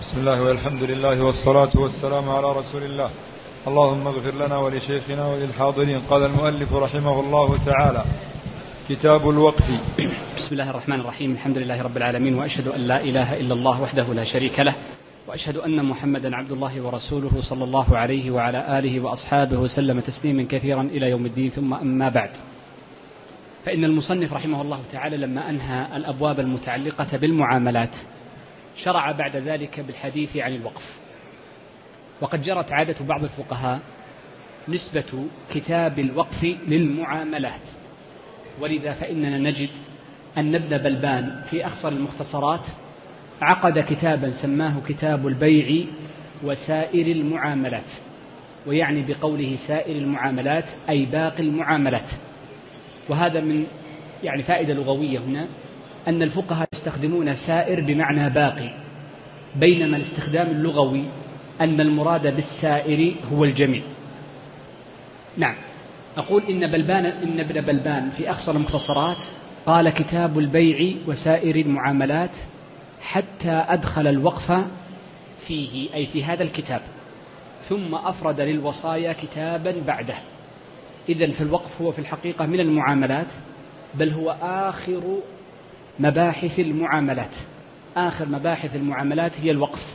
بسم الله والحمد لله والصلاة والسلام على رسول الله. اللهم اغفر لنا ولشيخنا وللحاضرين. قال المؤلف رحمه الله تعالى: كتاب الوقف. بسم الله الرحمن الرحيم. الحمد لله رب العالمين، وأشهد أن لا إله إلا الله وحده لا شريك له، وأشهد أن محمدا عبد الله ورسوله صلى الله عليه وعلى آله وأصحابه وسلم تسليما كثيرا إلى يوم الدين. ثم أما بعد، فإن المصنف رحمه الله تعالى لما أنهى الأبواب المتعلقة بالمعاملات شرع بعد ذلك بالحديث عن الوقف. وقد جرت عادة بعض الفقهاء نسبة كتاب الوقف للمعاملات، ولذا فإننا نجد أن ابن بلبان في أخصر المختصرات عقد كتابا سماه كتاب البيع وسائر المعاملات، ويعني بقوله سائر المعاملات أي باقي المعاملات. وهذا من فائدة لغوية هنا، أن الفقهاء يستخدمون سائر بمعنى باقي، بينما الاستخدام اللغوي أن المراد بالسائر هو الجميع. نعم، أقول إن ابن بلبان في أخصر المختصرات قال كتاب البيع وسائر المعاملات حتى أدخل الوقف فيه، أي في هذا الكتاب، ثم أفرد للوصايا كتابا بعده. إذن فالوقف هو في الحقيقة من المعاملات، بل هو آخر مباحث المعاملات. آخر مباحث المعاملات هي الوقف.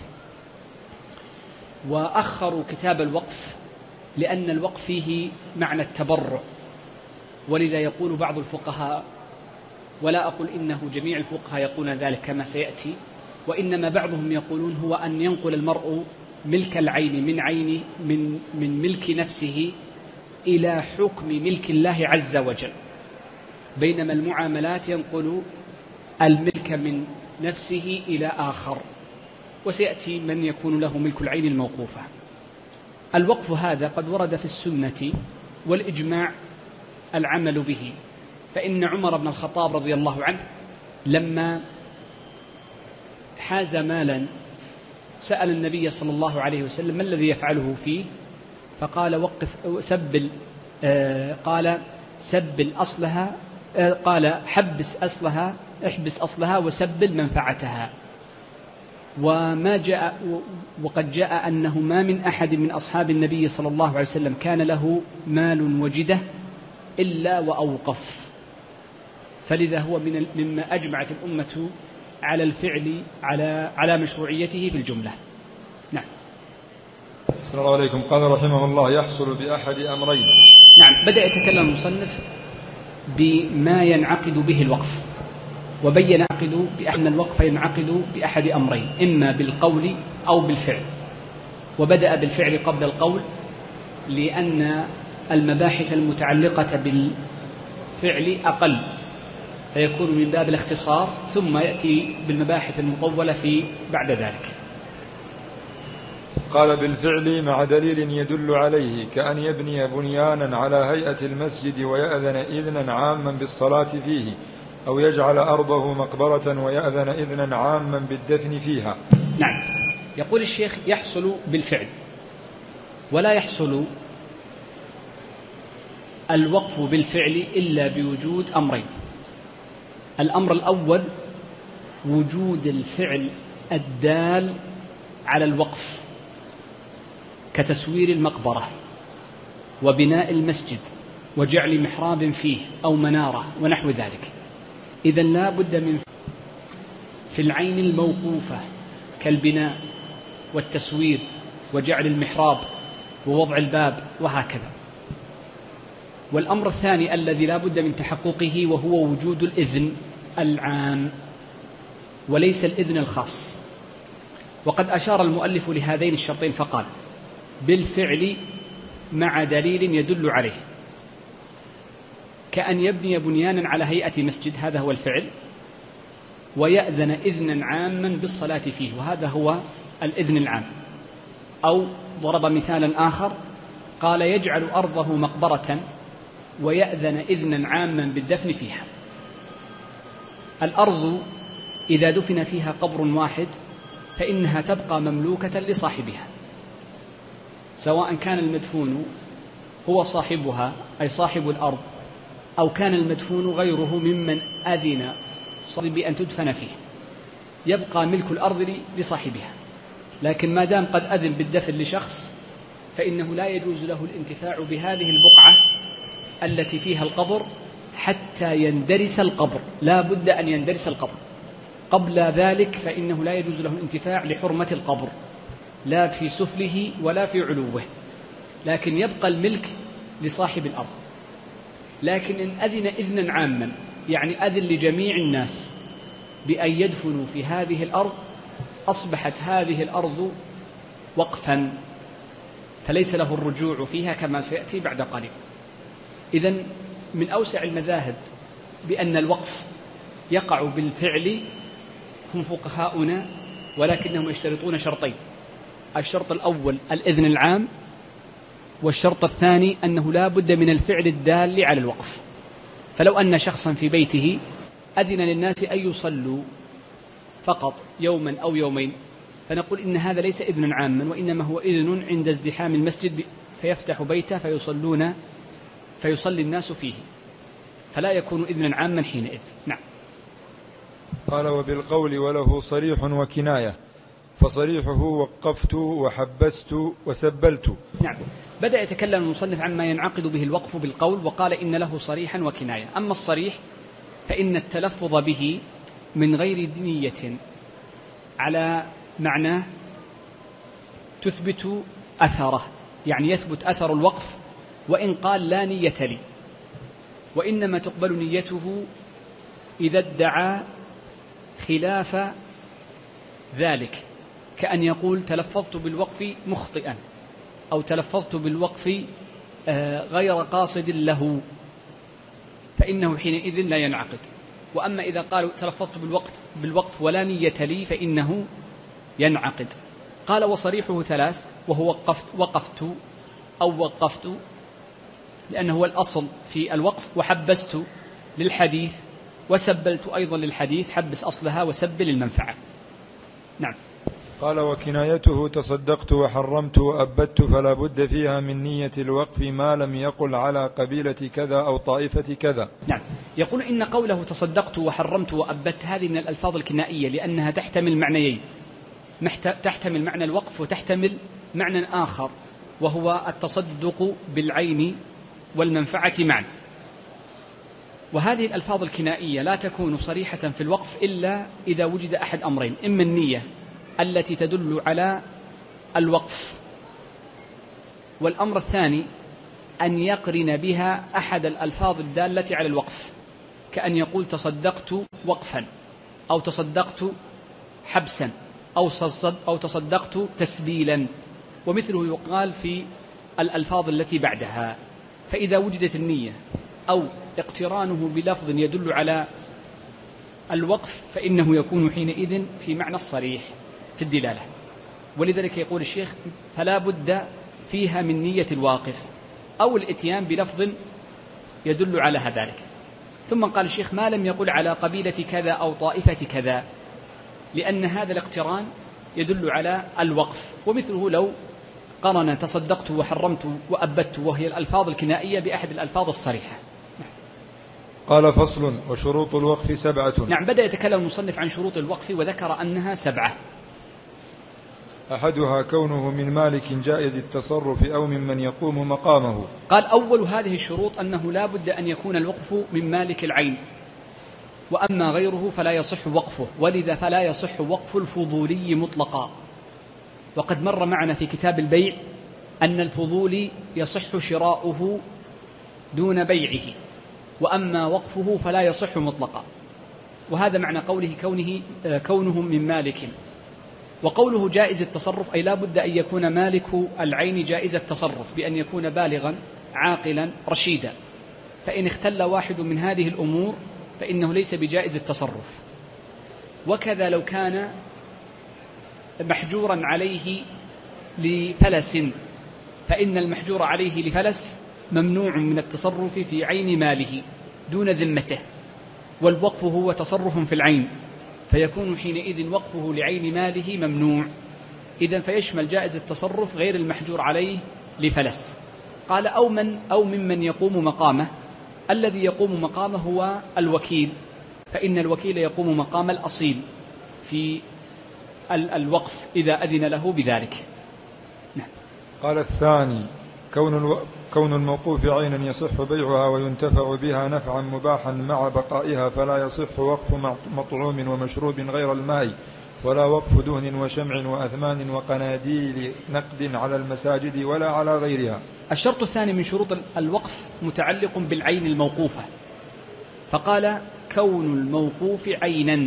وأخروا كتاب الوقف لأن الوقف فيه معنى التبرع، ولذا يقول بعض الفقهاء، ولا أقول إنه جميع الفقهاء يقولون ذلك كما سيأتي، وإنما بعضهم يقولون هو أن ينقل المرء ملك العين من ملك نفسه إلى حكم ملك الله عز وجل، بينما المعاملات ينقل الملك من نفسه إلى آخر، وسيأتي من يكون له ملك العين الموقوفة. الوقف هذا قد ورد في السنة والإجماع العمل به، فإن عمر بن الخطاب رضي الله عنه لما حاز مالا سأل النبي صلى الله عليه وسلم ما الذي يفعله فيه، فقال قال احبس أصلها وسبل منفعتها. وقد جاء أنه ما من أحد من أصحاب النبي صلى الله عليه وسلم كان له مال وجده إلا وأوقف، فلذا هو مما أجمعت الأمة على الفعل على مشروعيته في الجملة. نعم. صلى الله عليكم. قال رحمه الله: يحصل بأحد أمرين. نعم، بدأ يتكلم المصنف بما ينعقد به الوقف، وبين بأن الوقف ينعقد بأحد أمرين، إما بالقول أو بالفعل. وبدأ بالفعل قبل القول لأن المباحث المتعلقة بالفعل أقل، فيكون من باب الاختصار، ثم يأتي بالمباحث المطولة بعد ذلك. قال: بالفعل مع دليل يدل عليه، كأن يبني بنيانا على هيئة المسجد ويأذن إذنا عاما بالصلاة فيه، أو يجعل أرضه مقبرة ويأذن إذنا عاما بالدفن فيها. نعم، يقول الشيخ: يحصل بالفعل، ولا يحصل الوقف بالفعل إلا بوجود أمرين. الأمر الأول وجود الفعل الدال على الوقف، كتسوير المقبرة وبناء المسجد وجعل محراب فيه أو منارة ونحو ذلك. إذن لا بد من في العين الموقوفة كالبناء والتسوير وجعل المحراب ووضع الباب وهكذا. والأمر الثاني الذي لا بد من تحققه وهو وجود الإذن العام وليس الإذن الخاص. وقد أشار المؤلف لهذين الشرطين فقال: بالفعل مع دليل يدل عليه، كأن يبني بنيانا على هيئة مسجد، هذا هو الفعل، ويأذن إذنا عاما بالصلاة فيه، وهذا هو الإذن العام. أو ضرب مثالا آخر قال: يجعل أرضه مقبرة ويأذن إذنا عاما بالدفن فيها. الأرض إذا دفن فيها قبر واحد فإنها تبقى مملوكة لصاحبها، سواء كان المدفون هو صاحبها أي صاحب الأرض، أو كان المدفون غيره ممن أذن بأن تدفن فيه، يبقى ملك الأرض لصاحبها. لكن ما دام قد أذن بالدفن لشخص فإنه لا يجوز له الانتفاع بهذه البقعة التي فيها القبر حتى يندرس القبر، لا بد أن يندرس القبر. قبل ذلك فإنه لا يجوز له الانتفاع لحرمة القبر، لا في سفله ولا في علوه، لكن يبقى الملك لصاحب الأرض. لكن إن أذن إذنا عاما، يعني أذن لجميع الناس بأن يدفنوا في هذه الأرض، أصبحت هذه الأرض وقفا، فليس له الرجوع فيها كما سيأتي بعد قليل. إذن من أوسع المذاهب بأن الوقف يقع بالفعل هم فقهاؤنا، ولكنهم يشترطون شرطين: الشرط الأول الإذن العام، والشرط الثاني أنه لا بد من الفعل الدال على الوقف. فلو أن شخصا في بيته أذن للناس أن يصلوا فقط يوما أو يومين، فنقول إن هذا ليس إذن عاما، وإنما هو إذن عند ازدحام المسجد فيفتح بيته فيصلي الناس فيه، فلا يكون إذنا عاما حينئذ. نعم. قال: وبالقول وله صريح وكناية، فصريحه وقفت وحبست وسبلت. نعم. بدأ يتكلم المصنف عما ينعقد به الوقف بالقول، وقال إن له صريحا وكناية. أما الصريح فإن التلفظ به من غير نية على معناه تثبت أثره، يعني يثبت أثر الوقف وإن قال لا نية لي، وإنما تقبل نيته إذا ادعى خلاف ذلك، كأن يقول تلفظت بالوقف مخطئا، أو تلفظت بالوقف غير قاصد له، فإنه حينئذ لا ينعقد. وأما إذا قال تلفظت بالوقف ولا نية لي فإنه ينعقد. قال: وصريحه ثلاث، وهو وقفت أو وقفت، لأنه هو الأصل في الوقف، وحبست للحديث، وسبلت أيضا للحديث، حبس أصلها وسبل المنفعة. نعم. قال: وكنايته تصدقت وحرمت وأبدت، فلا بد فيها من نية الوقف ما لم يقل على قبيلة كذا أو طائفة كذا. نعم. يقول إن قوله تصدقت وحرمت وأبدت هذه من الألفاظ الكنائية، لأنها تحتمل معنيين: تحتمل معنى الوقف وتحتمل معنى آخر، وهو التصدق بالعين والمنفعة معا. وهذه الألفاظ الكنائية لا تكون صريحة في الوقف إلا إذا وجد أحد أمرين: إما النية التي تدل على الوقف، والأمر الثاني أن يقرن بها أحد الألفاظ الدالة على الوقف، كأن يقول تصدقت وقفا، أو تصدقت حبسا، أو تصدقت تسبيلا، ومثله يقال في الألفاظ التي بعدها. فإذا وجدت النية أو اقترانه بلفظ يدل على الوقف فإنه يكون حينئذ في معنى الصريح في الدلالة. ولذلك يقول الشيخ: فلا بد فيها من نية الواقف أو الإتيان بلفظ يدل على ذلك. ثم قال الشيخ: ما لم يقل على قبيلة كذا أو طائفة كذا، لأن هذا الاقتران يدل على الوقف. ومثله لو قرن تصدقت وحرمت وأبدت، وهي الألفاظ الكنائية، بأحد الألفاظ الصريحة. قال: فصل: وشروط الوقف 7. نعم. بدأ يتكلم المصنف عن شروط الوقف وذكر أنها 7. أحدها كونه من مالك جائز التصرف أو ممن يقوم مقامه. قال: أول هذه الشروط أنه لا بد أن يكون الوقف من مالك العين، وأما غيره فلا يصح وقفه، ولذا فلا يصح وقف الفضولي مطلقا. وقد مر معنا في كتاب البيع أن الفضولي يصح شراؤه دون بيعه، وأما وقفه فلا يصح مطلقا. وهذا معنى قوله كونهم من مالك. وقوله جائز التصرف أي لا بد أن يكون مالك العين جائز التصرف، بأن يكون بالغا عاقلا رشيدا، فإن اختل واحد من هذه الأمور فإنه ليس بجائز التصرف. وكذا لو كان محجورا عليه لفلس، فإن المحجور عليه لفلس ممنوع من التصرف في عين ماله دون ذمته، والوقف هو تصرف في العين، فيكون حينئذ وقفه لعين ماله ممنوع. إذن فيشمل جائز التصرف غير المحجور عليه لفلس. قال: أو ممن يقوم مقامه. الذي يقوم مقامه هو الوكيل، فإن الوكيل يقوم مقام الأصيل في الوقف إذا أذن له بذلك. نعم. قال الثاني: كون الموقوف عينا يصح بيعها وينتفع بها نفعا مباحا مع بقائها، فلا يصح وقف مطعوم ومشروب غير الماء، ولا وقف دهن وشمع وأثمان وقناديل نقد على المساجد ولا على غيرها. الشرط الثاني من شروط الوقف متعلق بالعين الموقوفة، فقال: كون الموقوف عينا،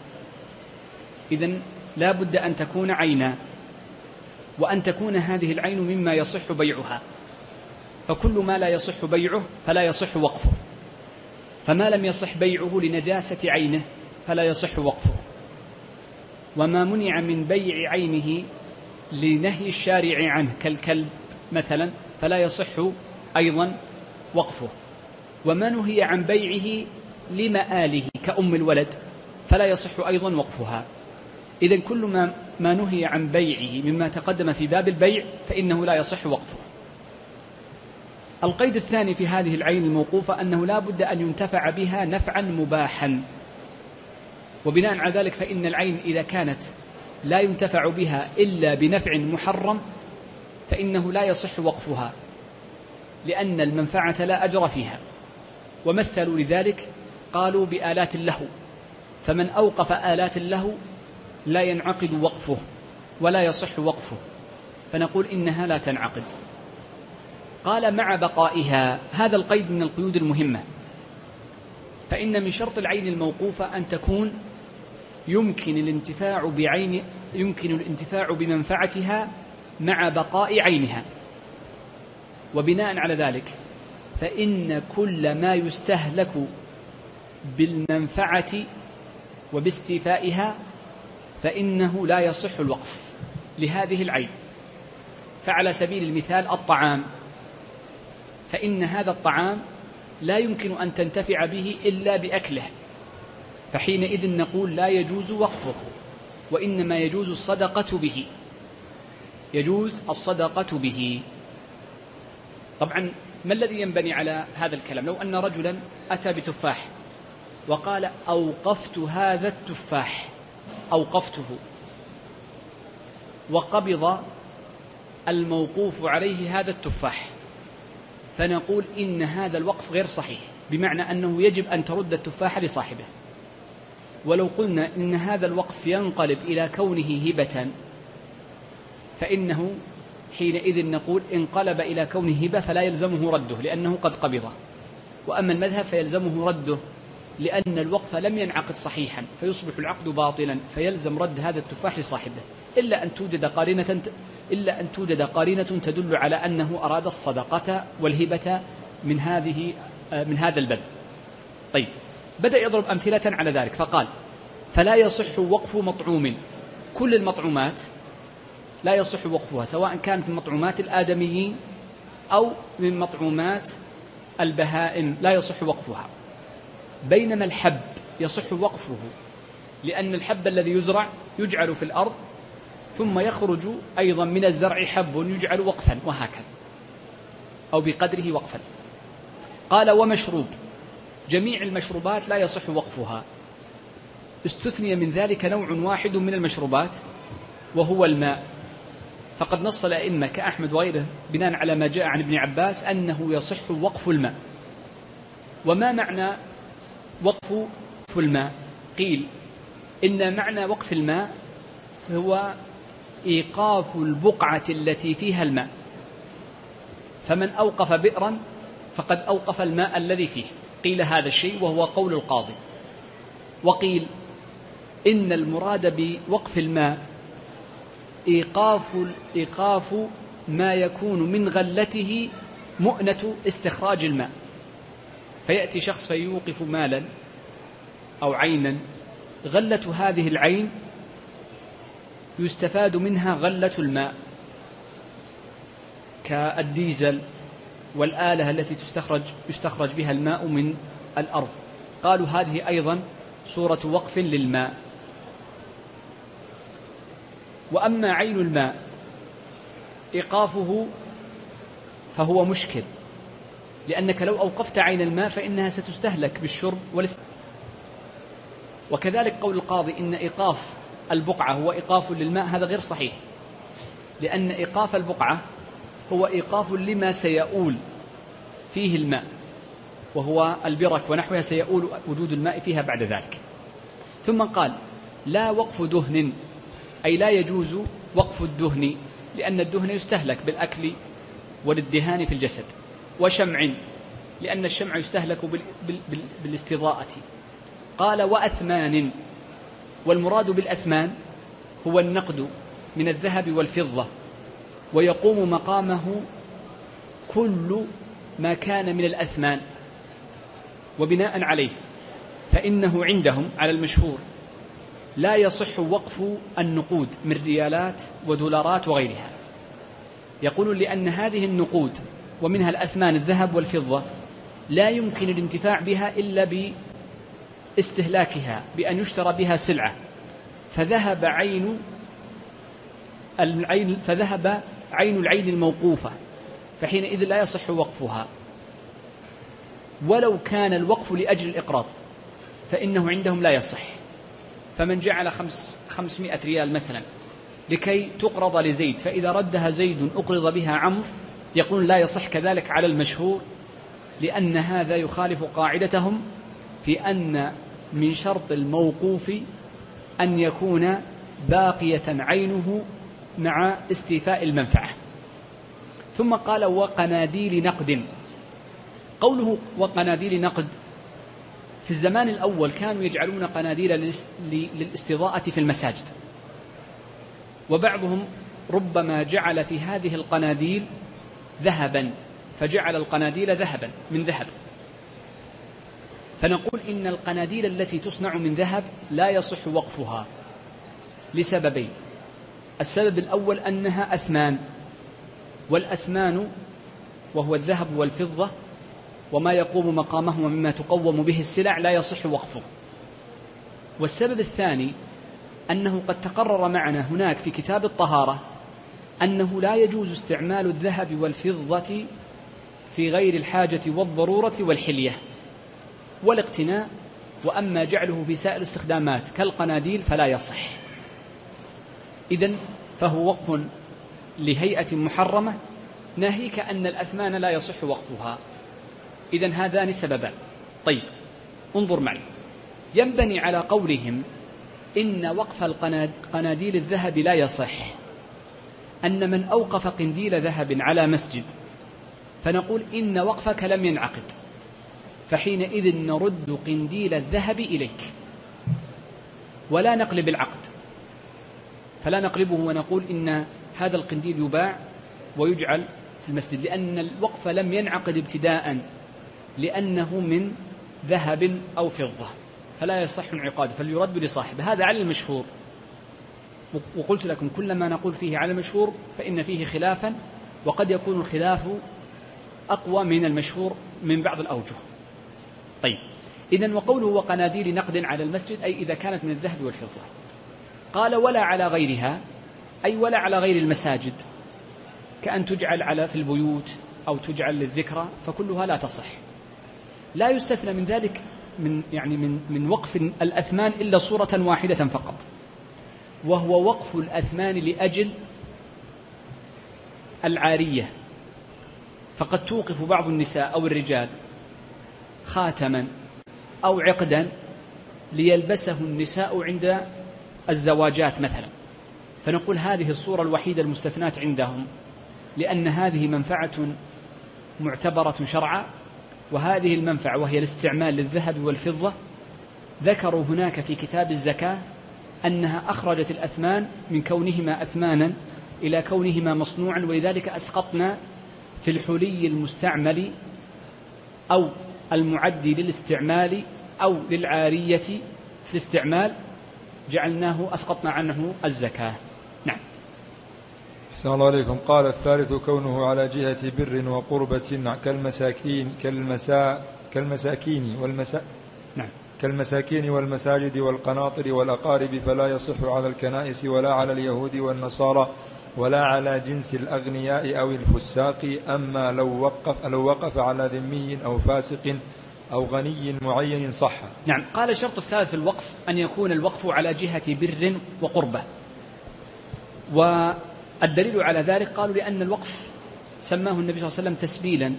إذن لا بد أن تكون عينا، وأن تكون هذه العين مما يصح بيعها، فكل ما لا يصح بيعه فلا يصح وقفه، فما لم يصح بيعه لنجاسة عينه فلا يصح وقفه، وما منع من بيع عينه لنهي الشارع عنه كالكلب مثلا فلا يصح أيضا وقفه، وما نهي عن بيعه لمآله كأم الولد فلا يصح أيضا وقفها. إذن كل ما نهي عن بيعه مما تقدم في باب البيع فإنه لا يصح وقفه. القيد الثاني في هذه العين الموقوفة أنه لا بد أن ينتفع بها نفعا مباحا، وبناء على ذلك فإن العين إذا كانت لا ينتفع بها إلا بنفع محرم فإنه لا يصح وقفها، لأن المنفعة لا أجر فيها. ومثلوا لذلك قالوا بآلات اللهو، فمن أوقف آلات اللهو لا ينعقد وقفه ولا يصح وقفه، فنقول إنها لا تنعقد. قال: مع بقائها، هذا القيد من القيود المهمة، فإن من شرط العين الموقوفة أن تكون يمكن الانتفاع بمنفعتها مع بقاء عينها. وبناء على ذلك فإن كل ما يستهلك بالمنفعة وباستيفائها فإنه لا يصح الوقف لهذه العين. فعلى سبيل المثال الطعام، فإن هذا الطعام لا يمكن أن تنتفع به إلا بأكله، فحينئذ نقول لا يجوز وقفه، وإنما يجوز الصدقة به، يجوز الصدقة به. طبعا ما الذي ينبني على هذا الكلام؟ لو أن رجلا أتى بتفاح وقال: أوقفت هذا التفاح، أوقفته، وقبض الموقوف عليه هذا التفاح، فنقول إن هذا الوقف غير صحيح، بمعنى أنه يجب أن ترد التفاح لصاحبه. ولو قلنا إن هذا الوقف ينقلب إلى كونه هبة فإنه حينئذ نقول انقلب إلى كونه هبة فلا يلزمه رده لأنه قد قبضه. وأما المذهب فيلزمه رده لأن الوقف لم ينعقد صحيحا فيصبح العقد باطلا، فيلزم رد هذا التفاح لصاحبه، إلا أن توجد قارنة تدل على أنه أراد الصدقة والهبة من هذا الباب. طيب، بدأ يضرب أمثلة على ذلك فقال: فلا يصح وقف مطعوم، كل المطعومات لا يصح وقفها، سواء كانت من مطعومات الآدميين أو من مطعومات البهائم لا يصح وقفها، بينما الحب يصح وقفه، لأن الحب الذي يزرع يجعل في الأرض ثم يخرج أيضا من الزرع حب يجعل وقفا، وهكذا أو بقدره وقفا. قال: ومشروب، جميع المشروبات لا يصح وقفها، استثني من ذلك نوع واحد من المشروبات وهو الماء، فقد نص الأئمة كأحمد وغيره بناء على ما جاء عن ابن عباس أنه يصح وقف الماء. وما معنى وقف الماء؟ قيل إن معنى وقف الماء هو إيقاف البقعة التي فيها الماء، فمن أوقف بئرا فقد أوقف الماء الذي فيه. قيل هذا الشيء وهو قول القاضي. وقيل إن المراد بوقف الماء إيقاف ما يكون من غلته مؤنة استخراج الماء، فيأتي شخص فيوقف مالا أو عينا، غلة هذه العين يستفاد منها غلة الماء كالديزل والآلة التي يستخرج بها الماء من الأرض. قالوا هذه أيضا صورة وقف للماء. وأما عين الماء إيقافه فهو مشكل، لأنك لو أوقفت عين الماء فإنها ستستهلك بالشرب والاستهلاك. وكذلك قول القاضي إن إيقاف البقعة هو إيقاف للماء هذا غير صحيح، لأن إيقاف البقعة هو إيقاف لما سيؤول فيه الماء، وهو البرك ونحوها سيؤول وجود الماء فيها بعد ذلك. ثم قال لا وقف دهن، أي لا يجوز وقف الدهن، لأن الدهن يستهلك بالأكل والادهان في الجسد، وشمع، لأن الشمع يستهلك بالاستضاءة. قال وأثمان، والمراد بالأثمان هو النقد من الذهب والفضة، ويقوم مقامه كل ما كان من الأثمان. وبناء عليه فإنه عندهم على المشهور لا يصح وقف النقود من ريالات ودولارات وغيرها. يقولون لأن هذه النقود ومنها الأثمان الذهب والفضة لا يمكن الانتفاع بها إلا باستهلاكها، بأن يشترى بها سلعة، فذهب عين العين الموقوفة، فحينئذ لا يصح وقفها، ولو كان الوقف لأجل الإقراض فإنه عندهم لا يصح. فمن جعل 500 ريال مثلا لكي تقرض لزيد، فإذا ردها زيد أقرض بها عمرو، يقول لا يصح كذلك على المشهور، لأن هذا يخالف قاعدتهم في أن من شرط الموقوف أن يكون باقية عينه مع استيفاء المنفعة. ثم قال وقناديل نقد. قوله وقناديل نقد، في الزمان الأول كانوا يجعلون قناديل للاستضاءة في المساجد، وبعضهم ربما جعل في هذه القناديل ذهبا، فجعل القناديل ذهبا من ذهب. فنقول إن القناديل التي تصنع من ذهب لا يصح وقفها لسببين. السبب الأول أنها أثمان، والأثمان وهو الذهب والفضة وما يقوم مقامهما مما تقوم به السلع لا يصح وقفه. والسبب الثاني أنه قد تقرر معنا هناك في كتاب الطهارة أنه لا يجوز استعمال الذهب والفضة في غير الحاجة والضرورة والحلية والاقتناء، وأما جعله في سائر الاستخدامات كالقناديل فلا يصح. إذن فهو وقف لهيئة محرمة، ناهيك أن الأثمان لا يصح وقفها. إذن هذان سببان. طيب انظر معي، ينبني على قولهم إن وقف قناديل الذهب لا يصح أن من أوقف قنديل ذهب على مسجد فنقول إن وقفك لم ينعقد، فحينئذ نرد قنديل الذهب إليك ولا نقلب العقد، فلا نقلبه ونقول إن هذا القنديل يباع ويجعل في المسجد، لأن الوقف لم ينعقد ابتداء، لأنه من ذهب أو فضة، فلا يصح انعقاده، فليرد لصاحبه. هذا على المشهور، وقلت لكم كل ما نقول فيه على المشهور فإن فيه خلافا، وقد يكون الخلاف أقوى من المشهور من بعض الأوجه. طيب إذن وقوله وقناديل نقد على المسجد أي إذا كانت من الذهب والفضة. قال ولا على غيرها، أي ولا على غير المساجد، كأن تجعل في البيوت أو تجعل للذكرى، فكلها لا تصح. لا يستثنى من ذلك من وقف الأثمان إلا صورة واحدة فقط، وهو وقف الأثمان لأجل العارية. فقد توقف بعض النساء أو الرجال خاتما أو عقدا ليلبسه النساء عند الزواجات مثلا، فنقول هذه الصورة الوحيدة المستثناة عندهم، لأن هذه منفعة معتبرة شرعا، وهذه المنفعة وهي الاستعمال للذهب والفضة ذكروا هناك في كتاب الزكاة أنها أخرجت الأثمان من كونهما أثمانا إلى كونهما مصنوعا، ولذلك أسقطنا في الحلي المستعمل أو المعدي للاستعمال أو للعارية في الاستعمال، جعلناه أسقطنا عنه الزكاة. نعم. أحسن الله عليكم. قال الثالث كونه على جهة بر وقربة كالمساكين والمساجد والقناطر والأقارب، فلا يصح على الكنائس ولا على اليهود والنصارى ولا على جنس الأغنياء أو الفساق. أما لو وقف على ذمي أو فاسق أو غني معين صح. نعم. قال الشرط الثالث في الوقف أن يكون الوقف على جهة بر وقربة. والدليل على ذلك قالوا لأن الوقف سماه النبي صلى الله عليه وسلم تسبيلا،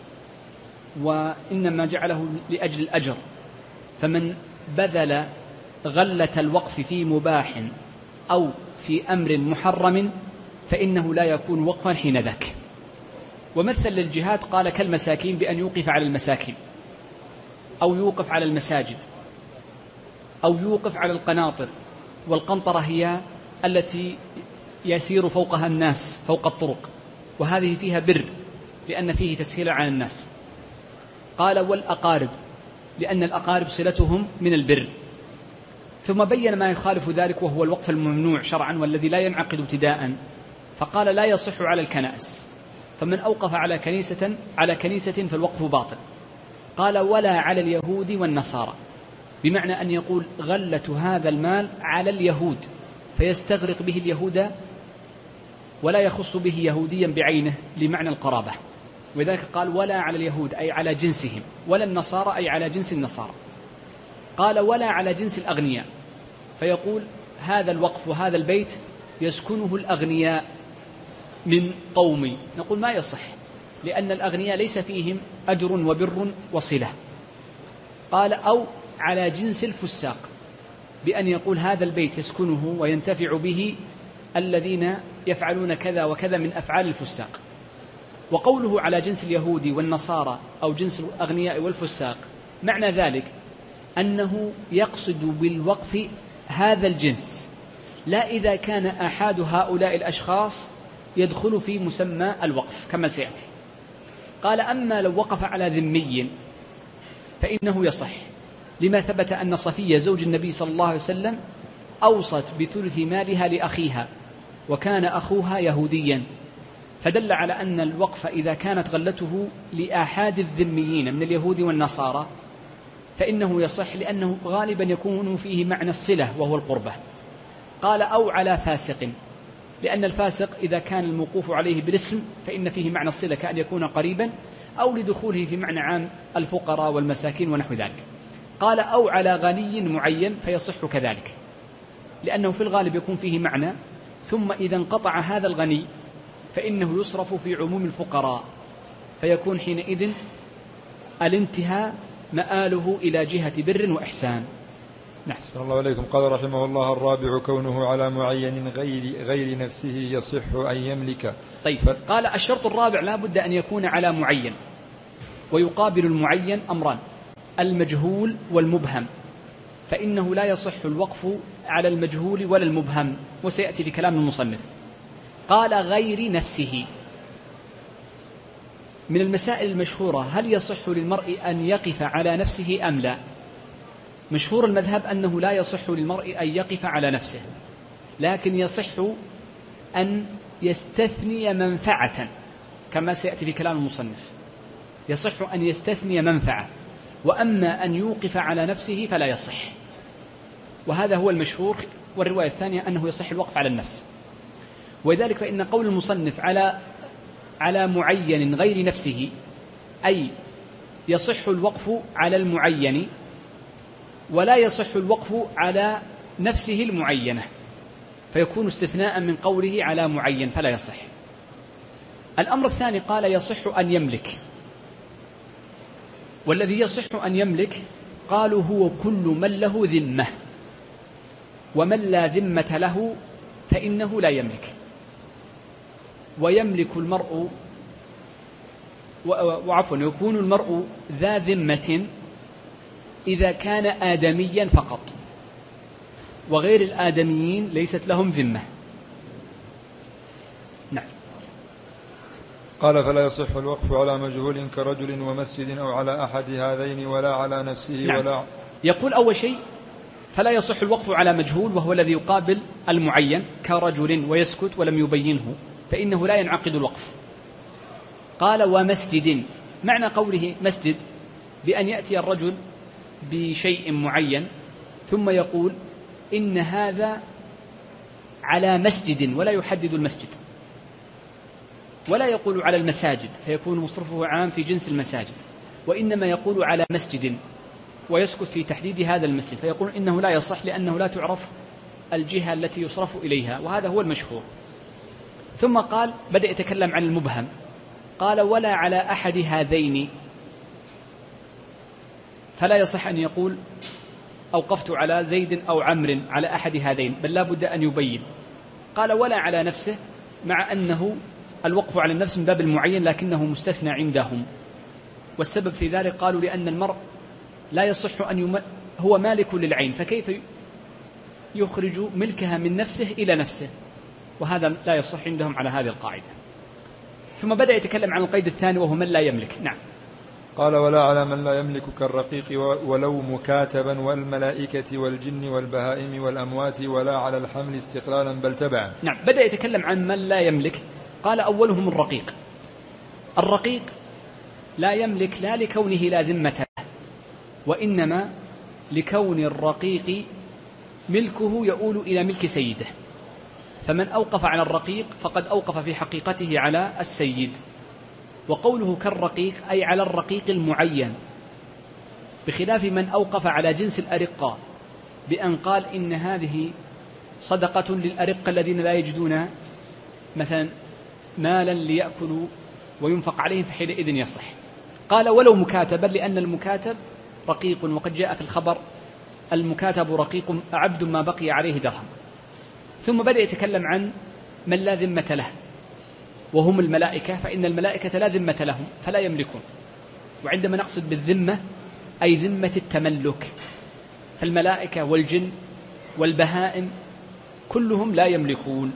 وإنما جعله لأجل الأجر، فمن بذل غلة الوقف في مباح أو في أمر محرم فإنه لا يكون وقفا حين ذاك. ومثل للجهاد قال كالمساكين بأن يوقف على المساكين، أو يوقف على المساجد، أو يوقف على القناطر. والقنطرة هي التي يسير فوقها الناس فوق الطرق، وهذه فيها بر لأن فيه تسهيل على الناس. قال والأقارب لأن الأقارب صلتهم من البر. ثم بين ما يخالف ذلك وهو الوقف الممنوع شرعا والذي لا ينعقد ابتداء، فقال لا يصح على الكنائس، فمن أوقف على كنيسة فالوقف باطل. قال ولا على اليهود والنصارى، بمعنى أن يقول غلة هذا المال على اليهود فيستغرق به اليهود ولا يخص به يهوديا بعينه لمعنى القرابة، وذلك قال ولا على اليهود أي على جنسهم، ولا النصارى أي على جنس النصارى. قال ولا على جنس الأغنياء، فيقول هذا الوقف وهذا البيت يسكنه الأغنياء من قومي، نقول ما يصح لأن الأغنياء ليس فيهم أجر وبر وصلة. قال أو على جنس الفساق، بأن يقول هذا البيت يسكنه وينتفع به الذين يفعلون كذا وكذا من أفعال الفساق. وقوله على جنس اليهود والنصارى أو جنس الأغنياء والفساق معنى ذلك أنه يقصد بالوقف هذا الجنس، لا إذا كان أحد هؤلاء الأشخاص يدخل في مسمى الوقف كما سيأتي. قال أما لو وقف على ذمي فإنه يصح، لما ثبت أن صفية زوج النبي صلى الله عليه وسلم أوصت بثلث مالها لأخيها وكان أخوها يهوديا، فدل على أن الوقف إذا كانت غلته لآحاد الذميين من اليهود والنصارى فإنه يصح، لأنه غالبا يكون فيه معنى الصلة وهو القربة. قال أو على فاسق، لأن الفاسق إذا كان الموقوف عليه بالاسم فإن فيه معنى الصلة كأن يكون قريبا، أو لدخوله في معنى عام الفقراء والمساكين ونحو ذلك. قال أو على غني معين فيصح كذلك، لأنه في الغالب يكون فيه معنى، ثم إذا انقطع هذا الغني فإنه يصرف في عموم الفقراء، فيكون حينئذ الانتهاء مآله إلى جهة بر وإحسان. نعم. صلى الله عليكم. قال رحمه الله الرابع كونه على معين غير نفسه يصح أن يملك. طيب. قال الشرط الرابع لا بد أن يكون على معين، ويقابل المعين أمران: المجهول والمبهم، فإنه لا يصح الوقف على المجهول ولا المبهم، وسيأتي في كلام المصنف. قال غير نفسه، من المسائل المشهورة هل يصح للمرء أن يقف على نفسه أم لا؟ مشهور المذهب أنه لا يصح للمرء أن يقف على نفسه، لكن يصح أن يستثني منفعة كما سيأتي في كلام المصنف، يصح أن يستثني منفعة، وأما أن يوقف على نفسه فلا يصح، وهذا هو المشهور. والرواية الثانية أنه يصح الوقف على النفس، وذلك فإن قول المصنف على معين غير نفسه أي يصح الوقف على المعين ولا يصح الوقف على نفسه المعينة، فيكون استثناء من قوله على معين فلا يصح. الأمر الثاني قال يصح أن يملك، والذي يصح أن يملك قالوا هو كل من له ذمة، ومن لا ذمة له فإنه لا يملك. ويملك المرء يكون المرء ذا ذمة إذا كان آدميا فقط، وغير الآدميين ليست لهم ذمة. نعم. قال فلا يصح الوقف على مجهول كرجل ومسجد أو على أحد هذين ولا على نفسه. نعم. ولا يقول أول شيء فلا يصح الوقف على مجهول وهو الذي يقابل المعين كرجل ويسكت ولم يبينه، فإنه لا ينعقد الوقف. قال ومسجد، معنى قوله مسجد بأن يأتي الرجل بشيء معين ثم يقول إن هذا على مسجد ولا يحدد المسجد، ولا يقول على المساجد فيكون مصرفه عام في جنس المساجد، وإنما يقول على مسجد ويسكت في تحديد هذا المسجد، فيقول إنه لا يصح لأنه لا تعرف الجهة التي يصرف إليها، وهذا هو المشهور. ثم قال بدأ يتكلم عن المبهم، قال ولا على أحد هذين، فلا يصح أن يقول أوقفت على زيد أو عمرو على أحد هذين، بل لا بد أن يبين. قال ولا على نفسه، مع أنه الوقف على النفس من باب المعين لكنه مستثنى عندهم، والسبب في ذلك قالوا لأن المرء لا يصح أن هو مالك للعين، فكيف يخرج ملكها من نفسه إلى نفسه، وهذا لا يصح عندهم على هذه القاعدة. ثم بدأ يتكلم عن القيد الثاني وهو من لا يملك. نعم. قال ولا على من لا يملك كالرقيق ولو مكاتبا والملائكة والجن والبهائم والأموات، ولا على الحمل استقلالا بل تبعا. نعم، بدأ يتكلم عن من لا يملك. قال أولهم الرقيق. الرقيق لا يملك لا لكونه لا ذمة له، وإنما لكون الرقيق ملكه يؤول إلى ملك سيده، فمن أوقف على الرقيق فقد أوقف في حقيقته على السيد. وقوله كالرقيق أي على الرقيق المعين، بخلاف من أوقف على جنس الأرقاء بأن قال إن هذه صدقة للأرقة الذين لا يجدون مثلا مالا ليأكلوا وينفق عليهم، فحينئذ يصح. قال ولو مكاتبا، لأن المكاتب رقيق، وقد جاء في الخبر المكاتب رقيق عبد ما بقي عليه درهم. ثم بدأ يتكلم عن من لا ذمة له، وهم الملائكة، فإن الملائكة لا ذمة لهم فلا يملكون. وعندما نقصد بالذمة أي ذمة التملك، فالملائكة والجن والبهائم كلهم لا يملكون.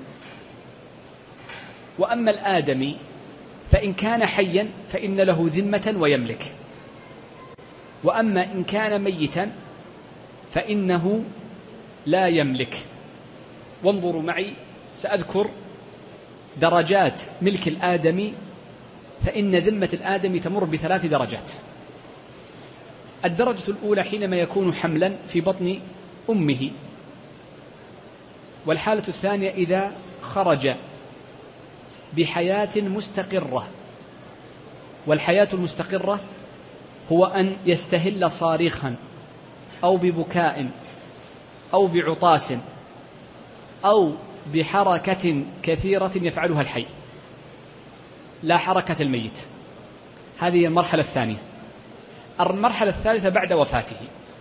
وأما الآدمي فإن كان حيا فإن له ذمة ويملك، وأما إن كان ميتا فإنه لا يملك. وانظروا معي، سأذكر درجات ملك الآدمي، فإن ذمة الآدمي تمر ب3 درجات. الدرجة الأولى حينما يكون حملا في بطن أمه، والحالة الثانية إذا خرج بحياة مستقرة، والحياة المستقرة هو أن يستهل صارخا أو ببكاء أو بعطاس أو بحركة كثيرة يفعلها الحي، لا حركة الميت. هذه المرحلة الثانية. المرحلة الثالثة بعد وفاته.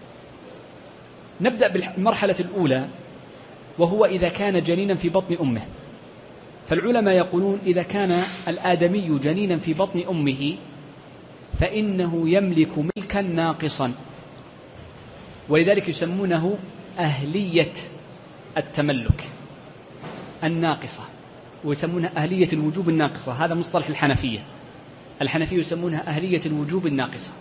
نبدأ بالمرحلة الأولى، وهو إذا كان جنينا في بطن أمه. فالعلماء يقولون إذا كان الآدمي جنينا في بطن أمه فإنه يملك ملكا ناقصا، ولذلك يسمونه أهلية التملك الناقصة، ويسمونها أهلية الوجوب الناقصة. هذا مصطلح الحنفية. الحنفية يسمونها أهلية الوجوب الناقصة.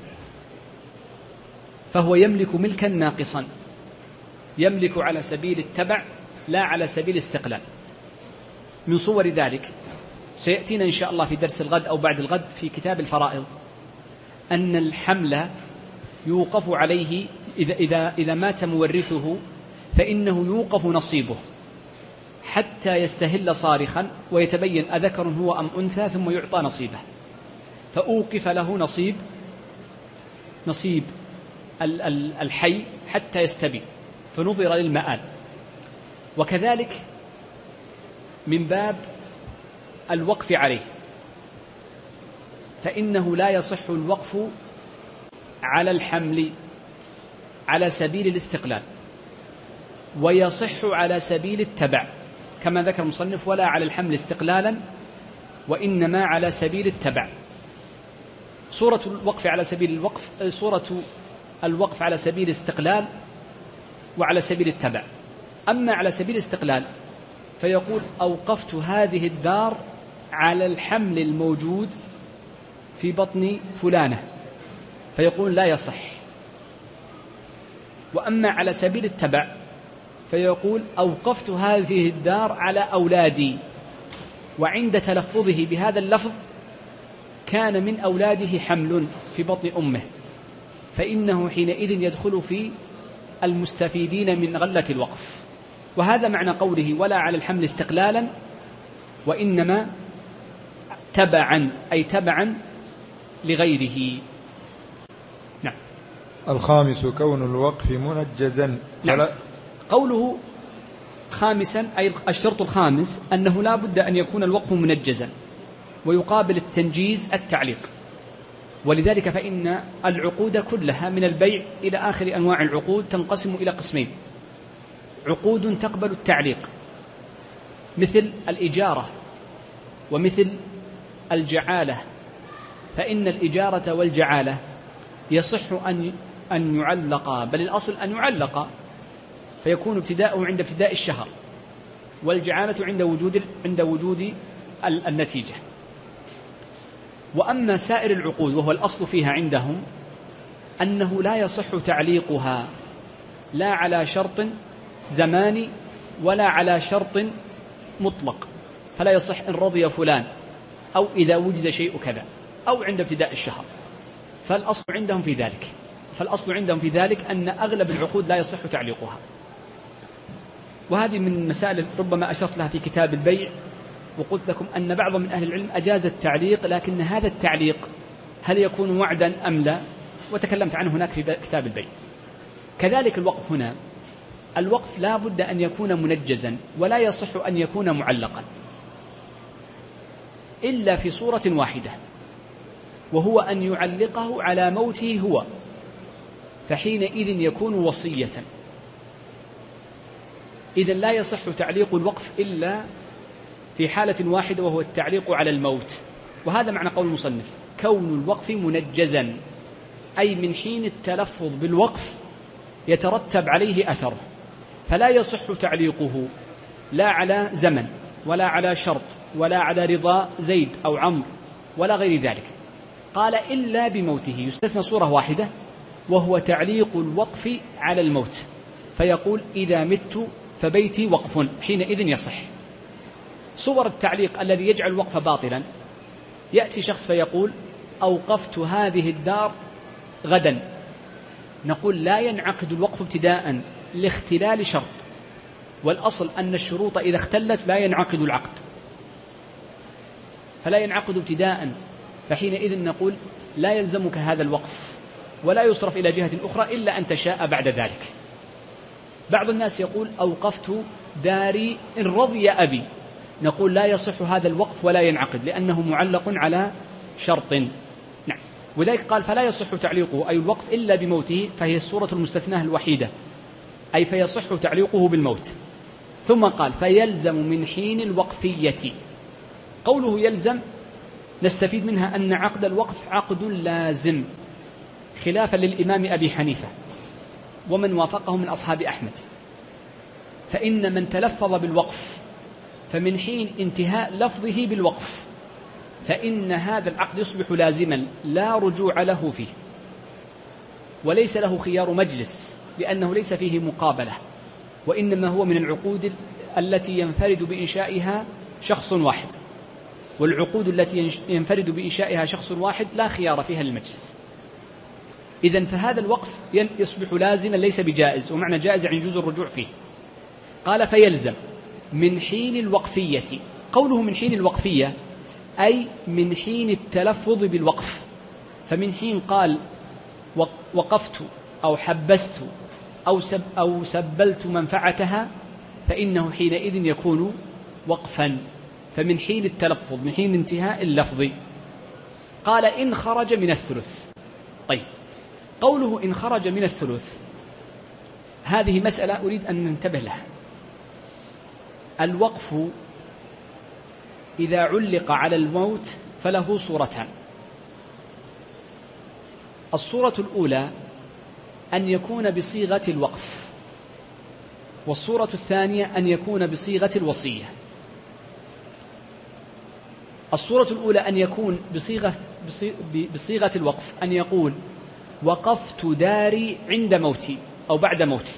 فهو يملك ملكا ناقصا، يملك على سبيل التبع لا على سبيل الاستقلال. من صور ذلك سيأتينا إن شاء الله في درس الغد أو بعد الغد في كتاب الفرائض أن الحمل يوقف عليه إذا مات مورثه، فإنه يوقف نصيبه حتى يستهل صارخا ويتبين أذكر هو أم أنثى، ثم يعطى نصيبه. فأوقف له نصيب الحي حتى يستبين، فنظر للمآل. وكذلك من باب الوقف عليه، فإنه لا يصح الوقف على الحمل على سبيل الاستقلال، ويصح على سبيل التبع كما ذكر المصنف، ولا على الحمل استقلالا وإنما على سبيل التبع. صورة الوقف على سبيل الوقف، صورة الوقف على سبيل الاستقلال وعلى سبيل التبع. أما على سبيل الاستقلال فيقول أوقفت هذه الدار على الحمل الموجود في بطن فلانة، فيقول لا يصح. وأما على سبيل التبع فيقول أوقفت هذه الدار على أولادي، وعند تلفظه بهذا اللفظ كان من أولاده حمل في بطن أمه، فإنه حينئذ يدخل في المستفيدين من غلة الوقف. وهذا معنى قوله ولا على الحمل استقلالا وإنما تبعا، أي تبعا لغيره. الخامس كون الوقف منجزا. نعم. قوله خامسا أي الشرط الخامس أنه لا بد أن يكون الوقف منجزا، ويقابل التنجيز التعليق. ولذلك فإن العقود كلها من البيع إلى آخر أنواع العقود تنقسم إلى قسمين: عقود تقبل التعليق مثل الإجارة ومثل الجعالة، فإن الإجارة والجعالة يصح أن يعلقا، بل الأصل أن يعلقا، فيكون ابتداءه عند ابتداء الشهر، والجعالة عند وجود النتيجة. وأما سائر العقود وهو الأصل فيها عندهم أنه لا يصح تعليقها لا على شرط زماني ولا على شرط مطلق، فلا يصح إن رضي فلان أو إذا وجد شيء كذا أو عند ابتداء الشهر، فالأصل عندهم في ذلك أن أغلب العقود لا يصح تعليقها. وهذه من المسائل ربما أشرت لها في كتاب البيع، وقلت لكم أن بعض من أهل العلم أجاز التعليق، لكن هذا التعليق هل يكون وعدا أم لا؟ وتكلمت عنه هناك في كتاب البيع. كذلك الوقف هنا، الوقف لا بد أن يكون منجزا، ولا يصح أن يكون معلقا إلا في صورة واحدة، وهو أن يعلقه على موته هو، فحينئذ يكون وصية. إذن لا يصح تعليق الوقف إلا في حالة واحدة، وهو التعليق على الموت. وهذا معنى قول المصنف: كون الوقف منجزا، أي من حين التلفظ بالوقف يترتب عليه أثر، فلا يصح تعليقه لا على زمن ولا على شرط ولا على رضا زيد أو عمرو ولا غير ذلك. قال إلا بموته، يستثنى صورة واحدة وهو تعليق الوقف على الموت، فيقول: إذا مت فبيتي وقف، حينئذ يصح. صور التعليق الذي يجعل الوقف باطلا: يأتي شخص فيقول: أوقفت هذه الدار غدا، نقول لا ينعقد الوقف ابتداء لاختلال شرط، والأصل أن الشروط إذا اختلت لا ينعقد العقد، فلا ينعقد ابتداء، فحينئذ نقول لا يلزمك هذا الوقف ولا يصرف إلى جهة أخرى إلا أن تشاء بعد ذلك. بعض الناس يقول: أوقفت داري إن رضي أبي، نقول لا يصح هذا الوقف ولا ينعقد، لأنه معلق على شرط. نعم. وذلك قال: فلا يصح تعليقه أي الوقف إلا بموته، فهي الصورة المستثناة الوحيدة، أي فيصح تعليقه بالموت. ثم قال: فيلزم من حين الوقفية. قوله يلزم نستفيد منها أن عقد الوقف عقد لازم، خلافا للإمام أبي حنيفة ومن وافقه من أصحاب أحمد، فإن من تلفظ بالوقف فمن حين انتهاء لفظه بالوقف فإن هذا العقد يصبح لازما لا رجوع له فيه، وليس له خيار مجلس، لأنه ليس فيه مقابلة، وإنما هو من العقود التي ينفرد بإنشائها شخص واحد، والعقود التي ينفرد بإنشائها شخص واحد لا خيار فيها للمجلس. إذن فهذا الوقف يصبح لازما ليس بجائز، ومعنى جائز يعني يجوز الرجوع فيه. قال: فيلزم من حين الوقفية. قوله من حين الوقفية أي من حين التلفظ بالوقف، فمن حين قال وقفت أو حبست أو سبلت منفعتها فإنه حينئذ يكون وقفا، فمن حين التلفظ، من حين انتهاء اللفظ. قال: إن خرج من الثلث. طيب، قوله إن خرج من الثلث هذه مسألة أريد أن ننتبه لها. الوقف إذا علق على الموت فله صورتان: الصورة الأولى أن يكون بصيغة الوقف، والصورة الثانية أن يكون بصيغة الوصية. الصورة الأولى أن يكون بصيغة الوقف، أن يقول: وقفت داري عند موتي أو بعد موتي،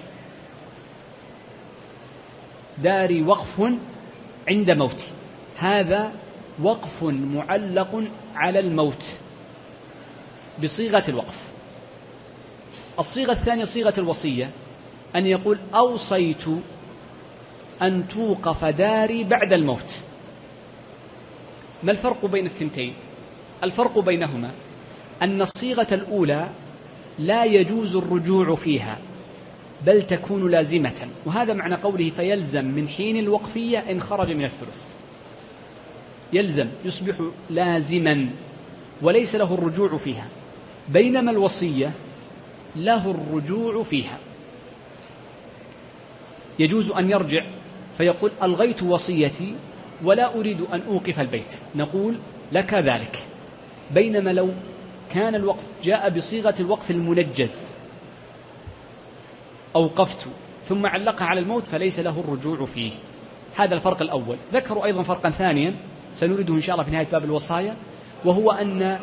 داري وقف عند موتي، هذا وقف معلق على الموت بصيغة الوقف. الصيغة الثانية صيغة الوصية، أن يقول: أوصيت أن توقف داري بعد الموت. ما الفرق بين الثنتين؟ الفرق بينهما أن الصيغة الأولى لا يجوز الرجوع فيها بل تكون لازمة، وهذا معنى قوله فيلزم من حين الوقفية إن خرج من الثلث، يلزم يصبح لازما وليس له الرجوع فيها، بينما الوصية له الرجوع فيها. يجوز أن يرجع فيقول ألغيت وصيتي ولا أريد أن أوقف البيت، نقول لك ذلك. بينما لو كان الوقف جاء بصيغة الوقف المنجز أوقفت ثم علقها على الموت فليس له الرجوع فيه. هذا الفرق الأول. ذكروا أيضا فرقا ثانيا سنريده إن شاء الله في نهاية باب الوصايا، وهو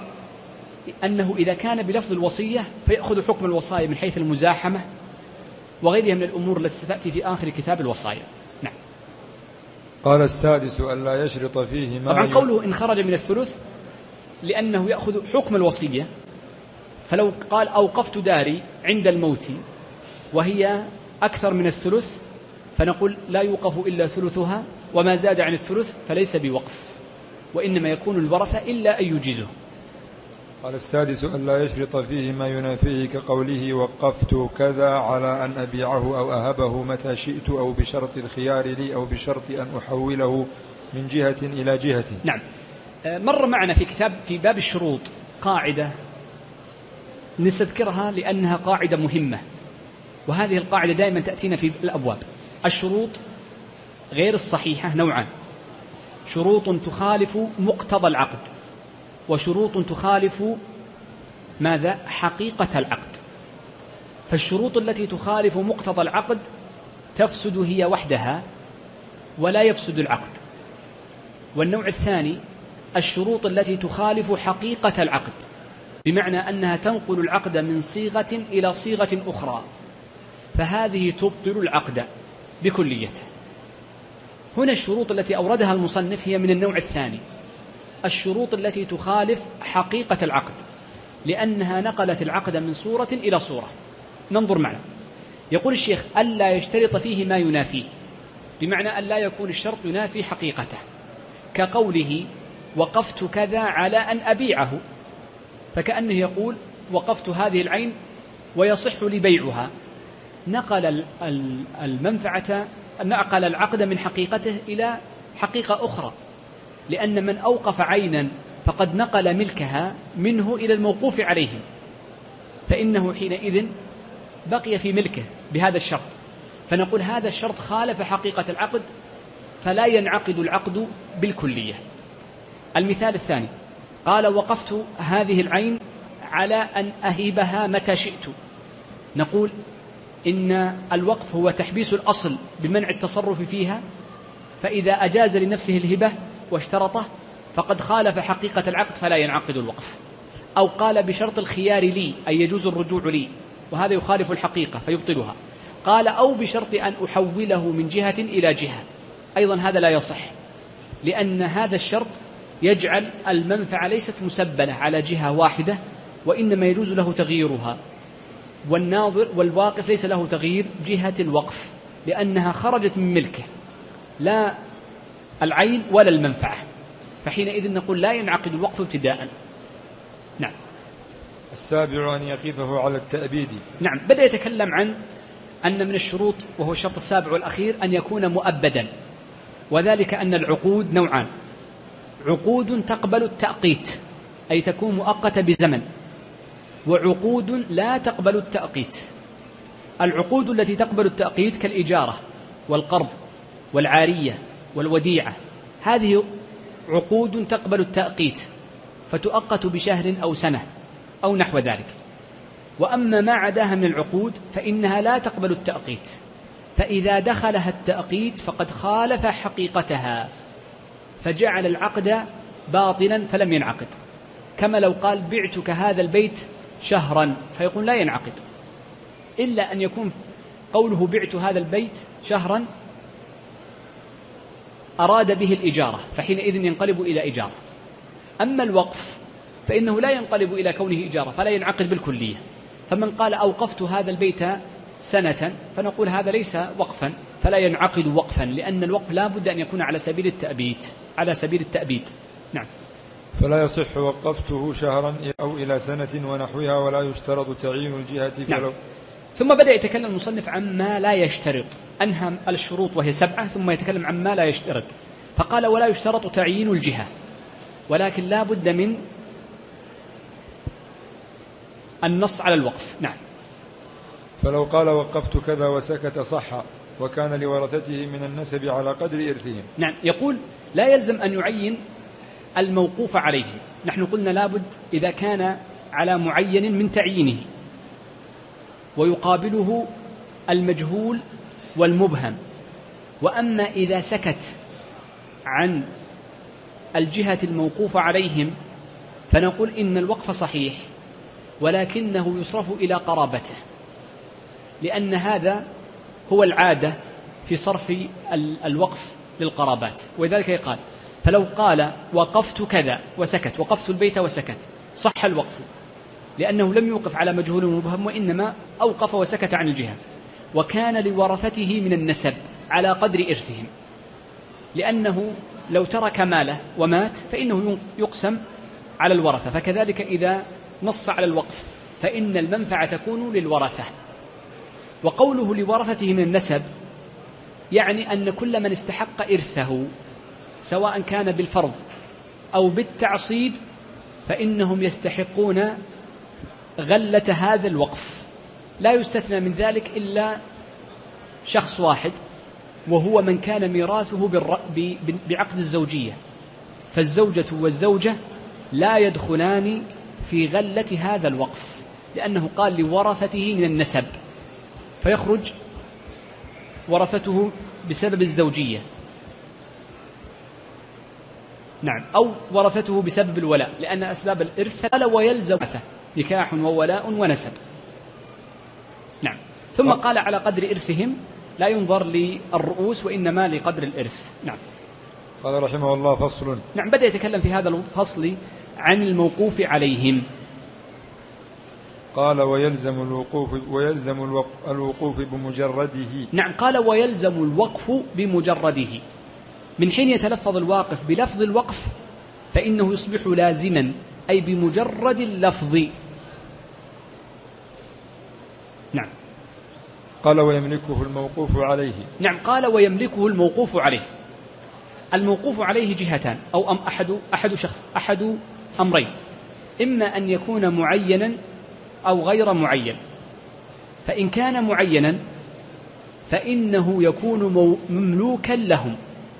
أنه إذا كان بلفظ الوصية فيأخذ حكم الوصايا من حيث المزاحمة وغيرها من الأمور التي ستأتي في آخر كتاب الوصايا. نعم. قال السادس ألا يشرط فيه ما طبعا قوله إن خرج من الثلث لأنه يأخذ حكم الوصية، فلو قال أوقفت داري عند الموت وهي أكثر من الثلث فنقول لا يوقف إلا ثلثها، وما زاد عن الثلث فليس بوقف، وإنما يكون الورثة إلا أن يجيزه. قال السادس ألا يشرط فيه ما ينافيه كقوله وقفت كذا على أن أبيعه أو أهبه متى شئت، أو بشرط الخيار لي، أو بشرط أن أحوله من جهة إلى جهة. نعم. مر معنا في باب الشروط قاعدة نستذكرها لأنها قاعدة مهمة، وهذه القاعدة دائما تأتينا في الأبواب. الشروط غير الصحيحة نوعان: شروط تخالف مقتضى العقد، وشروط تخالف ماذا؟ حقيقة العقد. فالشروط التي تخالف مقتضى العقد تفسد هي وحدها ولا يفسد العقد. والنوع الثاني الشروط التي تخالف حقيقة العقد، بمعنى أنها تنقل العقد من صيغة إلى صيغة أخرى، فهذه تبطل العقد بكليته. هنا الشروط التي أوردها المصنف هي من النوع الثاني، الشروط التي تخالف حقيقة العقد، لأنها نقلت العقد من صورة إلى صورة. ننظر معنا. يقول الشيخ ألا يشترط فيه ما ينافيه، بمعنى ألا يكون الشرط ينافي حقيقته، كقوله وقفت كذا على أن أبيعه، فكأنه يقول وقفت هذه العين ويصح لي بيعها، نقل المنفعة، نقل العقد من حقيقته إلى حقيقة أخرى، لأن من أوقف عينا فقد نقل ملكها منه إلى الموقوف عليه، فإنه حينئذ بقي في ملكه بهذا الشرط، فنقول هذا الشرط خالف حقيقة العقد فلا ينعقد العقد بالكلية. المثال الثاني قال وقفت هذه العين على أن أهيبها متى شئت، نقول إن الوقف هو تحبيس الأصل بمنع التصرف فيها، فإذا أجاز لنفسه الهبة واشترطه فقد خالف حقيقة العقد فلا ينعقد الوقف. أو قال بشرط الخيار لي أي يجوز الرجوع لي، وهذا يخالف الحقيقة فيبطلها. قال أو بشرط أن أحوله من جهة إلى جهة، أيضا هذا لا يصح، لأن هذا الشرط يجعل المنفعة ليست مسبلة على جهة واحدة، وإنما يجوز له تغييرها، والناظر والواقف ليس له تغيير جهة الوقف لأنها خرجت من ملكه، لا العين ولا المنفعة، فحينئذ نقول لا ينعقد الوقف ابتداء. نعم. السابع أن يقفه على التأبيد. نعم. بدأ يتكلم عن أن من الشروط، وهو الشرط السابع والأخير، أن يكون مؤبدا، وذلك أن العقود نوعان: عقود تقبل التأقيت أي تكون مؤقتة بزمن، وعقود لا تقبل التأقيت. العقود التي تقبل التأقيت كالإجارة والقرض والعارية والوديعة، هذه عقود تقبل التأقيت فتؤقت بشهر أو سنة أو نحو ذلك. وأما ما عداها من العقود فإنها لا تقبل التأقيت، فإذا دخلها التأقيت فقد خالف حقيقتها فجعل العقد باطلا فلم ينعقد، كما لو قال بعتك هذا البيت شهرا فيقول لا ينعقد، إلا أن يكون قوله بعت هذا البيت شهرا أراد به الإجارة، فحينئذ ينقلب إلى إجارة. أما الوقف فإنه لا ينقلب إلى كونه إجارة فلا ينعقد بالكلية. فمن قال أوقفت هذا البيت سنة فنقول هذا ليس وقفا فلا ينعقد وقفا، لأن الوقف لا بد أن يكون على سبيل التأبيد. نعم. فلا يصح وقفته شهرا أو إلى سنة ونحوها، ولا يشترط تعيين الجهة. نعم. ثم بدأ يتكلم المصنف عما لا يشترط، أنهى الشروط وهي 7، ثم يتكلم عما لا يشترط، فقال ولا يشترط تعيين الجهة، ولكن لا بد من النص على الوقف. نعم. فلو قال وقفت كذا وسكت صح، وكان لورثته من النسب على قدر إرثهم. نعم. يقول لا يلزم أن يعين الموقوف عليه. نحن قلنا لابد إذا كان على معين من تعيينه، ويقابله المجهول والمبهم. وأما إذا سكت عن الجهة الموقوف عليهم فنقول إن الوقف صحيح، ولكنه يصرف إلى قرابته، لأن هذا هو العادة في صرف الوقف للقرابات. ولذلك يقال فلو قال وقفت كذا وسكت، وقفت البيت وسكت، صح الوقف، لأنه لم يوقف على مجهول مبهم، وإنما أوقف وسكت عن الجهة. وكان لورثته من النسب على قدر إرثهم، لأنه لو ترك ماله ومات فإنه يقسم على الورثة. فكذلك إذا نص على الوقف فإن المنفعة تكون للورثة. وقوله لورثته من النسب يعني أن كل من استحق إرثه سواء كان بالفرض أو بالتعصيب فإنهم يستحقون غلة هذا الوقف، لا يستثنى من ذلك إلا شخص واحد، وهو من كان ميراثه بعقد الزوجية، فالزوجة والزوجة لا يدخلان في غلة هذا الوقف، لأنه قال لورثته من النسب، فيخرج ورثته بسبب الزوجية. نعم. أو ورثته بسبب الولاء، لأن أسباب الإرث ويلزم نكاح وولاء ونسب. نعم. ثم قال على قدر إرثهم، لا ينظر للرؤوس وإنما لقدر الإرث. نعم. قال رحمه الله فصل. نعم. بدأ يتكلم في هذا الفصل عن الموقوف عليهم. قال ويلزم الوقوف بمجرده. نعم. قال ويلزم الوقف بمجرده، من حين يتلفظ الواقف بلفظ الوقف فإنه يصبح لازما، أي بمجرد اللفظ. نعم. قال ويملكه الموقوف عليه. نعم. قال ويملكه الموقوف عليه. الموقوف عليه جهتان، أو أحد أمرين، إما أن يكون معينا أو غير معين. فإن كان معينا فإنه يكون مملوكا لهم،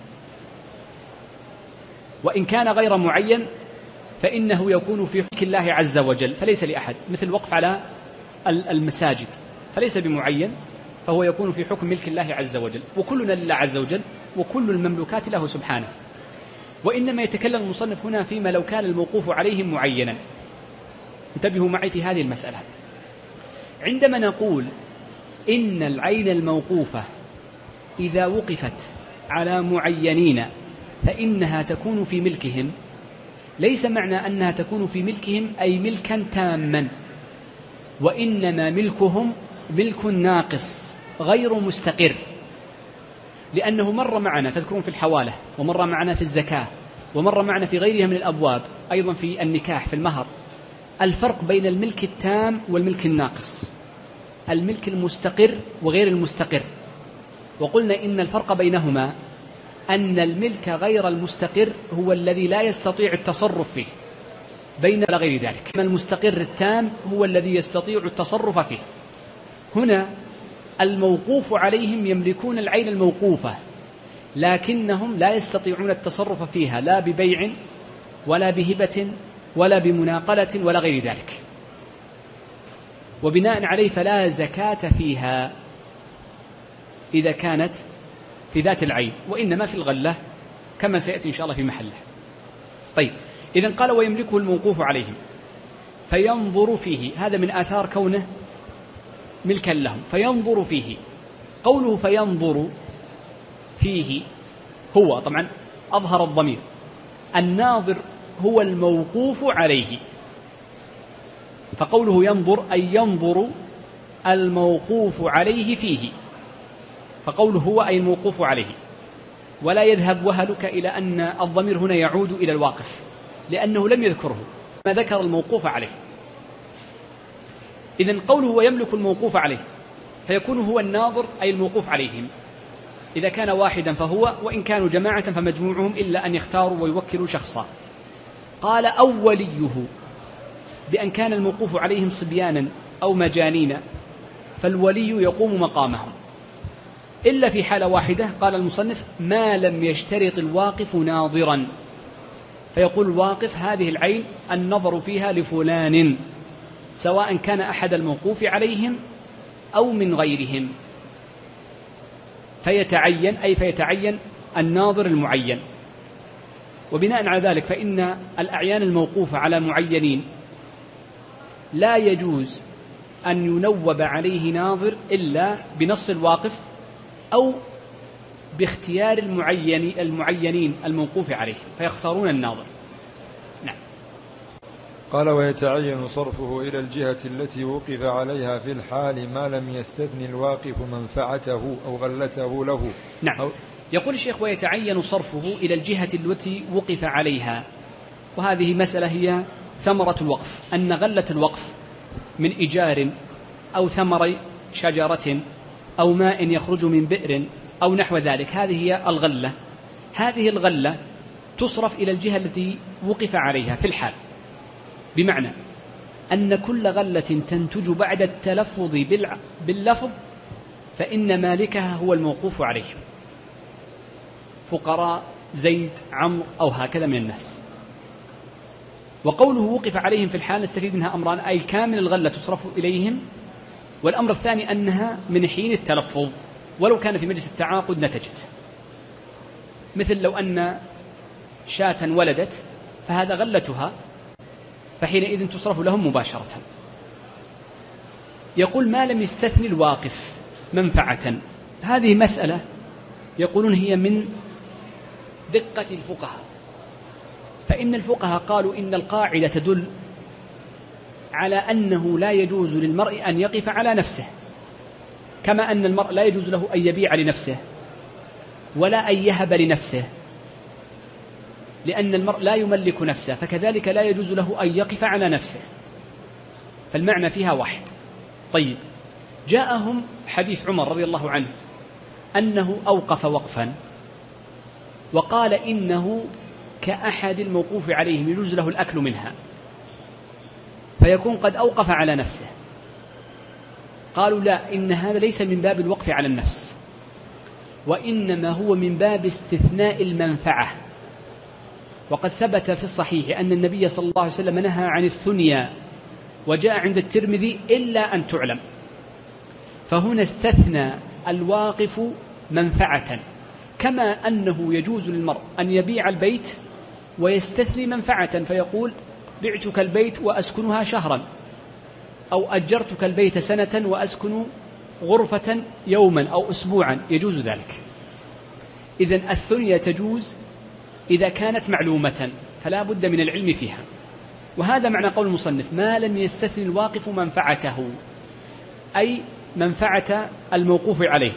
وإن كان غير معين فإنه يكون في حكم الله عز وجل، فليس لأحد، مثل الوقف على المساجد فليس بمعين، فهو يكون في حكم ملك الله عز وجل، وكلنا لله عز وجل، وكل المملوكات له سبحانه. وإنما يتكلم المصنف هنا فيما لو كان الموقوف عليهم معينا. انتبهوا معي في هذه المسألة. عندما نقول إن العين الموقوفة إذا وقفت على معينين فإنها تكون في ملكهم، ليس معنى أنها تكون في ملكهم أي ملكا تاما، وإنما ملكهم ملك ناقص غير مستقر، لأنه مر معنا، تذكرون في الحوالة، ومر معنا في الزكاة، ومر معنا في غيرها من الأبواب، أيضا في النكاح في المهر، الفرق بين الملك التام والملك الناقص، الملك المستقر وغير المستقر. وقلنا إن الفرق بينهما أن الملك غير المستقر هو الذي لا يستطيع التصرف فيه، بين غير ذلك المستقر التام هو الذي يستطيع التصرف فيه. هنا الموقوف عليهم يملكون العين الموقوفة، لكنهم لا يستطيعون التصرف فيها، لا ببيع ولا بهبة ولا بمناقلة ولا غير ذلك، وبناء عليه فلا زكاة فيها إذا كانت في ذات العين، وإنما في الغلة كما سيأتي إن شاء الله في محله. طيب، إذن قال ويملكه الموقوف عليهم فينظر فيه، هذا من آثار كونه ملكا لهم، فينظر فيه. قوله فينظر فيه هو طبعا أظهر الضمير، الناظر هو الموقوف عليه، فقوله ينظر أي ينظر الموقوف عليه فيه، فقوله هو أي الموقوف عليه. ولا يذهب وهلك إلى أن الضمير هنا يعود إلى الواقف، لأنه لم يذكره ما ذكر الموقوف عليه. إذن قوله ويملك الموقوف عليه فيكون هو الناظر أي الموقوف عليهم، إذا كان واحدا فهو، وإن كانوا جماعة فمجموعهم إلا أن يختاروا ويوكلوا شخصا. قال أو وليه، بأن كان الموقوف عليهم صبيانا أو مجانين فالولي يقوم مقامهم، إلا في حالة واحدة قال المصنف ما لم يشترط الواقف ناظرا، فيقول الواقف هذه العين النظر فيها لفلان سواء كان أحد الموقوف عليهم أو من غيرهم، فيتعين الناظر المعين. وبناء على ذلك فإن الأعيان الموقوفة على معينين لا يجوز أن ينوب عليه ناظر إلا بنص الواقف أو باختيار المعينين الموقوف عليه، فيختارون الناظر. نعم. قال ويتعين صرفه إلى الجهة التي وقف عليها في الحال ما لم يستثني الواقف منفعته أو غلته له. نعم. يقول الشيخ ويتعين صرفه إلى الجهة التي وقف عليها، وهذه مسألة هي ثمرة الوقف، أن غلة الوقف من إيجار أو ثمر شجرة أو ماء يخرج من بئر أو نحو ذلك، هذه هي الغلة. هذه الغلة تصرف إلى الجهة التي وقف عليها في الحال، بمعنى أن كل غلة تنتج بعد التلفظ باللفظ فإن مالكها هو الموقوف عليه، فقراء زيد عمرو أو هكذا من الناس. وقوله وقف عليهم في الحال نستفيد منها أمران، أي كامل الغلة تصرف إليهم، والأمر الثاني أنها من حين التلفظ ولو كان في مجلس التعاقد نتجت، مثل لو أن شاة ولدت فهذا غلتها فحينئذ تصرف لهم مباشرة. يقول ما لم يستثني الواقف منفعة، هذه مسألة يقولون هي من دقة الفقهاء، فإن الفقهاء قالوا إن القاعدة تدل على أنه لا يجوز للمرء أن يقف على نفسه، كما أن المرء لا يجوز له أن يبيع لنفسه ولا أن يهب لنفسه، لأن المرء لا يملك نفسه، فكذلك لا يجوز له أن يقف على نفسه، فالمعنى فيها واحد. طيب، جاءهم حديث عمر رضي الله عنه أنه أوقف وقفا وقال إنه كأحد الموقوف عليهم يجوز له الأكل منها، فيكون قد أوقف على نفسه. قالوا لا، إن هذا ليس من باب الوقف على النفس، وإنما هو من باب استثناء المنفعة. وقد ثبت في الصحيح أن النبي صلى الله عليه وسلم نهى عن الثنيا، وجاء عند الترمذي إلا أن تعلم، فهنا استثنى الواقف منفعة، كما أنه يجوز للمرء أن يبيع البيت ويستثني منفعة، فيقول بعتك البيت وأسكنها شهرا، أو أجرتك البيت سنة وأسكن غرفة يوما أو أسبوعا، يجوز ذلك. إذن الثنيا تجوز إذا كانت معلومة، فلا بد من العلم فيها. وهذا معنى قول المصنف ما لم يستثني الواقف منفعته، أي منفعة الموقوف عليه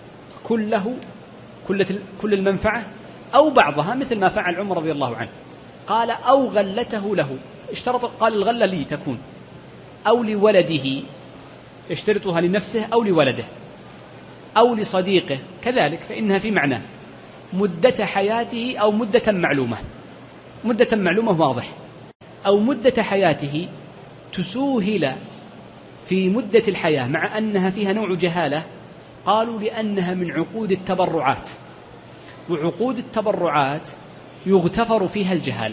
كل المنفعة أو بعضها، مثل ما فعل عمر رضي الله عنه. قال أو غلته له، اشترط، قال الغلة لي تكون أو لولده، يشترطها لنفسه أو لولده أو لصديقه كذلك، فإنها في معنى مدة حياته أو مدة معلومة. مدة معلومة واضح، أو مدة حياته تسوهل في مدة الحياة مع أنها فيها نوع جهالة. قالوا لأنها من عقود التبرعات، وعقود التبرعات يغتفر فيها الجهالة،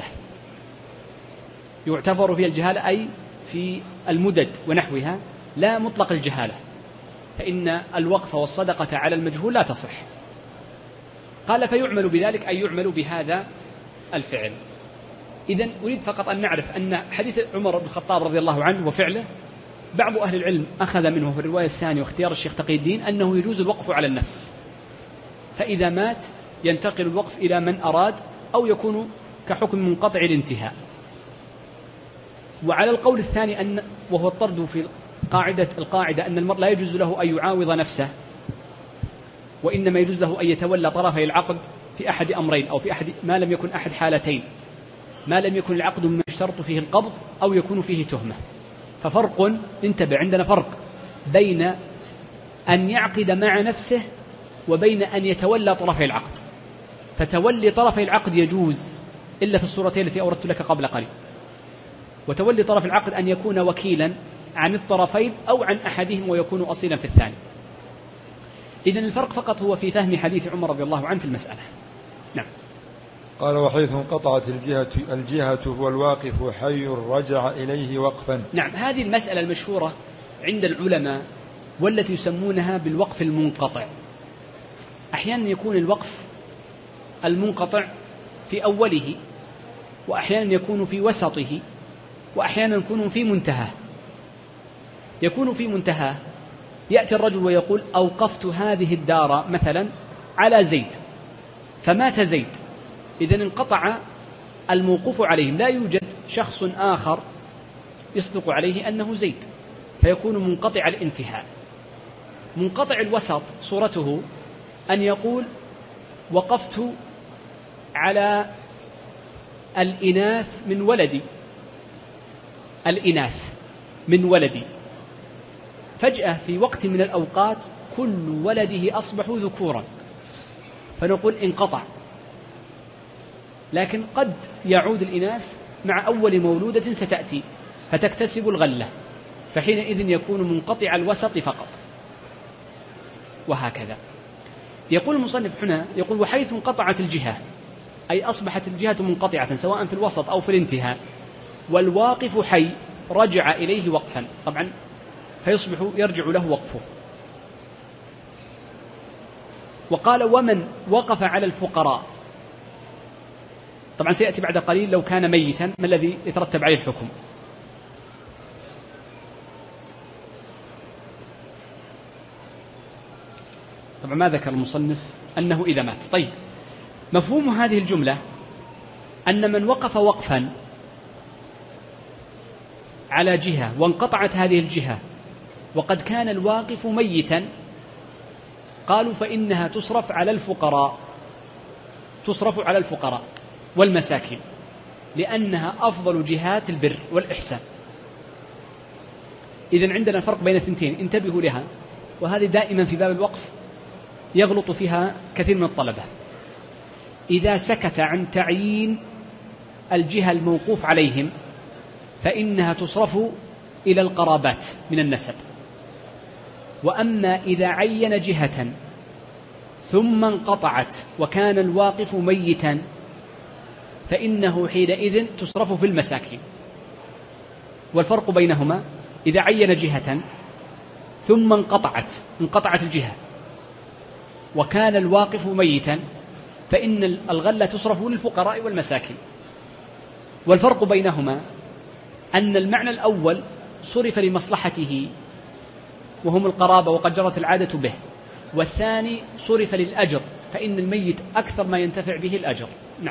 يعتبر فيها الجهالة أي في المدد ونحوها، لا مطلق الجهالة، فإن الوقف والصدقة على المجهول لا تصح. قال فيعمل بذلك أي يعمل بهذا الفعل. إذن أريد فقط أن نعرف أن حديث عمر بن الخطاب رضي الله عنه وفعله بعض أهل العلم أخذ منه في الرواية الثانية واختيار الشيخ تقي الدين أنه يجوز الوقف على النفس، فإذا مات ينتقل الوقف إلى من أراد، أو يكون كحكم منقطع الانتهاء. وعلى القول الثاني أن وهو الطرد في القاعدة أن المرء لا يجوز له أن يعاوض نفسه، وإنما يجوز له أن يتولى طرفي العقد في أحد أمرين، أو في أحد ما لم يكن أحد حالتين. ما لم يكن العقد مما يشترط فيه القبض أو يكون فيه تهمة. ففرق، انتبه، عندنا فرق بين أن يعقد مع نفسه وبين أن يتولى طرفي العقد. فتولي طرفي العقد يجوز إلا في الصورتين التي أوردت لك قبل قليل. وتولي طرف العقد أن يكون وكيلا عن الطرفين أو عن أحدهم ويكون أصيلا في الثاني. إذن الفرق فقط هو في فهم حديث عمر رضي الله عنه في المسألة. نعم. قال وحيث انقطعت الجهة هو الواقف حي رجع إليه وقفا. نعم، هذه المسألة المشهورة عند العلماء والتي يسمونها بالوقف المنقطع. أحيانا يكون الوقف المنقطع في أوله، وأحيانا يكون في وسطه، وأحيانا يكون في منتهى. يكون في منتهى، يأتي الرجل ويقول أوقفت هذه الدار مثلا على زيد، فمات زيد، إذن انقطع الموقوف عليهم، لا يوجد شخص آخر يصدق عليه أنه زيد، فيكون منقطع الانتهاء. منقطع الوسط صورته أن يقول وقفت على الإناث من ولدي، الإناث من ولدي، فجأة في وقت من الأوقات كل ولده أصبحوا ذكورا، فنقول انقطع. لكن قد يعود الإناث مع أول مولودة ستأتي فتكتسب الغلة، فحينئذ يكون منقطع الوسط فقط. وهكذا يقول المصنف هنا، يقول وحيث انقطعت الجهة، أي أصبحت الجهة منقطعة سواء في الوسط أو في الانتهاء، والواقف حي رجع إليه وقفا، طبعا فيصبح يرجع له وقفه. وقال ومن وقف على الفقراء، طبعا سيأتي بعد قليل لو كان ميتا ما الذي يترتب عليه الحكم. طبعا ما ذكر المصنف أنه إذا مات. طيب، مفهوم هذه الجملة أن من وقف وقفا على جهة وانقطعت هذه الجهة وقد كان الواقف ميتا، قالوا فإنها تصرف على الفقراء، تصرف على الفقراء والمساكين، لأنها أفضل جهات البر والإحسان. إذن عندنا فرق بين الثنتين، انتبهوا لها، وهذه دائما في باب الوقف يغلط فيها كثير من الطلبة. إذا سكت عن تعيين الجهة الموقوف عليهم فإنها تصرف إلى القرابات من النسب، وأما إذا عين جهة ثم انقطعت وكان الواقف ميتا فإنه حينئذ تصرف في المساكين. والفرق بينهما إذا عين جهة ثم انقطعت الجهة وكان الواقف ميتا فإن الغلة تصرف للفقراء والمساكين. والفرق بينهما أن المعنى الأول صرف لمصلحته وهم القرابة وقد جرت العادة به، والثاني صرف للأجر، فإن الميت أكثر ما ينتفع به الأجر. نعم.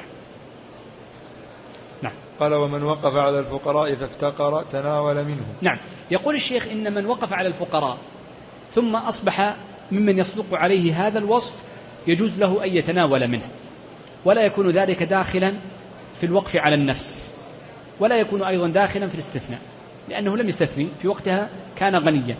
قال ومن وقف على الفقراء فافتقر تناول منه. نعم، يقول الشيخ إن من وقف على الفقراء ثم أصبح ممن يصدق عليه هذا الوصف يجوز له أن يتناول منه، ولا يكون ذلك داخلا في الوقف على النفس، ولا يكون أيضا داخلا في الاستثناء، لأنه لم يستثني في وقتها، كان غنيا.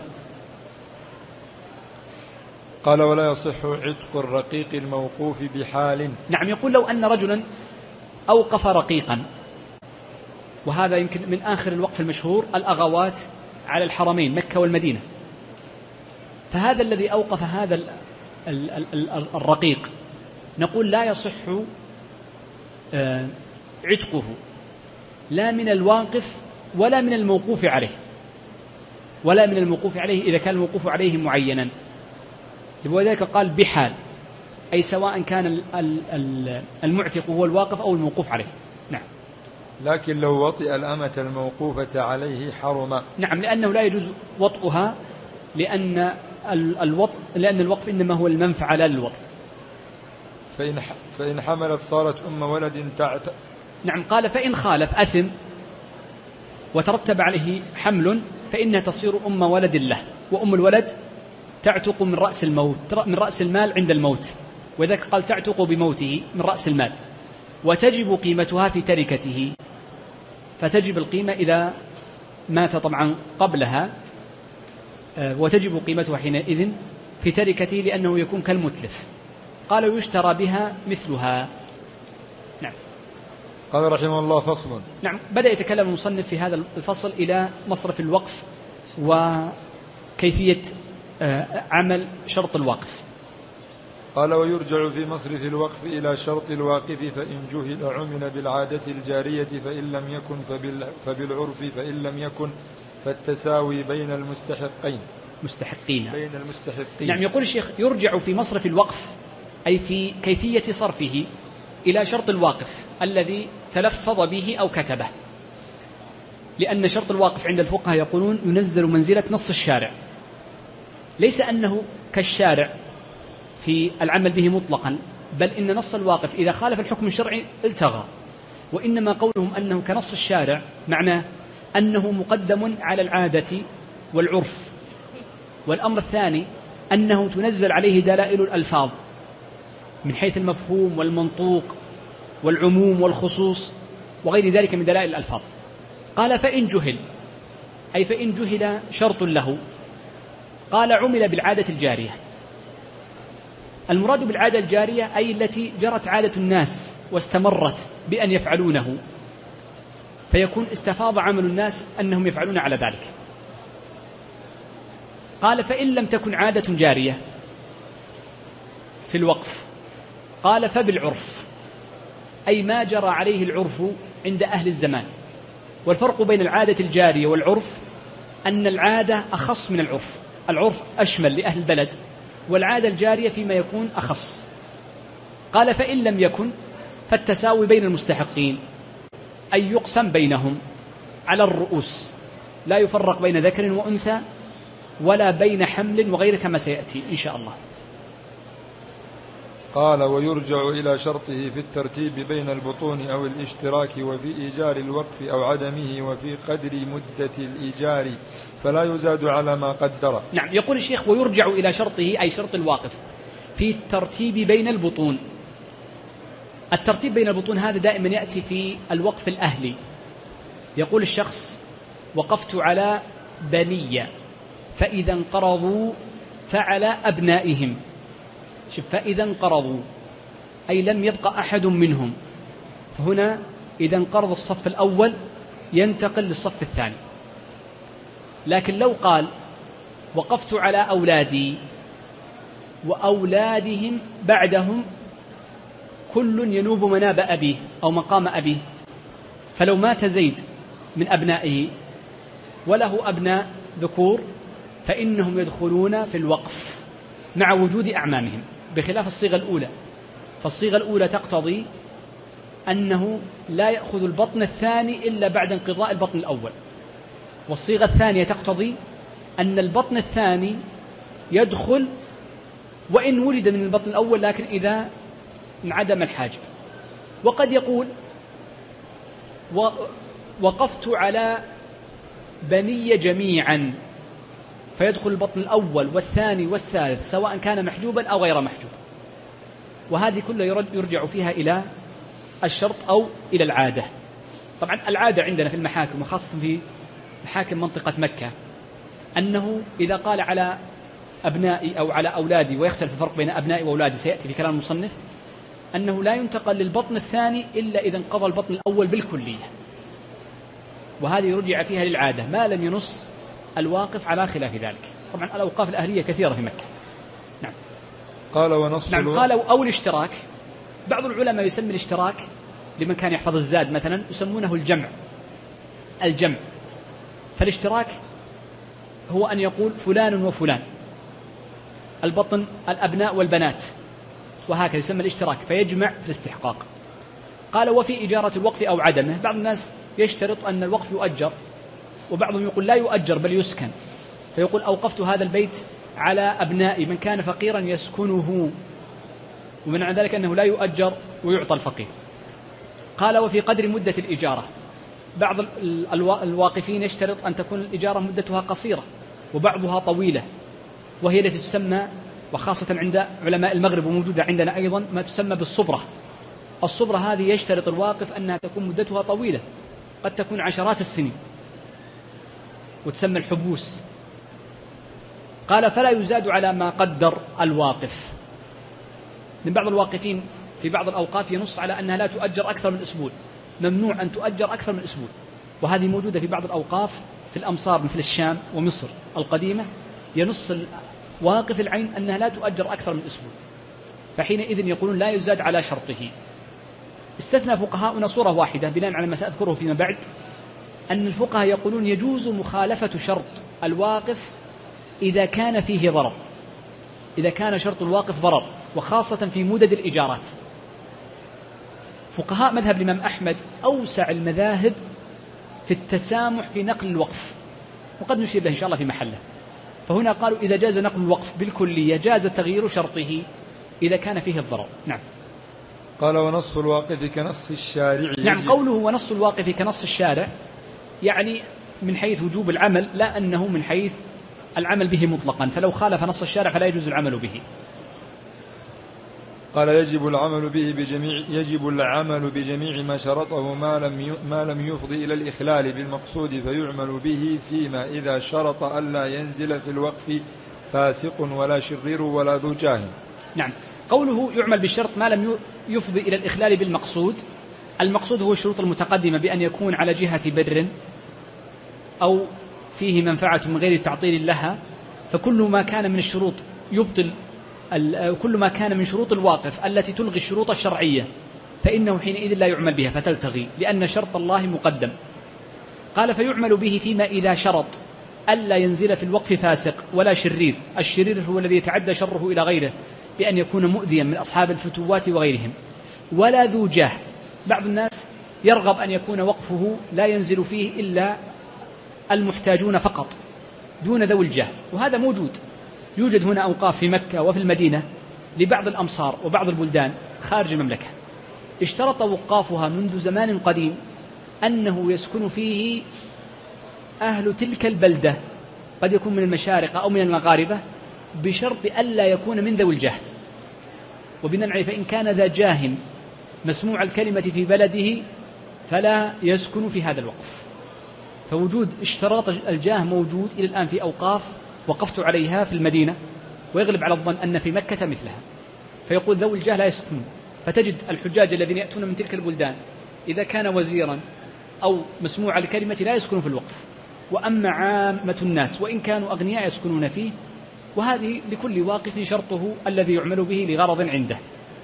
قال ولا يصح عتق الرقيق الموقوف بحال. نعم، يقول لو أن رجلا أوقف رقيقا، وهذا يمكن من آخر الوقف المشهور الأغوات على الحرمين مكة والمدينة، فهذا الذي أوقف هذا الرقيق نقول لا يصح عتقه لا من الواقف ولا من الموقوف عليه، إذا كان الموقوف عليه معينا، ولذلك قال بحال، أي سواء كان المعتق هو الواقف أو الموقوف عليه. نعم. لكن لو وطئ الأمة الموقوفة عليه حرم. نعم، لأنه لا يجوز وطئها، لأن الوقف إنما هو المنفعة لا للوطئ. فإن حملت صارت أم ولد نعم، قال فإن خالف أثم وترتب عليه حمل فإنها تصير أم ولد له، وأم الولد تعتق من رأس المال عند الموت، وذلك قال تعتق بموته من رأس المال، وتجب قيمتها في تركته فتجب القيمة إذا مات طبعا قبلها، وتجب قيمتها حينئذ في تركته لأنه يكون كالمتلف. قال ويشترى بها مثلها. نعم. قال رحمه الله فصل. نعم. بدأ يتكلم المصنف في هذا الفصل إلى مصرف الوقف وكيفية عمل شرط الوقف. قال ويرجع في مصرف الوقف إلى شرط الواقف، فإن جهل عمل بالعادة الجارية، فإن لم يكن فبالعرف، فإن لم يكن فالتساوي بين المستحقين. بين المستحقين. نعم. يقول الشيخ يرجع في مصرف الوقف أي في كيفية صرفه إلى شرط الواقف الذي تلفظ به أو كتبه، لأن شرط الواقف عند الفقهاء يقولون ينزل منزلة نص الشارع، ليس أنه كالشارع في العمل به مطلقا، بل إن نص الواقف إذا خالف الحكم الشرعي التغى، وإنما قولهم أنه كنص الشارع معناه أنه مقدم على العادة والعرف. والأمر الثاني أنه تنزل عليه دلائل الألفاظ من حيث المفهوم والمنطوق والعموم والخصوص وغير ذلك من دلائل الألفاظ. قال فإن جهل أي فإن جهل شرط له. قال عمل بالعادة الجارية. المراد بالعادة الجارية أي التي جرت عادة الناس واستمرت بأن يفعلونه، فيكون استفاض عمل الناس أنهم يفعلون على ذلك. قال فإن لم تكن عادة جارية في الوقف، قال فبالعرف أي ما جرى عليه العرف عند أهل الزمان. والفرق بين العادة الجارية والعرف أن العادة أخص من العرف، العرف أشمل لأهل البلد، والعادة الجارية فيما يكون أخص. قال فإن لم يكن فالتساوي بين المستحقين أي يقسم بينهم على الرؤوس، لا يفرق بين ذكر وأنثى ولا بين حمل وغير كما سيأتي إن شاء الله. قال ويرجع إلى شرطه في الترتيب بين البطون أو الاشتراك، وفي إيجار الوقف أو عدمه، وفي قدر مدة الإيجار، فلا يزاد على ما قدر. نعم. يقول الشيخ ويرجع إلى شرطه أي شرط الواقف في الترتيب بين البطون. الترتيب بين البطون هذا دائما يأتي في الوقف الأهلي. يقول الشخص وقفت على بنية فإذا انقرضوا فعلى أبنائهم. فإذا انقرضوا أي لم يبقى أحد منهم، فهنا إذا انقرض الصف الأول ينتقل للصف الثاني. لكن لو قال وقفت على أولادي وأولادهم بعدهم كل ينوب مناب أبيه أو مقام أبيه، فلو مات زيد من أبنائه وله أبناء ذكور فإنهم يدخلون في الوقف مع وجود أعمامهم، بخلاف الصيغة الأولى. فالصيغة الأولى تقتضي أنه لا يأخذ البطن الثاني إلا بعد انقضاء البطن الأول، والصيغة الثانية تقتضي أن البطن الثاني يدخل وإن ولد من البطن الأول، لكن إذا انعدم الحاجب. وقد يقول وقفت على بني جميعا فيدخل البطن الأول والثاني والثالث سواء كان محجوبا أو غير محجوب، وهذه كلها يرجع فيها إلى الشرط أو إلى العادة. طبعا العادة عندنا في المحاكم وخاصة في محاكم منطقة مكة أنه إذا قال على أبنائي أو على أولادي، ويختلف الفرق بين أبنائي وأولادي سيأتي في كلام المصنف، أنه لا ينتقل للبطن الثاني إلا إذا انقضى البطن الأول بالكلية، وهذه يرجع فيها للعادة ما لم ينص الواقف على خلاف ذلك. طبعا الأوقاف الأهلية كثيرة في مكة. نعم. قال ونص نعم. قال أو الاشتراك. بعض العلماء يسمي الاشتراك لمن كان يحفظ الزاد مثلا يسمونه الجمع. فالاشتراك هو أن يقول فلان وفلان، البطن الأبناء والبنات، وهكذا يسمى الاشتراك، فيجمع في الاستحقاق. قال وفي إجارة الوقف أو عدمه. بعض الناس يشترط أن الوقف يؤجر، وبعضهم يقول لا يؤجر بل يسكن، فيقول أوقفت هذا البيت على أبنائي من كان فقيرا يسكنه، ومن ذلك أنه لا يؤجر ويعطى الفقير. قال وفي قدر مدة الإجارة. بعض الواقفين يشترط أن تكون الإجارة مدتها قصيرة وبعضها طويلة، وهي التي تسمى، وخاصة عند علماء المغرب وموجودة عندنا أيضا، ما تسمى بالصبرة. الصبرة هذه يشترط الواقف أنها تكون مدتها طويلة، قد تكون عشرات السنين وتسمى الحبوس. قال فلا يزاد على ما قدر الواقف. من بعض الواقفين في بعض الأوقاف ينص على أنها لا تؤجر أكثر من أسبوع، ممنوع أن تؤجر أكثر من أسبوع، وهذه موجودة في بعض الأوقاف في الأمصار مثل الشام ومصر القديمة، ينص واقف العين أنها لا تؤجر أكثر من أسبوع، فحينئذ يقولون لا يزاد على شرطه. استثنى فقهاؤنا صورة واحدة بناء على ما سأذكره فيما بعد، أن الفقهاء يقولون يجوز مخالفة شرط الواقف إذا كان فيه ضرر، إذا كان شرط الواقف ضرر، وخاصة في مدد الإجارات. فقهاء مذهب الإمام أحمد أوسع المذاهب في التسامح في نقل الوقف، وقد نشير له إن شاء الله في محله. فهنا قالوا إذا جاز نقل الوقف بالكلية جاز تغيير شرطه إذا كان فيه الضرر. نعم. قال ونص الواقف كنص الشارع. نعم، قوله ونص الواقف كنص الشارع يعني من حيث وجوب العمل، لا أنه من حيث العمل به مطلقا، فلو خالف نص الشارع فلا يجوز العمل به. قال يجب العمل بجميع ما شرطه ما لم يفضي إلى الإخلال بالمقصود، فيعمل به فيما إذا شرط ألا ينزل في الوقف فاسق ولا شرير ولا ذو جاه. نعم، قوله يعمل بالشرط ما لم يفضي إلى الإخلال بالمقصود، المقصود هو الشروط المتقدمة بأن يكون على جهة بر أو فيه منفعة من غير تعطيل لها، فكل ما كان من الشروط يبطل، كل ما كان من شروط الواقف التي تلغي الشروط الشرعية فإنه حينئذ لا يعمل بها فتلتغي، لأن شرط الله مقدم. قال فيعمل به فيما إذا شرط ألا ينزل في الوقف فاسق ولا شرير. الشرير هو الذي يتعدى شره إلى غيره بأن يكون مؤذيا من أصحاب الفتوات وغيرهم، ولا ذو جاه. بعض الناس يرغب أن يكون وقفه لا ينزل فيه إلا المحتاجون فقط دون ذوي الجاه، وهذا موجود. يوجد هنا أوقاف في مكة وفي المدينة لبعض الأمصار وبعض البلدان خارج المملكة اشترط وقافها منذ زمان قديم أنه يسكن فيه أهل تلك البلدة، قد يكون من المشارقة أو من المغاربة، بشرط ألا يكون من ذوي الجاه. وبناء عليه فإن كان ذا جاه مسموع الكلمة في بلده فلا يسكن في هذا الوقف. فوجود اشتراط الجاه موجود إلى الآن في أوقاف وقفت عليها في المدينة، ويغلب على الظن أن في مكة مثلها، فيقول ذوي الجاه لا يسكنون. فتجد الحجاج الذين يأتون من تلك البلدان إذا كان وزيرا أو مسموع الكلمة لا يسكن في الوقف، وأما عامة الناس وإن كانوا أغنياء يسكنون فيه. وهذه لكل واقف شرطه الذي يعمل به لغرض عنده.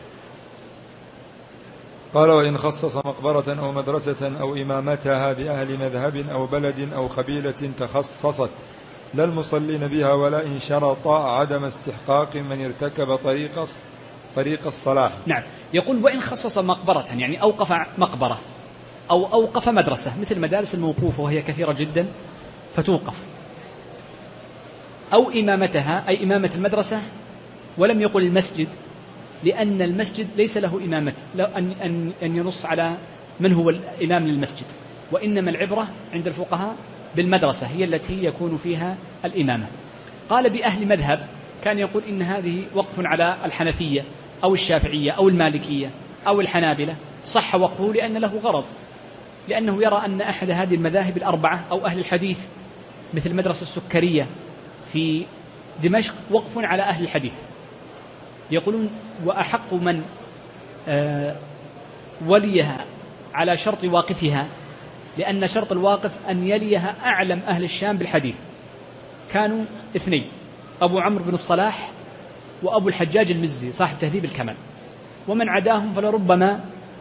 قال وإن خصص مقبرة أو مدرسة أو إمامتها بأهل مذهب أو بلد أو قبيلة تخصصت لا المصلين بها، ولا إن شرط عدم استحقاق من ارتكب طريق الصلاح. نعم، يقول وإن خصص مقبرة يعني أوقف مقبرة أو أوقف مدرسة، مثل المدارس الموقوفة وهي كثيرة جدا فتوقف، أو إمامتها أي إمامة المدرسة، ولم يقل المسجد، لأن المسجد ليس له إمامة أن ينص على من هو الإمام للمسجد، وإنما العبرة عند الفقهاء بالمدرسة هي التي يكون فيها الإمامة. قال بأهل مذهب كان يقول إن هذه وقف على الحنفية أو الشافعية أو المالكية أو الحنابلة، صح وقفه لأن له غرض، لأنه يرى أن أحد هذه المذاهب الأربعة أو أهل الحديث مثل المدرسة السكرية في دمشق وقف على أهل الحديث، يقولون وأحق من وليها على شرط واقفها، لأن شرط الواقف أن يليها أعلم أهل الشام بالحديث، كانوا اثنين، أبو عمرو بن الصلاح وأبو الحجاج المزي صاحب تهذيب الكمال، ومن عداهم فلربما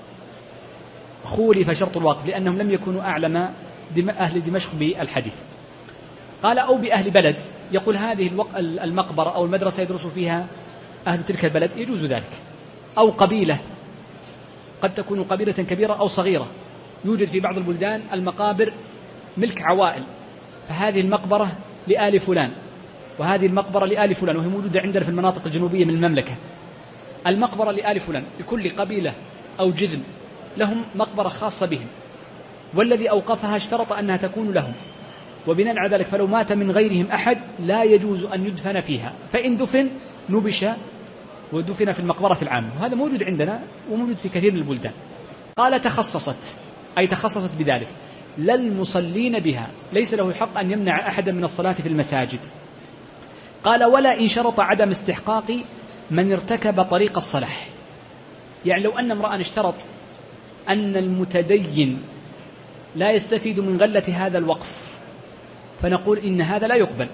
خولف شرط الواقف لأنهم لم يكونوا أعلم أهل دمشق بالحديث. قال أو بأهل بلد، يقول هذه المقبرة أو المدرسة يدرس فيها أهل تلك البلد يجوز ذلك، أو قبيلة، قد تكون قبيلة كبيرة أو صغيرة، يوجد في بعض البلدان المقابر ملك عوائل، فهذه المقبرة لآل فلان وهذه المقبرة لآل فلان، وهي موجودة عندنا في المناطق الجنوبية من المملكة، المقبرة لآل فلان، لكل قبيلة أو جذم لهم مقبرة خاصة بهم، والذي أوقفها اشترط أنها تكون لهم، وبناء على ذلك فلو مات من غيرهم أحد لا يجوز أن يدفن فيها، فإن دفن نبش ودفن في المقبرة العامة، وهذا موجود عندنا وموجود في كثير من البلدان. قال تخصصت أي تخصصت بذلك، لا المصلين بها، ليس له حق أن يمنع أحدا من الصلاة في المساجد. قال ولا إن شرط عدم استحقاق من ارتكب طريق الصلاح. يعني لو أن امرأ اشترط أن المتدين لا يستفيد من غلة هذا الوقف فنقول إن هذا لا يقبل،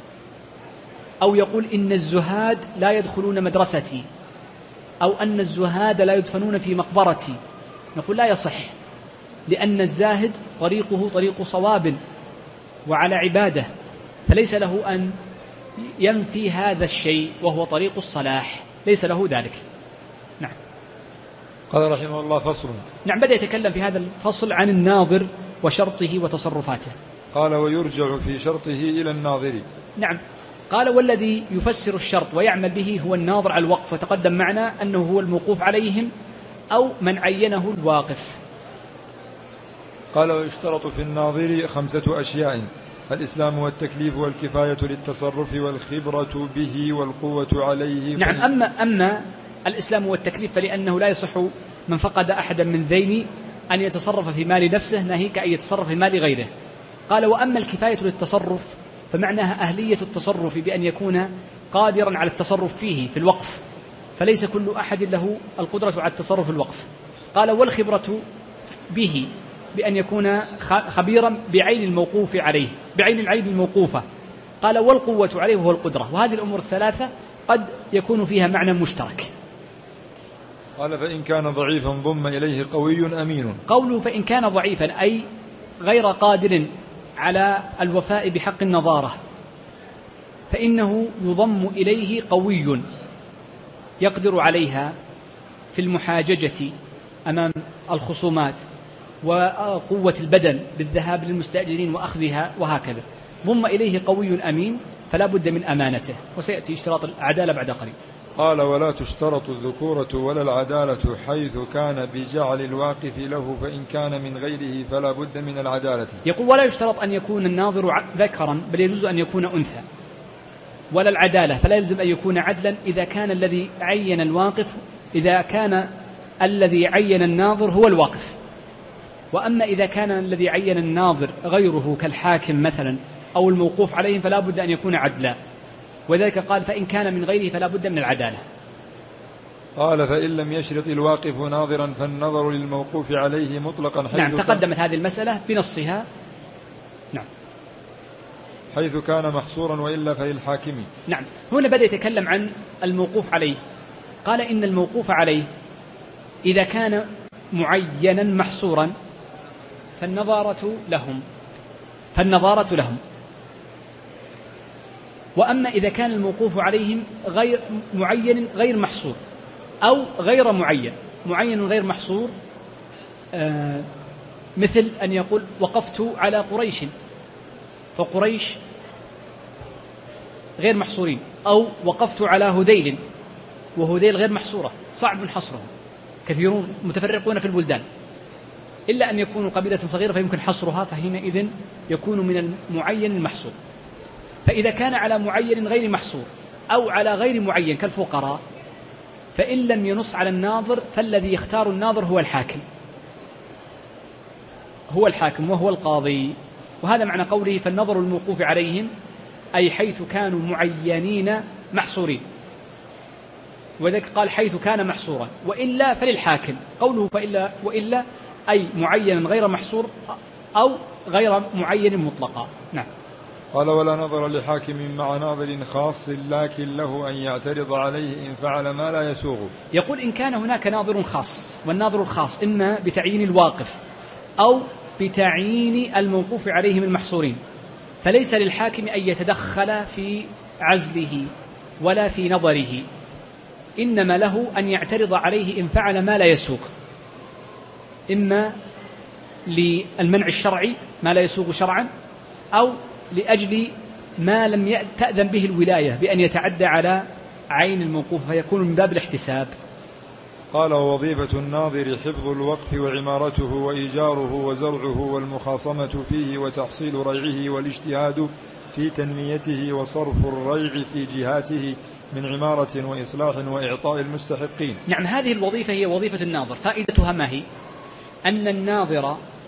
أو يقول إن الزهاد لا يدخلون مدرستي، أو أن الزهاد لا يدفنون في مقبرتي، نقول لا يصح، لأن الزاهد طريقه طريق صواب وعلى عبادة، فليس له أن ينفي هذا الشيء وهو طريق الصلاح، ليس له ذلك. نعم. قال رحمه الله فصل. نعم، بدأ يتكلم في هذا الفصل عن الناظر وشرطه وتصرفاته. قال ويرجع في شرطه إلى الناظر. نعم. قال والذي يفسر الشرط ويعمل به هو الناظر على الوقف، وتقدم معنا أنه هو الموقوف عليهم أو من عينه الواقف. قال ويشترط في الناظر 5 أشياء: الإسلام والتكليف والكفاية للتصرف والخبرة به والقوة عليه. نعم. أما الإسلام والتكليف فلأنه لا يصح من فقد أحدا من ذين أن يتصرف في مال نفسه ناهيك أن يتصرف في مال غيره. قال وأما الكفاية للتصرف فمعناها أهلية التصرف بأن يكون قادرا على التصرف فيه في الوقف، فليس كل أحد له القدرة على التصرف في الوقف. قال والخبرة به بأن يكون خبيرا بعين الموقوف عليه، بعين العين الموقوفة. قال والقوة عليه وهو القدرة. وهذه الأمور الثلاثة قد يكون فيها معنى مشترك. قال فإن كان ضعيفا ضم إليه قوي أمين. قوله فإن كان ضعيفا أي غير قادر على الوفاء بحق النظارة، فإنه يضم إليه قوي يقدر عليها في المحاججة أمام الخصومات، وقوة البدن بالذهاب للمستأجرين وأخذها وهكذا. ضم إليه قوي أمين فلا بد من أمانته، وسيأتي اشتراط العدالة بعد قليل. قال ولا تشترط الذكورة ولا العدالة حيث كان بجعل الواقف له، فإن كان من غيره فلا بد من العدالة. يقول ولا يشترط أن يكون الناظر ذكرا، بل يجوز أن يكون أنثى. ولا العدالة، فلا يلزم أن يكون عدلا إذا كان الذي عين الواقف، إذا كان الذي عين الناظر هو الواقف. وأما إذا كان الذي عين الناظر غيره كالحاكم مثلا أو الموقوف عليهم فلا بد أن يكون عدلا، وذلك قال فإن كان من غيره فلا بد من العدالة. قال فإن لم يشرط الواقف ناظرا فالنظر للموقوف عليه مطلقا. نعم، تقدمت هذه المسألة بنصها. نعم. حيث كان محصورا وإلا فللحاكم. نعم. هنا بدأ يتكلم عن الموقوف عليه. قال إن الموقوف عليه إذا كان معينا محصورا فالنظارة لهم. وأما إذا كان الموقوف عليهم غير معين غير محصور أو غير معين غير محصور، مثل أن يقول وقفت على قريش، فقريش غير محصورين، أو وقفت على هذيل وهذيل غير محصورة، صعب حصرهم، كثيرون متفرقون في البلدان، إلا أن يكونوا قبيلة صغيرة فيمكن حصرها، فحينئذ يكون من المعين المحصور. فإذا كان على معين غير محصور أو على غير معين كالفقراء، فإن لم ينص على الناظر فالذي يختار الناظر هو الحاكم وهو القاضي. وهذا معنى قوله فالنظر الموقوف عليهم أي حيث كانوا معينين محصورين، وذلك قال حيث كان محصورا، وإلا فللحاكم. قوله وإلا أي معين غير محصور أو غير معين مطلقا. نعم. قال ولا نظر لحاكم مع ناظر خاص لكن له أن يعترض عليه إن فعل ما لا يسوغ. يقول إن كان هناك ناظر خاص، والناظر الخاص إما بتعيين الواقف أو بتعيين الموقوف عليهم المحصورين، فليس للحاكم أن يتدخل في عزله ولا في نظره، إنما له أن يعترض عليه إن فعل ما لا يسوغ، إما للمنع الشرعي ما لا يسوغ شرعا، أو لأجل ما لم تأذن به الولاية بأن يتعدى على عين الموقوف فيكون من باب الاحتساب. قال ووظيفة الناظر حفظ الوقف وعمارته وإيجاره وزرعه والمخاصمة فيه وتحصيل ريعه والاجتهاد في تنميته وصرف الريع في جهاته من عمارة وإصلاح وإعطاء المستحقين. نعم، هذه الوظيفة هي وظيفة الناظر. فائدتها ما هي؟ أن الناظر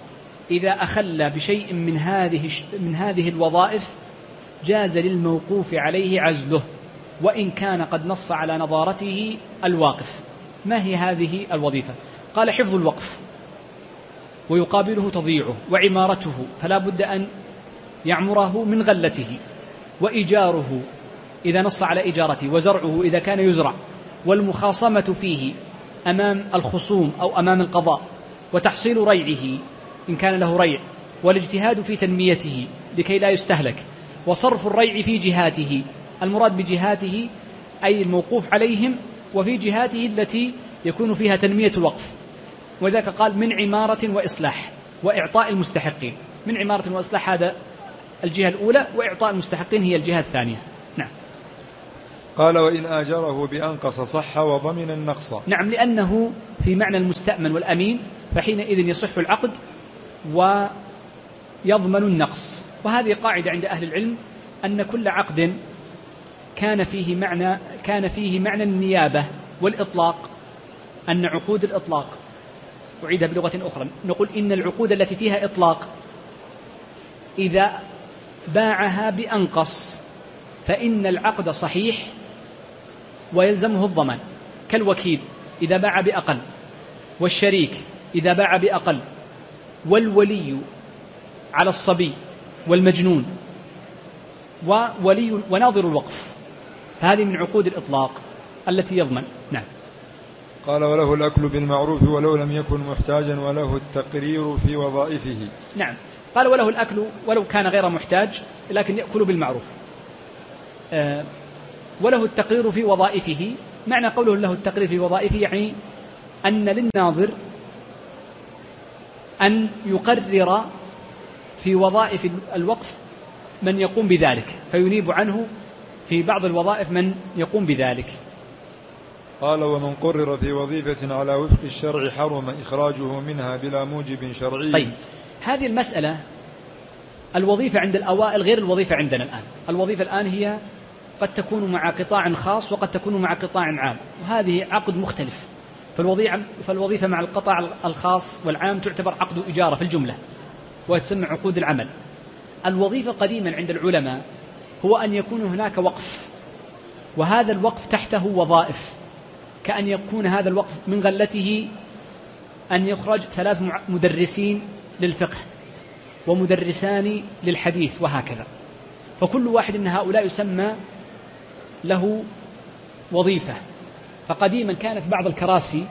إذا أخل بشيء من هذه الوظائف جاز للموقوف عليه عزله وإن كان قد نص على نظارته الواقف. ما هي هذه الوظيفة؟ قال: حفظ الوقف ويقابله تضييعه، وعمارته فلا بد أن يعمره من غلته، وإيجاره إذا نص على إيجارته، وزرعه إذا كان يزرع، والمخاصمة فيه أمام الخصوم أو أمام القضاء، وتحصيل ريعه إن كان له ريع، والاجتهاد في تنميته لكي لا يستهلك، وصرف الريع في جهاته. المراد بجهاته أي الموقوف عليهم، وفي جهاته التي يكون فيها تنمية الوقف. وذاك قال: من عمارة وإصلاح وإعطاء المستحقين. من عمارة وإصلاح هذا الجهة الأولى، وإعطاء المستحقين هي الجهة الثانية. نعم. قال: وإن آجره بأنقص صح وضمن النقص. نعم، لأنه في معنى المستأمن والأمين، فحينئذ يصح العقد ويضمن النقص. وهذه قاعدة عند أهل العلم، أن كل عقد كان فيه معنى النيابة والإطلاق، أن عقود الإطلاق، أعيدها بلغة أخرى، نقول إن العقود التي فيها إطلاق إذا باعها بأنقص فإن العقد صحيح ويلزمه الضمان، كالوكيل إذا باع بأقل، والشريك إذا باع بأقل، والولي على الصبي والمجنون، وولي وناظر الوقف. هذه من عقود الإطلاق التي يضمن. نعم. قال: وله الأكل بالمعروف ولو لم يكن محتاجا، وله التقرير في وظائفه. نعم. قال: وله الأكل ولو كان غير محتاج لكن يأكل بالمعروف. وله التقرير في وظائفه. معنى قوله له التقرير في وظائفه يعني أن للناظر أن يقرر في وظائف الوقف من يقوم بذلك، فينيب عنه في بعض الوظائف من يقوم بذلك. قال: ومن قرر في وظيفة على وفق الشرع حرم إخراجه منها بلا موجب شرعي. طيب، هذه المسألة الوظيفة عند الأوائل غير الوظيفة عندنا الآن. الوظيفة الآن هي قد تكون مع قطاع خاص وقد تكون مع قطاع عام، وهذه عقد مختلف. فالوظيفة مع القطاع الخاص والعام تعتبر عقد إجارة في الجملة، وتسمى عقود العمل. الوظيفة قديما عند العلماء هو أن يكون هناك وقف، وهذا الوقف تحته وظائف، كأن يكون هذا الوقف من غلته أن يخرج 3 مدرسين للفقه ومدرسان للحديث وهكذا، فكل واحد من هؤلاء يسمى له وظيفة. فقديما كانت بعض الكراسي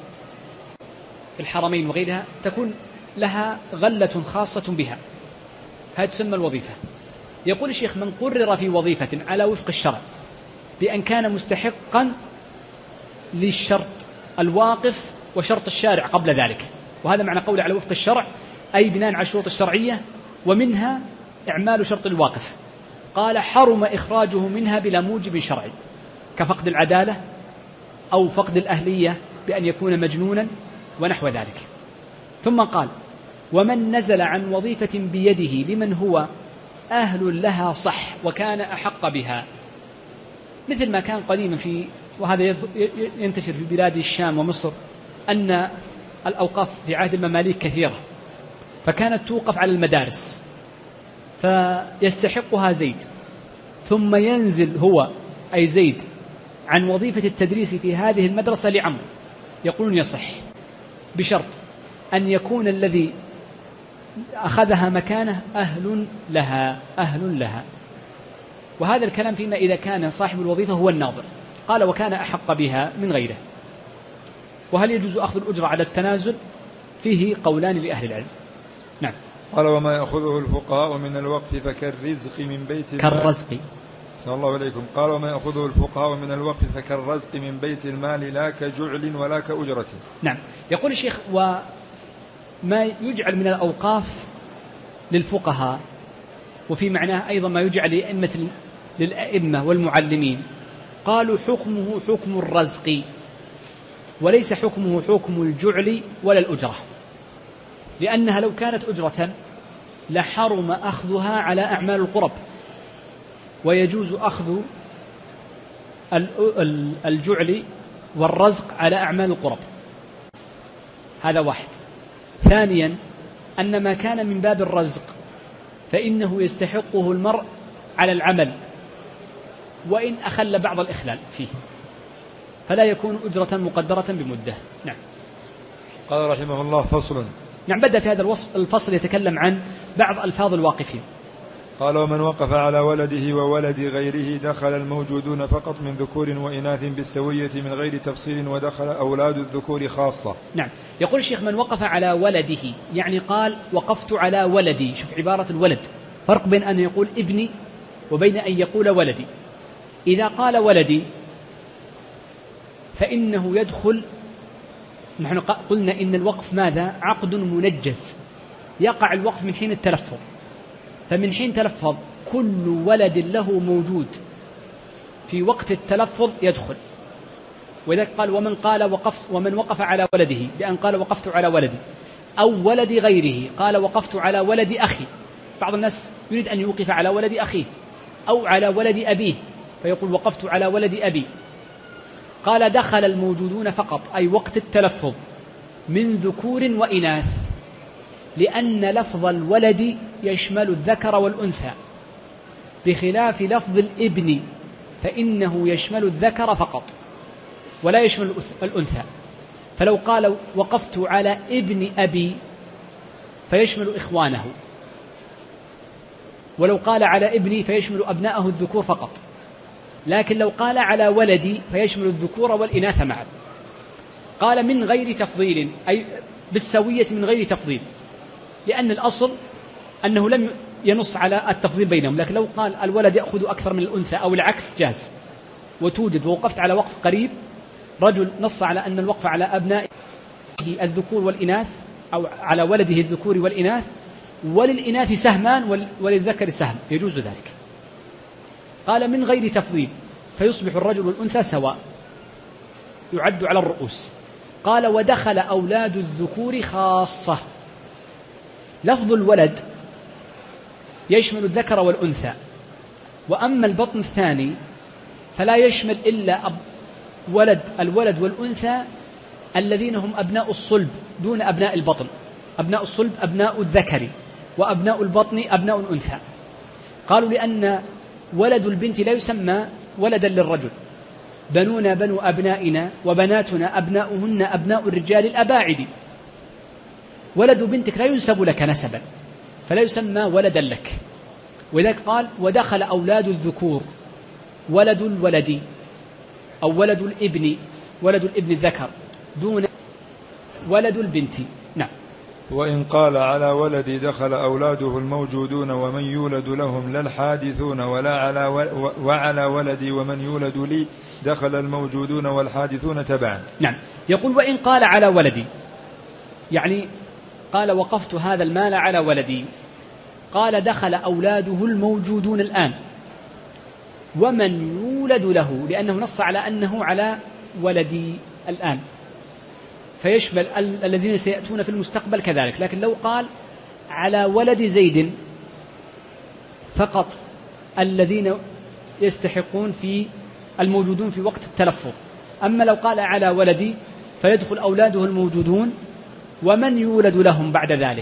في الحرمين وغيرها تكون لها غلة خاصة بها، هذه تسمى الوظيفة. يقول الشيخ: من قرر في وظيفة على وفق الشرع بأن كان مستحقا للشرط الواقف وشرط الشارع قبل ذلك، وهذا معنى قوله على وفق الشرع أي بناء على الشروط الشرعية، ومنها إعمال شرط الواقف. قال: حرم إخراجه منها بلا موجب شرعي، كفقد العدالة أو فقد الأهلية بأن يكون مجنونا ونحو ذلك. ثم قال: ومن نزل عن وظيفة بيده لمن هو أهل لها صح وكان أحق بها، مثل ما كان قديما وهذا ينتشر في بلاد الشام ومصر، أن الأوقاف في عهد المماليك كثيرة، فكانت توقف على المدارس فيستحقها زيد، ثم ينزل هو أي زيد عن وظيفة التدريس في هذه المدرسة لعمرو، يقولون يصح بشرط أن يكون الذي أخذها مكانه أهل لها. وهذا الكلام فيما إذا كان صاحب الوظيفة هو الناظر. قال: وكان أحق بها من غيره. وهل يجوز أخذ الأجرة على التنازل؟ فيه قولان لأهل العلم. نعم. قال: وما يأخذه الفقهاء من الوقف فكالرزق من بيت المال. كالرزق. صلى الله عليكم. قال: وما يأخذه الفقهاء من الوقف فكالرزق من بيت المال لا كجعل ولا كأجرة. نعم. يقول الشيخ: وما يجعل من الأوقاف للفقهاء، وفي معناه أيضا ما يجعل للأئمة والمعلمين، قالوا حكمه حكم الرزق وليس حكمه حكم الجعل ولا الأجرة، لأنها لو كانت أجرة لحرم أخذها على أعمال القرب، ويجوز أخذ الجعل والرزق على أعمال القرب. هذا واحد. ثانيا، أن ما كان من باب الرزق فإنه يستحقه المرء على العمل وإن أخل بعض الإخلال فيه، فلا يكون أجرة مقدرة بمدة. نعم. قال رحمه الله: فصل. نعم، بدأ في هذا الفصل يتكلم عن بعض ألفاظ الواقفين. قال: ومن وقف على ولده وولد غيره دخل الموجودون فقط من ذكور وإناث بالسوية من غير تفصيل، ودخل أولاد الذكور خاصة. نعم. يقول الشيخ: من وقف على ولده، يعني قال وقفت على ولدي. شوف عبارة الولد، فرق بين أن يقول ابني وبين أن يقول ولدي. إذا قال ولدي فإنه يدخل، نحن قلنا إن الوقف ماذا؟ عقد منجز، يقع الوقف من حين التلفظ، فمن حين تلفظ كل ولد له موجود في وقت التلفظ يدخل. وذلك قال: ومن وقف على ولده، بأن قال وقفت على ولدي، أو ولد غيره، قال وقفت على ولد أخي. بعض الناس يريد أن يوقف على ولد أخيه أو على ولد أبيه فيقول وقفت على ولد أبي. قال: دخل الموجودون فقط، أي وقت التلفظ، من ذكور وإناث، لأن لفظ الولد يشمل الذكر والأنثى، بخلاف لفظ الابن فإنه يشمل الذكر فقط ولا يشمل الأنثى. فلو قال وقفت على ابن أبي فيشمل إخوانه، ولو قال على ابني فيشمل أبناءه الذكور فقط، لكن لو قال على ولدي فيشمل الذكور والإناث معا. قال: من غير تفضيل، أي بالسوية من غير تفضيل، لأن الأصل أنه لم ينص على التفضيل بينهم، لكن لو قال الولد يأخذ أكثر من الأنثى أو العكس جاز. وتوجد، ووقفت على وقف قريب، رجل نص على أن الوقف على أبنائه الذكور والإناث، أو على ولده الذكور والإناث، وللإناث سهمان وللذكر سهم، يجوز ذلك. قال: من غير تفضيل، فيصبح الرجل والأنثى سواء، يعد على الرؤوس. قال: ودخل أولاد الذكور خاصة. لفظ الولد يشمل الذكر والأنثى، وأما البطن الثاني فلا يشمل إلا الولد والأنثى الذين هم أبناء الصلب دون أبناء البطن. أبناء الصلب أبناء الذكر، وأبناء البطن أبناء الأنثى. قالوا: لأن ولد البنت لا يسمى ولدا للرجل، بنونا بنو أبنائنا وبناتنا أبناؤهن أبناء الرجال الأباعد. ولد بنتك لا ينسب لك نسبا، فلا يسمى ولدا لك. ولذلك قال: ودخل أولاد الذكور، ولد الولد أو ولد الابن، ولد الابن الذكر، دون ولد البنت. نعم. وإن قال على ولدي دخل أولاده الموجودون ومن يولد لهم لا الحادثون وعلى ولدي ومن يولد لي دخل الموجودون والحادثون تبعا. نعم. يقول: وإن قال على ولدي، يعني قال وقفت هذا المال على ولدي، قال دخل أولاده الموجودون الآن ومن يولد له، لأنه نص على أنه على ولدي الآن، فيشمل الذين سيأتون في المستقبل كذلك. لكن لو قال على ولد زيد فقط الذين يستحقون في الموجودون في وقت التلفظ، أما لو قال على ولدي فيدخل أولاده الموجودون ومن يولد لهم بعد ذلك،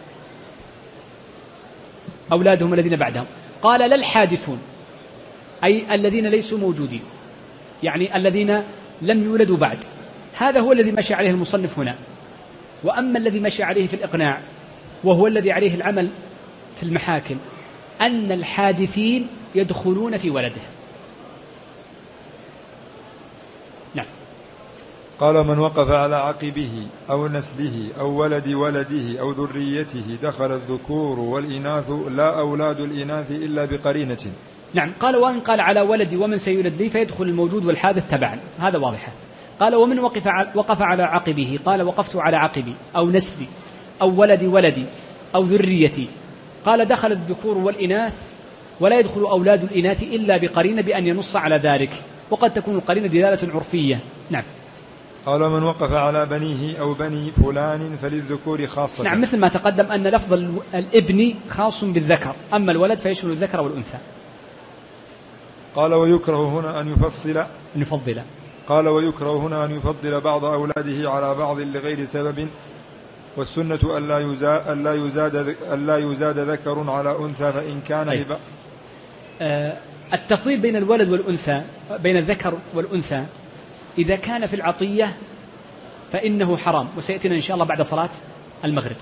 أولادهم الذين بعدهم. قال لا الحادثون، أي الذين ليسوا موجودين، يعني الذين لم يولدوا بعد. هذا هو الذي مشى عليه المصنف هنا. وأما الذي مشى عليه في الإقناع، وهو الذي عليه العمل في المحاكم، أن الحادثين يدخلون في ولده. نعم. قال: من وقف على عقبه أو نسله أو ولد ولده أو ذريته دخل الذكور والإناث لا أولاد الإناث إلا بقرينة. نعم. قال: وإن قال على ولدي ومن سيولد لي فيدخل الموجود والحادث تبعا، هذا واضحة. قال: ومن وقف على عقبه، قال وقفت على عقبي أو نسلي أو ولدي أو ذريتي، قال دخل الذكور والإناث ولا يدخل أولاد الإناث إلا بقرينة بأن ينص على ذلك، وقد تكون القرينة دلالة عرفية. نعم. قال: من وقف على بنيه أو بني فلان فللذكور خاصة. نعم، مثل ما تقدم أن لفظ الابن خاص بالذكر، أما الولد فيشمل الذكر والأنثى. قال: ويكره هنا أن يفضل. قال: ويكره هنا أن يفضل بعض أولاده على بعض لغير سبب والسنة ألا يزاد ذكر على أنثى فإن كان التفضيل بين الولد والأنثى، بين الذكر والأنثى، إذا كان في العطية فإنه حرام، وسيأتينا إن شاء الله بعد صلاة المغرب.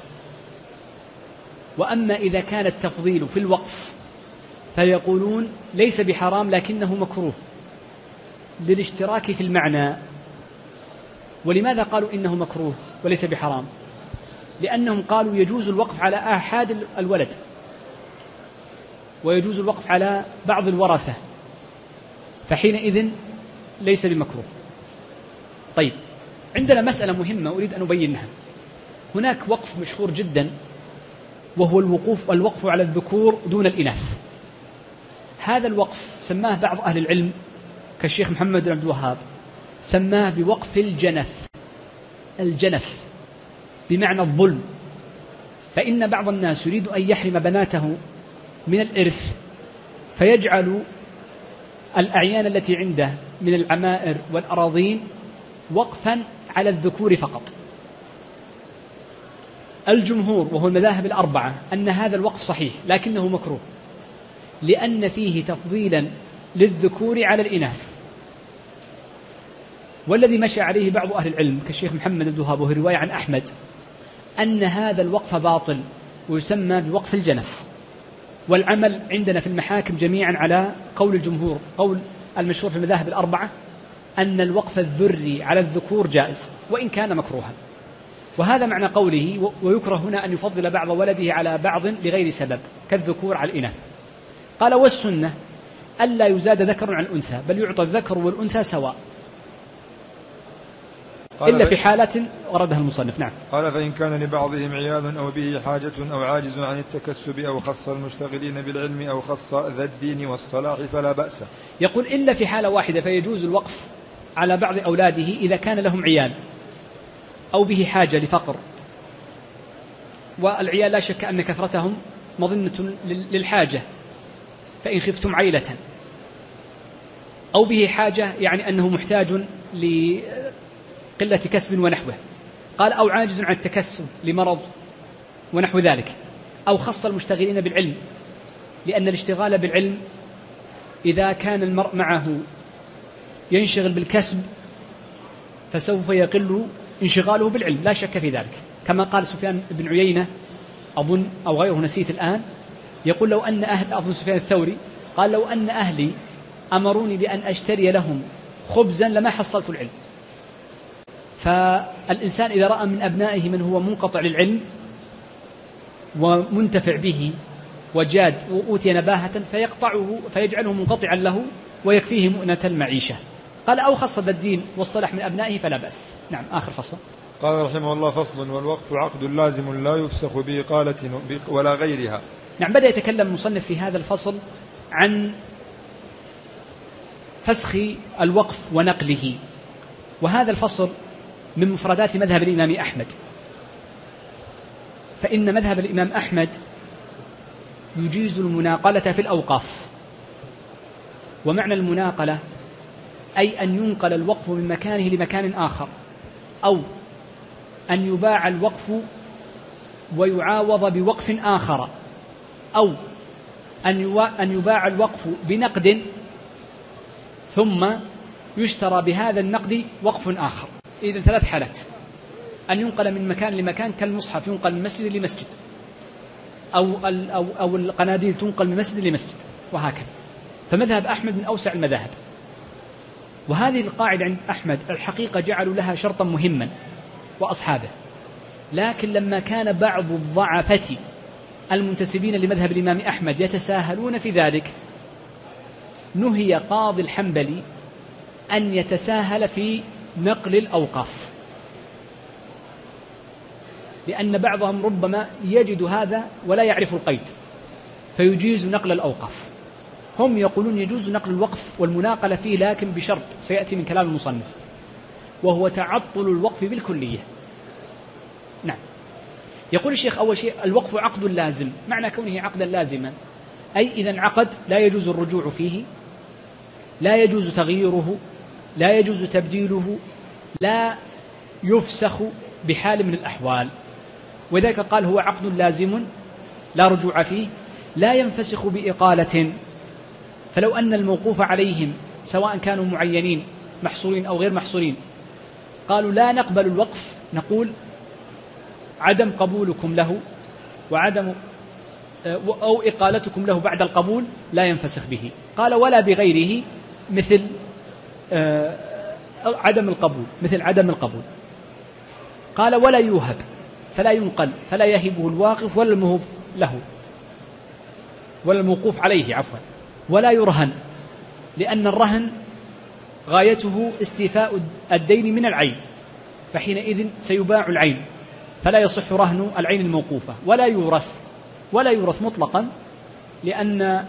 وأما إذا كان التفضيل في الوقف فيقولون ليس بحرام لكنه مكروه للاشتراك في المعنى. ولماذا قالوا إنه مكروه وليس بحرام؟ لأنهم قالوا يجوز الوقف على آحاد الولد ويجوز الوقف على بعض الورثة، فحينئذ ليس بمكروه. طيب، عندنا مسألة مهمة أريد أن أبينها. هناك وقف مشهور جدا وهو الوقف على الذكور دون الإناث. هذا الوقف سماه بعض أهل العلم كالشيخ محمد بن عبد الوهاب، سماه بوقف الجنث. الجنث بمعنى الظلم، فإن بعض الناس يريد أن يحرم بناته من الإرث فيجعل الأعيان التي عنده من العمائر والأراضين وقفا على الذكور فقط. الجمهور وهو المذاهب الأربعة أن هذا الوقف صحيح لكنه مكروه، لأن فيه تفضيلا للذكور على الإناث. والذي مشى عليه بعض أهل العلم كالشيخ محمد بن عبد الوهاب وهو رواية عن أحمد أن هذا الوقف باطل ويسمى بوقف الجنث. والعمل عندنا في المحاكم جميعا على قول الجمهور، قول المشهور في المذاهب الأربعة، أن الوقف الذري على الذكور جائز وإن كان مكروها. وهذا معنى قوله ويكره هنا أن يفضل بعض ولده على بعض لغير سبب كالذكور على الإناث. قال والسنة ألا يزاد ذكر عن أنثى، بل يعطى الذكر والأنثى سواء إلا في حالة وردها المصنف. نعم. قال فإن كان لبعضهم عيال أو به حاجة أو عاجز عن التكسب أو خص المشتغلين بالعلم أو خص ذا الدين والصلاح فلا بأس. يقول إلا في حالة واحدة، فيجوز الوقف على بعض أولاده إذا كان لهم عيال أو به حاجة لفقر، والعيال لا شك أن كثرتهم مظنة للحاجة، فإن خفتم عيلة، أو به حاجة يعني أنه محتاج لقلة كسب ونحوه. قال أو عاجز عن التكسب لمرض ونحو ذلك، أو خص المشتغلين بالعلم، لأن الاشتغال بالعلم إذا كان المرء معه ينشغل بالكسب فسوف يقل انشغاله بالعلم، لا شك في ذلك، كما قال سفيان بن عيينة أظن أو غيره نسيت الآن، يقول لو أن أظن سفيان الثوري قال لو أن أهلي أمروني بأن أشتري لهم خبزا لما حصلت العلم. فالإنسان إذا رأى من أبنائه من هو منقطع للعلم ومنتفع به وجاد وأوتي نباهة فيقطعه فيجعله منقطعا له ويكفيه مؤنة المعيشة. قال أو خص الدين والصلاح من أبنائه فلا بأس. نعم. آخر فصل. قال رحمه الله فصل والوقف عقد لازم لا يفسخ بإقالة ولا غيرها. نعم. بدأ يتكلم المصنف في هذا الفصل عن فسخ الوقف ونقله، وهذا الفصل من مفردات مذهب الإمام أحمد، فإن مذهب الإمام أحمد يجيز المناقلة في الأوقاف. ومعنى المناقلة أي أن ينقل الوقف من مكانه لمكان آخر، أو أن يباع الوقف ويعاوض بوقف آخر، أو أن يباع الوقف بنقد ثم يشترى بهذا النقد وقف آخر. إذن 3 حالات: أن ينقل من مكان لمكان كالمصحف ينقل من مسجد لمسجد، أو القناديل تنقل من مسجد لمسجد، وهكذا. فمذهب أحمد من أوسع المذاهب، وهذه القاعدة عند أحمد الحقيقة جعلوا لها شرطا مهما وأصحابه، لكن لما كان بعض الضعفة المنتسبين لمذهب الإمام أحمد يتساهلون في ذلك نهي قاضي الحنبلي أن يتساهل في نقل الأوقاف، لأن بعضهم ربما يجد هذا ولا يعرف القيد فيجيز نقل الأوقاف. هم يقولون يجوز نقل الوقف والمناقلة فيه، لكن بشرط سيأتي من كلام المصنف، وهو تعطل الوقف بالكلية. نعم. يقول الشيخ أول شيء الوقف عقد لازم. معنى كونه عقدا لازما أي إذا انعقد لا يجوز الرجوع فيه، لا يجوز تغييره، لا يجوز تبديله، لا يفسخ بحال من الأحوال. وذلك قال هو عقد لازم لا رجوع فيه لا ينفسخ بإقالة. فلو أن الموقوف عليهم سواء كانوا معينين محصورين أو غير محصورين قالوا لا نقبل الوقف، نقول عدم قبولكم له وعدم أو إقالتكم له بعد القبول لا ينفسخ به. قال ولا بغيره مثل عدم القبول، مثل عدم القبول. قال ولا يوهب، فلا ينقل، فلا يهبه الواقف ولا الموهوب له ولا الموقوف عليه عفوا، ولا يرهن، لأن الرهن غايته استيفاء الدين من العين، فحينئذ سيباع العين فلا يصح رهن العين الموقوفة. ولا يورث مطلقا، لأن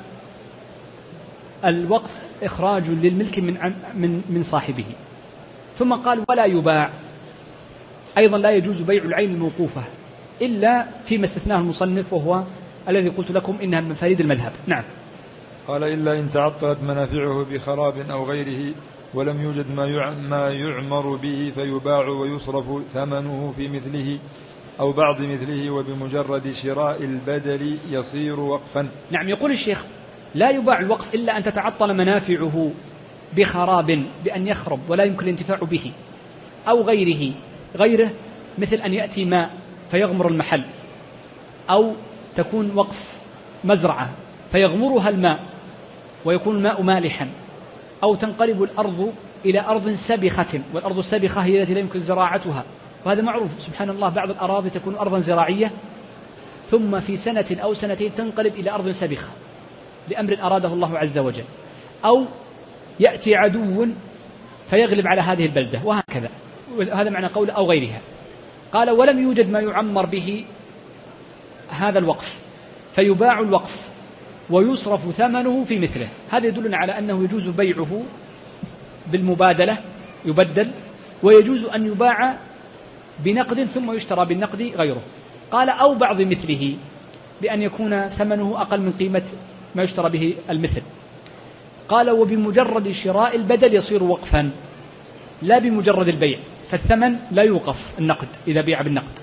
الوقف إخراج للملك من صاحبه. ثم قال ولا يباع، أيضا لا يجوز بيع العين الموقوفة إلا فيما استثناه المصنف، وهو الذي قلت لكم إنها من مفاريد المذهب. نعم. قال إلا إن تعطلت منافعه بخراب أو غيره ولم يوجد ما يعمر به فيباع ويصرف ثمنه في مثله أو بعض مثله وبمجرد شراء البدل يصير وقفا. نعم. يقول الشيخ لا يباع الوقف إلا أن تتعطل منافعه بخراب، بأن يخرب ولا يمكن الانتفاع به، أو غيره مثل أن يأتي ماء فيغمر المحل، أو تكون وقف مزرعة فيغمرها الماء ويكون الماء مالحا، أو تنقلب الأرض إلى أرض سبخة، والأرض السبخة هي التي لا يمكن زراعتها، وهذا معروف سبحان الله. بعض الأراضي تكون أرضا زراعية ثم في سنة أو سنتين تنقلب إلى أرض سبخة لأمر أراده الله عز وجل، أو يأتي عدو فيغلب على هذه البلدة، وهكذا. هذا معنى قول أو غيرها. قال ولم يوجد ما يعمر به هذا الوقف فيباع الوقف ويصرف ثمنه في مثله. هذا يدلنا على أنه يجوز بيعه بالمبادلة يبدل، ويجوز أن يباع بنقد ثم يشترى بالنقد غيره. قال أو بعض مثله، بأن يكون ثمنه أقل من قيمة ما يشترى به المثل. قال وبمجرد شراء البدل يصير وقفا، لا بمجرد البيع، فالثمن لا يوقف النقد إذا بيع بالنقد،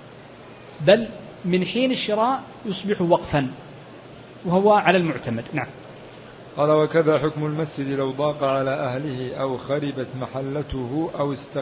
بل من حين الشراء يصبح وقفا، وهو على المعتمد. نعم. قال وكذا حكم المسجد لو ضاق على أهله أو خربت محلته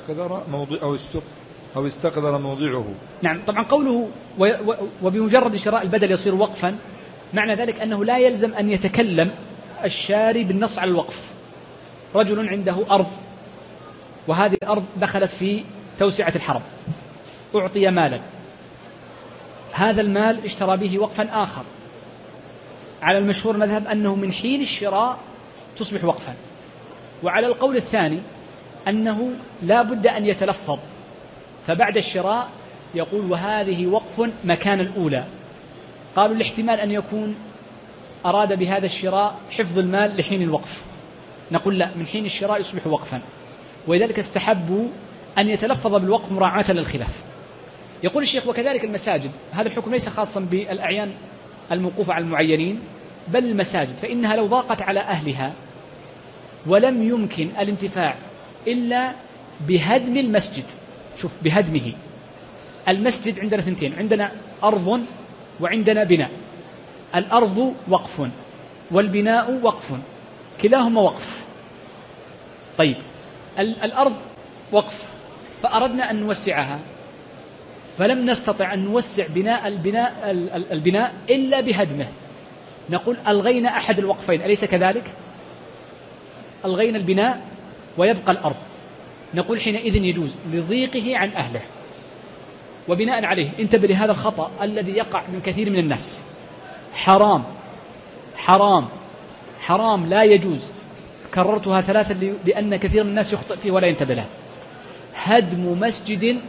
أو استقدر موضعه. نعم. طبعا قوله وبمجرد شراء البدل يصير وقفا، معنى ذلك أنه لا يلزم أن يتكلم الشاري بالنص على الوقف. رجل عنده أرض، وهذه الأرض دخلت في توسعة الحرم، أعطي مالا، هذا المال اشترى به وقفا آخر. على المشهور مذهب أنه من حين الشراء تصبح وقفا، وعلى القول الثاني أنه لا بد أن يتلفظ، فبعد الشراء يقول وهذه وقف مكان الأولى. قالوا الاحتمال أن يكون أراد بهذا الشراء حفظ المال لحين الوقف، نقول لا، من حين الشراء يصبح وقفا، ولذلك استحبوا أن يتلفظ بالوقف مراعاة للخلاف. يقول الشيخ وكذلك المساجد، هذا الحكم ليس خاصا بالأعيان الموقوفة على المعينين، بل المساجد، فإنها لو ضاقت على أهلها ولم يمكن الانتفاع إلا بهدم المسجد. شوف، بهدمه. المسجد عندنا ثنتين، عندنا أرض وعندنا بناء. الأرض وقف والبناء وقف، كلاهما وقف. طيب، الأرض وقف، فأردنا أن نوسعها، فلم نستطع أن نوسع البناء إلا بهدمه. نقول ألغينا أحد الوقفين، أليس كذلك؟ ألغينا البناء ويبقى الأرض. نقول حينئذ يجوز لضيقه عن أهله. وبناء عليه انتبه لهذا الخطأ الذي يقع من كثير من الناس. حرام حرام حرام، لا يجوز. كررتها ثلاثة لأن كثير من الناس يخطئ فيه ولا ينتبه له. هدم مسجد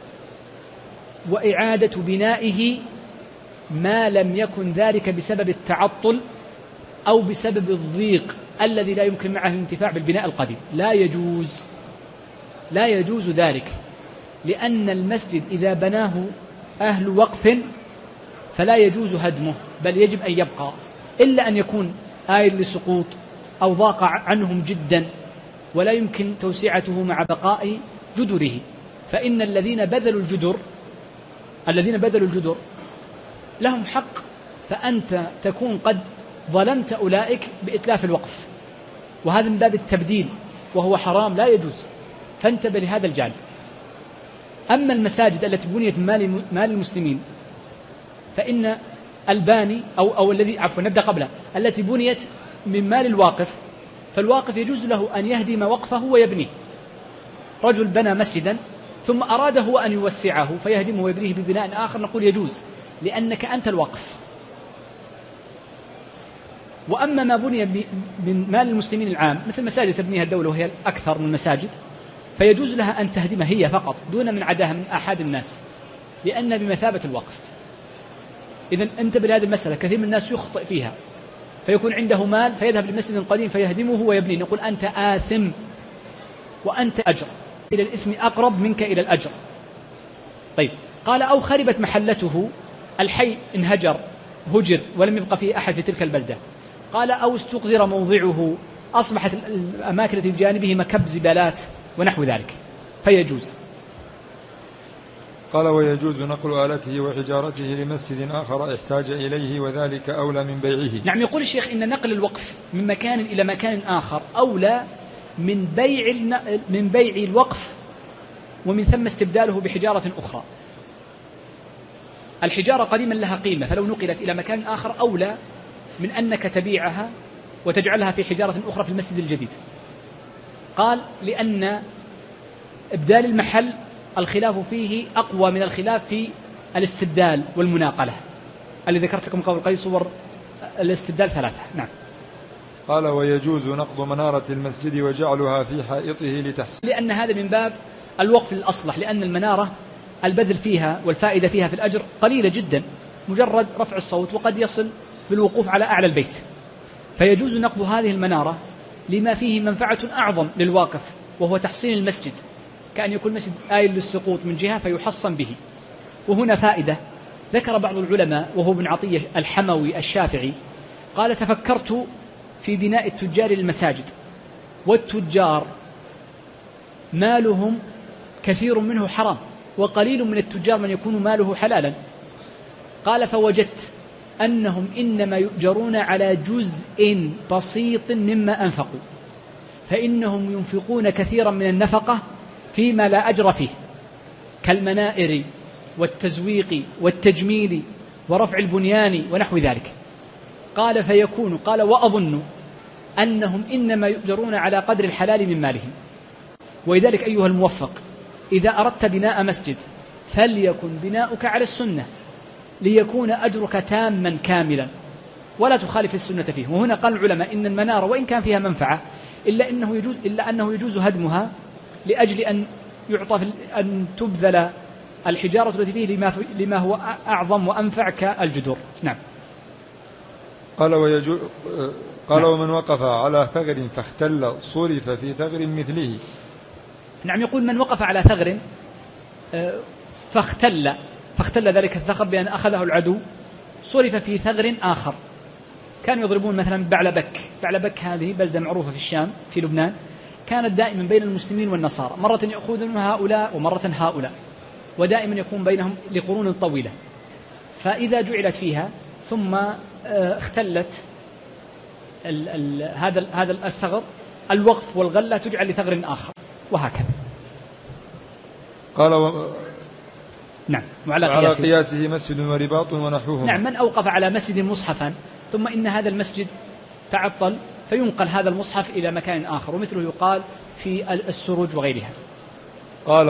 وإعادة بنائه ما لم يكن ذلك بسبب التعطل أو بسبب الضيق الذي لا يمكن معه الانتفاع بالبناء القديم، لا يجوز، لا يجوز ذلك، لأن المسجد إذا بناه أهل وقف فلا يجوز هدمه، بل يجب أن يبقى، إلا أن يكون آيل لسقوط أو ضاق عنهم جدا ولا يمكن توسعته مع بقاء جدره. فإن الذين بذلوا الجدر الذين بذلوا الجدر لهم حق، فأنت تكون قد ظلمت أولئك بإتلاف الوقف، وهذا من باب التبديل وهو حرام لا يجوز، فانتبه لهذا الجانب. أما المساجد التي بنيت من مال المسلمين فإن الباني أو الذي نبدأ قبله التي بنيت من مال الواقف، فالواقف يجوز له أن يهدم وقفه ويبنيه. رجل بنى مسجدا ثم أراد هو أن يوسعه فيهدمه ويبنيه ببناء آخر، نقول يجوز لأنك أنت الوقف. وأما ما بني من مال المسلمين العام مثل مساجد تبنيها الدولة وهي أكثر من المساجد، فيجوز لها أن تهدمها هي فقط دون من عداها من أحد الناس، لأنها بمثابة الوقف. إذن انتبه لهذه المسألة، كثير من الناس يخطئ فيها، فيكون عنده مال فيذهب لمسجد قديم فيهدمه ويبنيه، نقول أنت آثم وأنت أجر، إلى الإثم أقرب منك إلى الأجر. طيب، قال أو خربت محلته، الحي انهجر هجر ولم يبقى فيه أحد في تلك البلدة. قال أو استقذر موضعه، أصبحت الأماكن التي بجانبه مكب زبالات ونحو ذلك، فيجوز. قال ويجوز نقل آلته وحجارته لمسجد آخر احتاج إليه وذلك أولى من بيعه. نعم، يقول الشيخ إن نقل الوقف من مكان إلى مكان آخر أولى من بيع الوقف، ومن ثم استبداله بحجارة أخرى. الحجارة قديما لها قيمة، فلو نقلت إلى مكان آخر أولى من أنك تبيعها وتجعلها في حجارة أخرى في المسجد الجديد. قال لأن إبدال المحل الخلاف فيه أقوى من الخلاف في الاستبدال والمناقلة، اللي ذكرت لكم قبل قليل صور الاستبدال 3. نعم. قال ويجوز نقض منارة المسجد وجعلها في حائطه لتحسين، لأن هذا من باب الوقف الأصلح، لأن المنارة البذل فيها والفائدة فيها في الأجر قليلة جدا، مجرد رفع الصوت، وقد يصل بالوقوف على أعلى البيت، فيجوز نقض هذه المنارة لما فيه منفعة أعظم للواقف وهو تحصين المسجد، كأن يكون مسجد آيل للسقوط من جهة فيحصن به. وهنا فائدة ذكر بعض العلماء وهو ابن عطية الحموي الشافعي، قال تفكرت في بناء التجار للمساجد، والتجار مالهم كثير منه حرام، وقليل من التجار من يكون ماله حلالا. قال فوجدت أنهم إنما يؤجرون على جزء بسيط مما أنفقوا، فإنهم ينفقون كثيرا من النفقة فيما لا أجر فيه، كالمنائر والتزويق والتجميل ورفع البنيان ونحو ذلك. قال فيكون، قال وأظن أنهم إنما يؤجرون على قدر الحلال من مالهم. ولذلك أيها الموفق، إذا أردت بناء مسجد فليكن بناؤك على السنة ليكون أجرك تاما كاملا ولا تخالف السنة فيه. وهنا قال العلماء إن المنارة وإن كان فيها منفعة إلا أنه يجوز هدمها لأجل أن تبذل الحجارة التي فيه لما هو أعظم وأنفع كالجدر. نعم. قال ومن وقف على ثغر فاختل صرف في ثغر مثله. نعم، يقول من وقف على ثغر فاختل ذلك الثغر بأن أخذه العدو، صرف في ثغر آخر. كانوا يضربون مثلا بعلبك هذه بلدة معروفة في الشام في لبنان، كانت دائما بين المسلمين والنصارى، مرة يأخذون هؤلاء ومرة هؤلاء، ودائما يكون بينهم لقرون طويلة. فإذا جعلت فيها ثم اختلت هذا الثغر، الوقف والغلة تجعل لثغر آخر، وهكذا. قال نعم، وعلى قياسه مسجد ورباط ونحوهما. نعم، من أوقف على مسجد مصحفا ثم إن هذا المسجد تعطل فينقل هذا المصحف إلى مكان آخر، ومثله يقال في السروج وغيرها. قال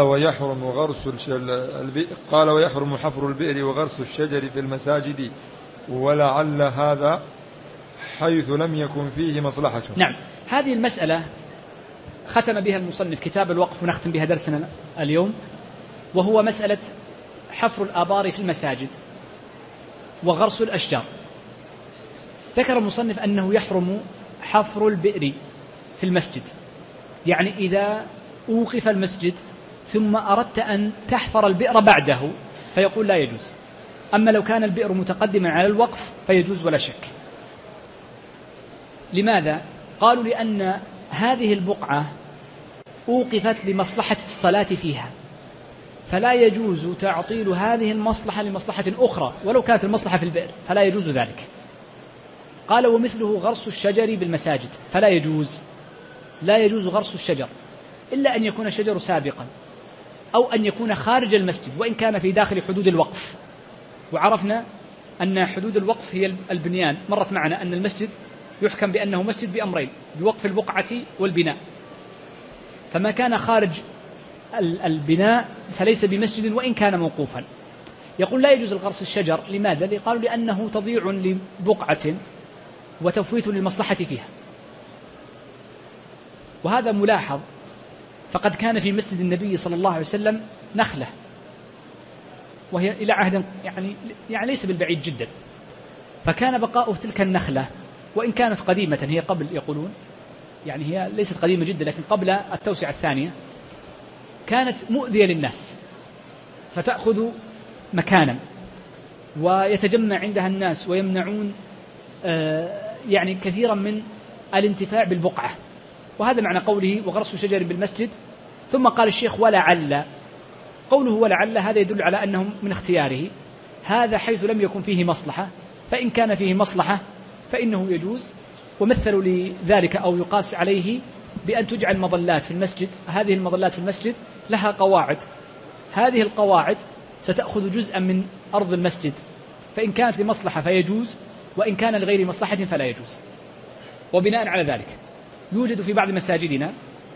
ويحرم حفر البئر وغرس الشجر في المساجد، ولعل هذا حيث لم يكن فيه مصلحة. نعم، هذه المسألة ختم بها المصنف كتاب الوقف، ونختم بها درسنا اليوم، وهو مسألة حفر الآبار في المساجد وغرس الأشجار. ذكر المصنف أنه يحرم حفر البئر في المسجد، يعني إذا أوقف المسجد ثم أردت أن تحفر البئر بعده فيقول لا يجوز. أما لو كان البئر متقدما على الوقف فيجوز ولا شك. لماذا؟ قالوا لأن هذه البقعة أوقفت لمصلحة الصلاة فيها، فلا يجوز تعطيل هذه المصلحة لمصلحة أخرى ولو كانت المصلحة في البئر، فلا يجوز ذلك. قال ومثله غرس الشجر بالمساجد، فلا يجوز، لا يجوز غرس الشجر إلا أن يكون الشجر سابقا أو أن يكون خارج المسجد وإن كان في داخل حدود الوقف. وعرفنا أن حدود الوقف هي البنيان، مرت معنا أن المسجد يحكم بأنه مسجد بأمرين: بوقف البقعة والبناء، فما كان خارج البناء فليس بمسجد وإن كان موقوفا. يقول لا يجوز الغرس الشجر، لماذا؟ قالوا لأنه تضيع لبقعة وتفويت للمصلحة فيها، وهذا ملاحظ، فقد كان في مسجد النبي صلى الله عليه وسلم نخلة وهي إلى عهد يعني ليس بالبعيد جدا، فكان بقاء تلك النخلة وإن كانت قديمة، هي قبل يقولون يعني هي ليست قديمة جدا لكن قبل التوسعة الثانية، كانت مؤذية للناس فتأخذ مكانا ويتجمع عندها الناس ويمنعون يعني كثيرا من الانتفاع بالبقعة، وهذا معنى قوله وغرس شجر بالمسجد. ثم قال الشيخ ولعل، قوله ولعل هذا يدل على أنهم من اختياره، هذا حيث لم يكن فيه مصلحة، فإن كان فيه مصلحة فإنه يجوز. ومثلوا لذلك أو يقاس عليه بأن تجعل مظلات في المسجد، هذه المظلات في المسجد لها قواعد، هذه القواعد ستأخذ جزءا من أرض المسجد، فإن كانت لمصلحة فيجوز وإن كان لغير مصلحة فلا يجوز. وبناء على ذلك يوجد في بعض مساجدنا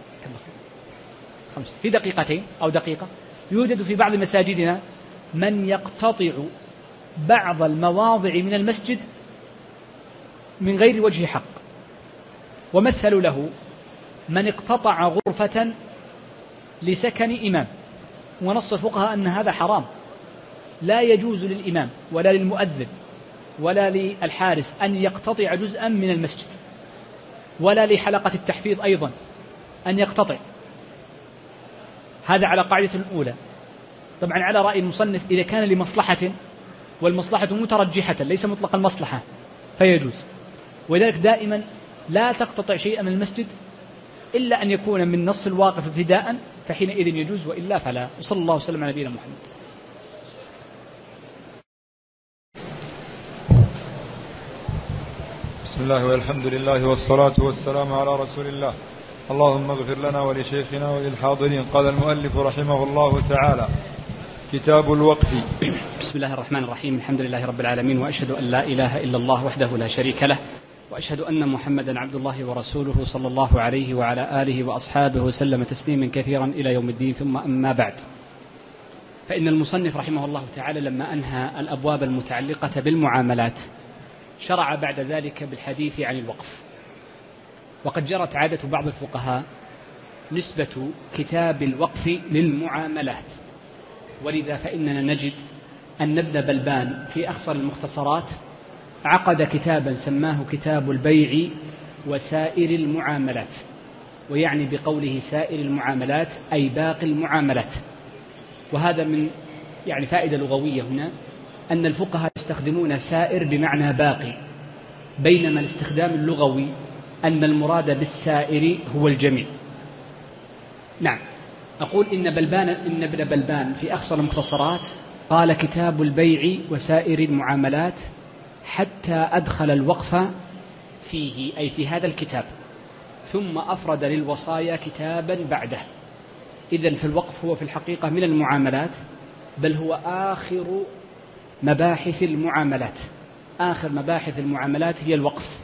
في دقيقتين أو دقيقة، يوجد في بعض مساجدنا من يقتطع بعض المواضع من المسجد من غير وجه حق، ومثلوا له من اقتطع غرفة لسكن إمام، ونص الفقهاء أن هذا حرام، لا يجوز للإمام ولا للمؤذن ولا للحارس أن يقتطع جزءا من المسجد، ولا لحلقة التحفيظ أيضا أن يقتطع. هذا على قاعدة أولى. طبعا على رأي المصنف إذا كان لمصلحة والمصلحة مترجحة ليس مطلق المصلحة فيجوز، ولذلك دائما لا تقتطع شيئا من المسجد إلا أن يكون من نص الواقف ابتداء، فحينئذ يجوز، وإلا فلا. وصلى الله وسلم على نبينا محمد. بسم الله والحمد لله والصلاة والسلام على رسول الله. اللهم اغفر لنا ولشيخنا وللحاضرين. قال المؤلف رحمه الله تعالى: كتاب الوقف. بسم الله الرحمن الرحيم، الحمد لله رب العالمين، وأشهد أن لا إله إلا الله وحده لا شريك له، وأشهد أن محمدا عبد الله ورسوله صلى الله عليه وعلى آله وأصحابه وسلم تسليما كثيرا إلى يوم الدين. ثم أما بعد، فإن المصنف رحمه الله تعالى لما أنهى الأبواب المتعلقة بالمعاملات شرع بعد ذلك بالحديث عن الوقف. وقد جرت عادة بعض الفقهاء نسبة كتاب الوقف للمعاملات، ولذا فإننا نجد أن ابن بلبان في أخصر المختصرات عقد كتابا سماه كتاب البيع وسائر المعاملات، ويعني بقوله سائر المعاملات أي باقي المعاملات. وهذا من يعني فائدة لغوية هنا، أن الفقهاء يستخدمون سائر بمعنى باقي، بينما الاستخدام اللغوي أن المراد بالسائر هو الجميع. نعم، أقول إن ابن بلبان في أخصر المختصرات قال كتاب البيع وسائر المعاملات حتى أدخل الوقف فيه، أي في هذا الكتاب، ثم أفرد للوصايا كتابا بعده. إذن فالوقف هو في الحقيقة من المعاملات، بل هو آخر مباحث المعاملات، آخر مباحث المعاملات هي الوقف.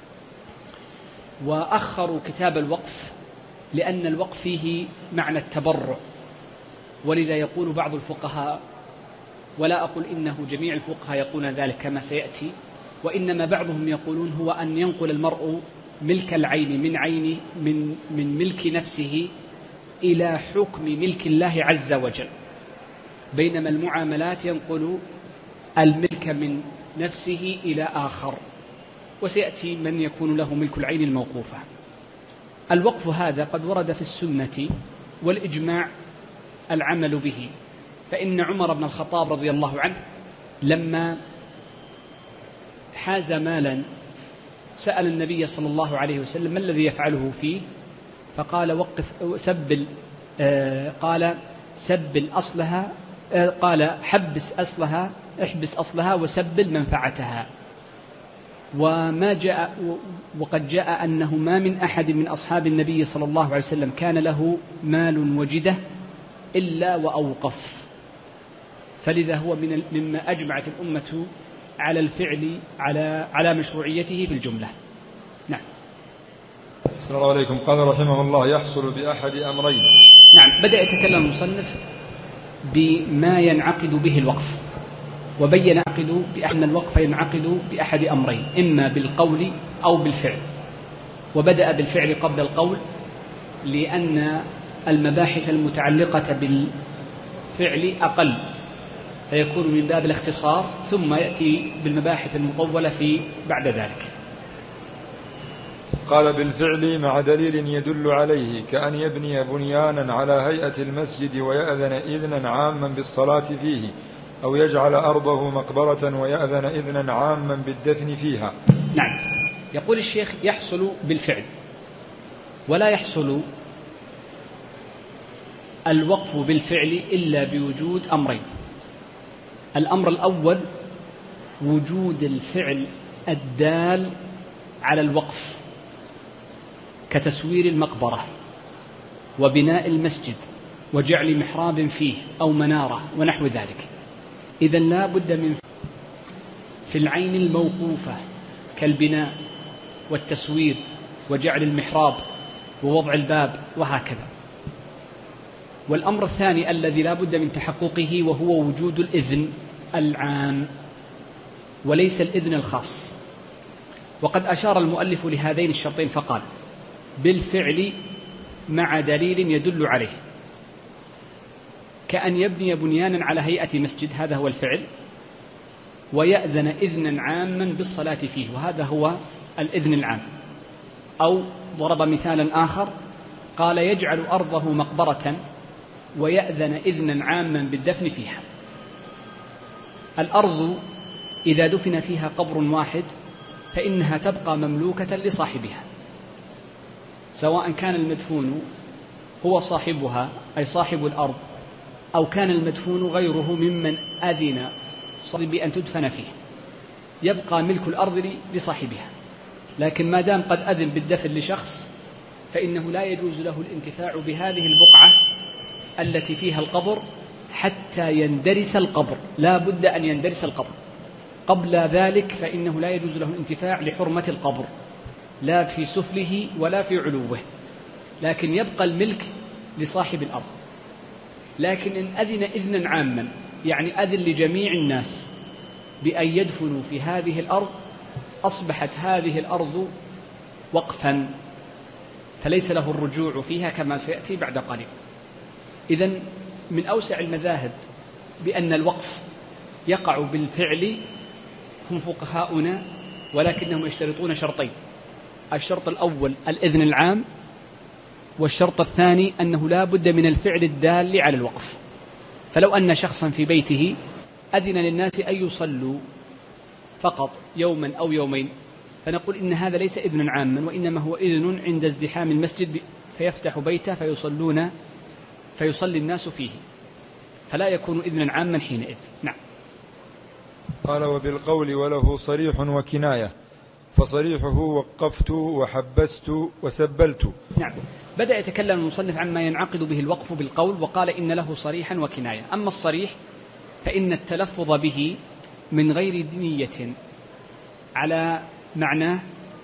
وأخروا كتاب الوقف لأن الوقف فيه معنى التبرع، ولذا يقول بعض الفقهاء، ولا أقول إنه جميع الفقهاء يقولون ذلك كما سيأتي، وإنما بعضهم يقولون هو أن ينقل المرء ملك العين من ملك نفسه إلى حكم ملك الله عز وجل، بينما المعاملات ينقل الملك من نفسه إلى آخر، وسيأتي من يكون له ملك العين الموقوفة. الوقف هذا قد ورد في السنة والإجماع العمل به، فإن عمر بن الخطاب رضي الله عنه لما حاز مالا سأل النبي صلى الله عليه وسلم ما الذي يفعله فيه، فقال وقف سبل، قال سبل أصلها، قال حبس أصلها، احبس أصلها وسبل منفعتها. وقد جاء أنه ما من أحد من أصحاب النبي صلى الله عليه وسلم كان له مال وجده إلا وأوقف، فلذا هو مما أجمعت الأمة على الفعل على مشروعيته في الجملة. نعم. صلى الله عليكم. قال رحمه الله: يحصل بأحد أمرين. نعم. بدأ يتكلم المصنف بما ينعقد به الوقف، وبين بأن الوقف ينعقد بأحد أمرين، إما بالقول أو بالفعل. وبدأ بالفعل قبل القول لأن المباحث المتعلقة بالفعل أقل، فيكون من باب الاختصار، ثم يأتي بالمباحث المطولة بعد ذلك. قال: بالفعل مع دليل يدل عليه، كأن يبني بنيانا على هيئة المسجد ويأذن إذنا عاما بالصلاة فيه، أو يجعل أرضه مقبرة ويأذن إذنا عاما بالدفن فيها. نعم. يقول الشيخ: يحصل بالفعل، ولا يحصل الوقف بالفعل إلا بوجود أمرين. الأمر الأول وجود الفعل الدال على الوقف، كتسوير المقبرة وبناء المسجد وجعل محراب فيه أو منارة ونحو ذلك. إذن لا بد من في العين الموقوفة كالبناء والتسوير وجعل المحراب ووضع الباب وهكذا. والأمر الثاني الذي لا بد من تحققه وهو وجود الإذن العام وليس الإذن الخاص. وقد أشار المؤلف لهذين الشرطين فقال: بالفعل مع دليل يدل عليه، كأن يبني بنيانا على هيئة مسجد، هذا هو الفعل، ويأذن إذنا عاما بالصلاة فيه، وهذا هو الإذن العام. أو ضرب مثالا آخر قال: يجعل أرضه مقبرة ويأذن إذنا عاما بالدفن فيها. الأرض إذا دفن فيها قبر واحد فإنها تبقى مملوكة لصاحبها، سواء كان المدفون هو صاحبها أي صاحب الأرض، أو كان المدفون غيره ممن أذن بأن تدفن فيه، يبقى ملك الأرض لصاحبها. لكن ما دام قد أذن بالدفن لشخص فإنه لا يجوز له الانتفاع بهذه البقعة التي فيها القبر حتى يندرس القبر، لا بد أن يندرس القبر. قبل ذلك فإنه لا يجوز له الانتفاع لحرمة القبر، لا في سفله ولا في علوه، لكن يبقى الملك لصاحب الأرض. لكن إن أذن إذنا عاما، يعني أذن لجميع الناس بأن يدفنوا في هذه الأرض، أصبحت هذه الأرض وقفا، فليس له الرجوع فيها كما سيأتي بعد قليل. إذن من أوسع المذاهب بأن الوقف يقع بالفعل هم فقهاؤنا، ولكنهم يشترطون شرطين: الشرط الأول الإذن العام، والشرط الثاني أنه لا بد من الفعل الدال على الوقف. فلو أن شخصا في بيته أذن للناس أن يصلوا فقط يوما أو يومين، فنقول إن هذا ليس إذنا عاما، وإنما هو إذن عند ازدحام المسجد، فيفتح بيته فيصلي الناس فيه، فلا يكون إذنا عاما حينئذ. نعم. قال: وبالقول وله صريح وكناية، فصريحه وقفت وحبست وسبلت. نعم. بدأ يتكلم المصنف عما ينعقد به الوقف بالقول، وقال إن له صريحا وكناية. أما الصريح فإن التلفظ به من غير نية على معناه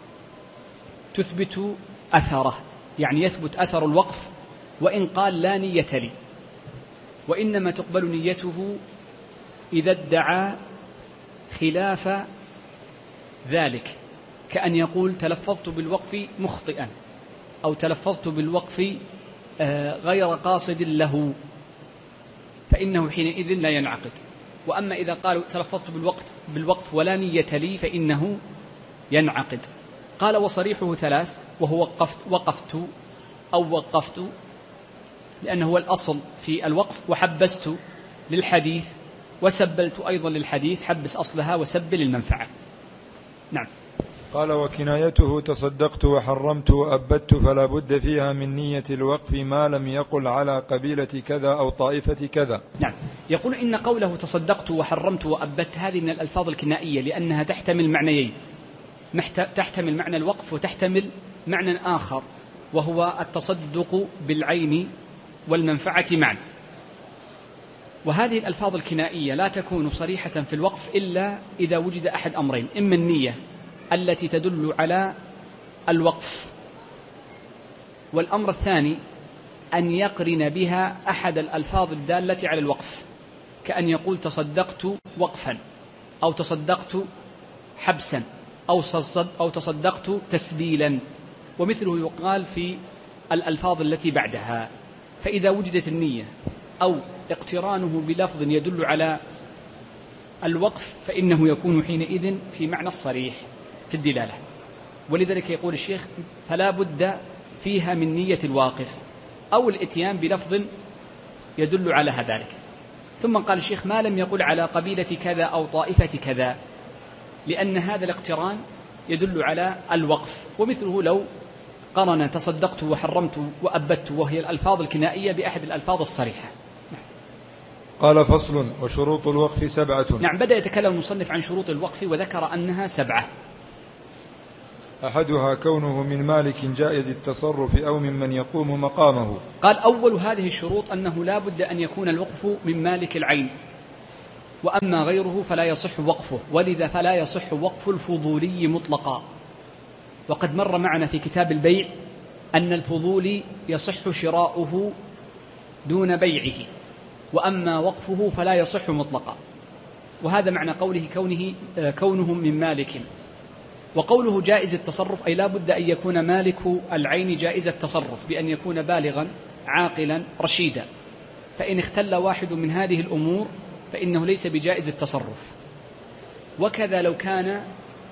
تثبت أثره، يعني يثبت أثر الوقف وإن قال لا نية لي، وإنما تقبل نيته إذا ادعى خلاف ذلك، كأن يقول تلفظت بالوقف مخطئا، أو تلفظت بالوقف غير قاصد له، فإنه حينئذ لا ينعقد. وأما إذا قالوا تلفظت بالوقف ولا نية لي فإنه ينعقد. قال: وصريحه ثلاث، وهو وقفت أو وقفت، لأنه هو الأصل في الوقف، وحبست للحديث، وسبلت أيضا للحديث، حبس أصلها وسبل المنفعة. نعم. قال: وكنايته تصدقت وحرمت وأبدت، فلا بد فيها من نية الوقف ما لم يقل على قبيلة كذا أو طائفة كذا. نعم. يقول إن قوله تصدقت وحرمت وأبدت هذه من الألفاظ الكنائية، لأنها تحتمل معنيين، تحتمل معنى الوقف وتحتمل معنى آخر، وهو التصدق بالعين والمنفعة معا. وهذه الألفاظ الكنائية لا تكون صريحة في الوقف إلا إذا وجد أحد أمرين: إما النية التي تدل على الوقف، والأمر الثاني أن يقرن بها أحد الألفاظ الدالة على الوقف، كأن يقول تصدقت وقفا، أو تصدقت حبسا، أو تصدقت تسبيلا، ومثله يقال في الألفاظ التي بعدها. فإذا وجدت النية أو اقترانه بلفظ يدل على الوقف فإنه يكون حينئذ في معنى الصريح في الدلالة. ولذلك يقول الشيخ: فلا بد فيها من نية الواقف أو الإتيان بلفظ يدل على ذلك. ثم قال الشيخ: ما لم يقل على قبيلة كذا أو طائفة كذا، لأن هذا الاقتران يدل على الوقف. ومثله لو قرن تصدقت وحرمت وأبدت، وهي الألفاظ الكنائية، بأحد الألفاظ الصريحة. قال: فصل: وشروط الوقف 7. نعم. بدأ يتكلم المصنف عن شروط الوقف وذكر أنها 7. أحدها كونه من مالك جائز التصرف أو ممن يقوم مقامه. قال: أول هذه الشروط أنه لا بد أن يكون الوقف من مالك العين، وأما غيره فلا يصح وقفه، ولذا فلا يصح وقف الفضولي مطلقا. وقد مر معنا في كتاب البيع أن الفضولي يصح شراؤه دون بيعه، وأما وقفه فلا يصح مطلقا. وهذا معنى قوله كونهم من مالك. وقوله جائز التصرف أي لا بد أن يكون مالك العين جائز التصرف، بأن يكون بالغا عاقلا رشيدا، فإن اختل واحد من هذه الأمور فإنه ليس بجائز التصرف. وكذا لو كان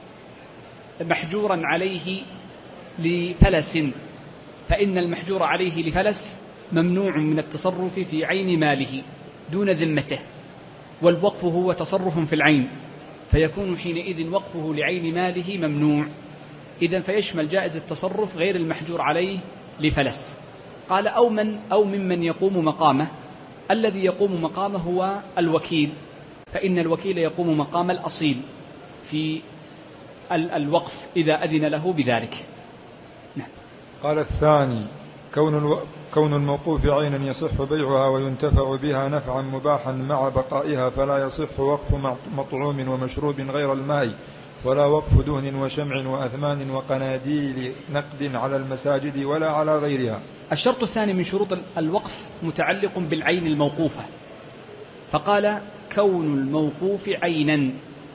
محجورا عليه لفلس، فإن المحجور عليه لفلس ممنوع من التصرف في عين ماله دون ذمته، والوقف هو تصرف في العين، فيكون حينئذ وقفه لعين ماله ممنوع. إذن فيشمل جائز التصرف غير المحجور عليه لفلس. قال: أو ممن يقوم مقامه. الذي يقوم مقامه هو الوكيل، فإن الوكيل يقوم مقام الأصيل في الوقف إذا أذن له بذلك. نعم. قال: الثاني كون الموقوف عينا يصح بيعها وينتفع بها نفعا مباحا مع بقائها، فلا يصح وقف مطعوم ومشروب غير الماء، ولا وقف دهن وشمع وأثمان وقناديل نقد على المساجد ولا على غيرها. الشرط الثاني من شروط الوقف متعلق بالعين الموقوفة، فقال: كون الموقوف عينا.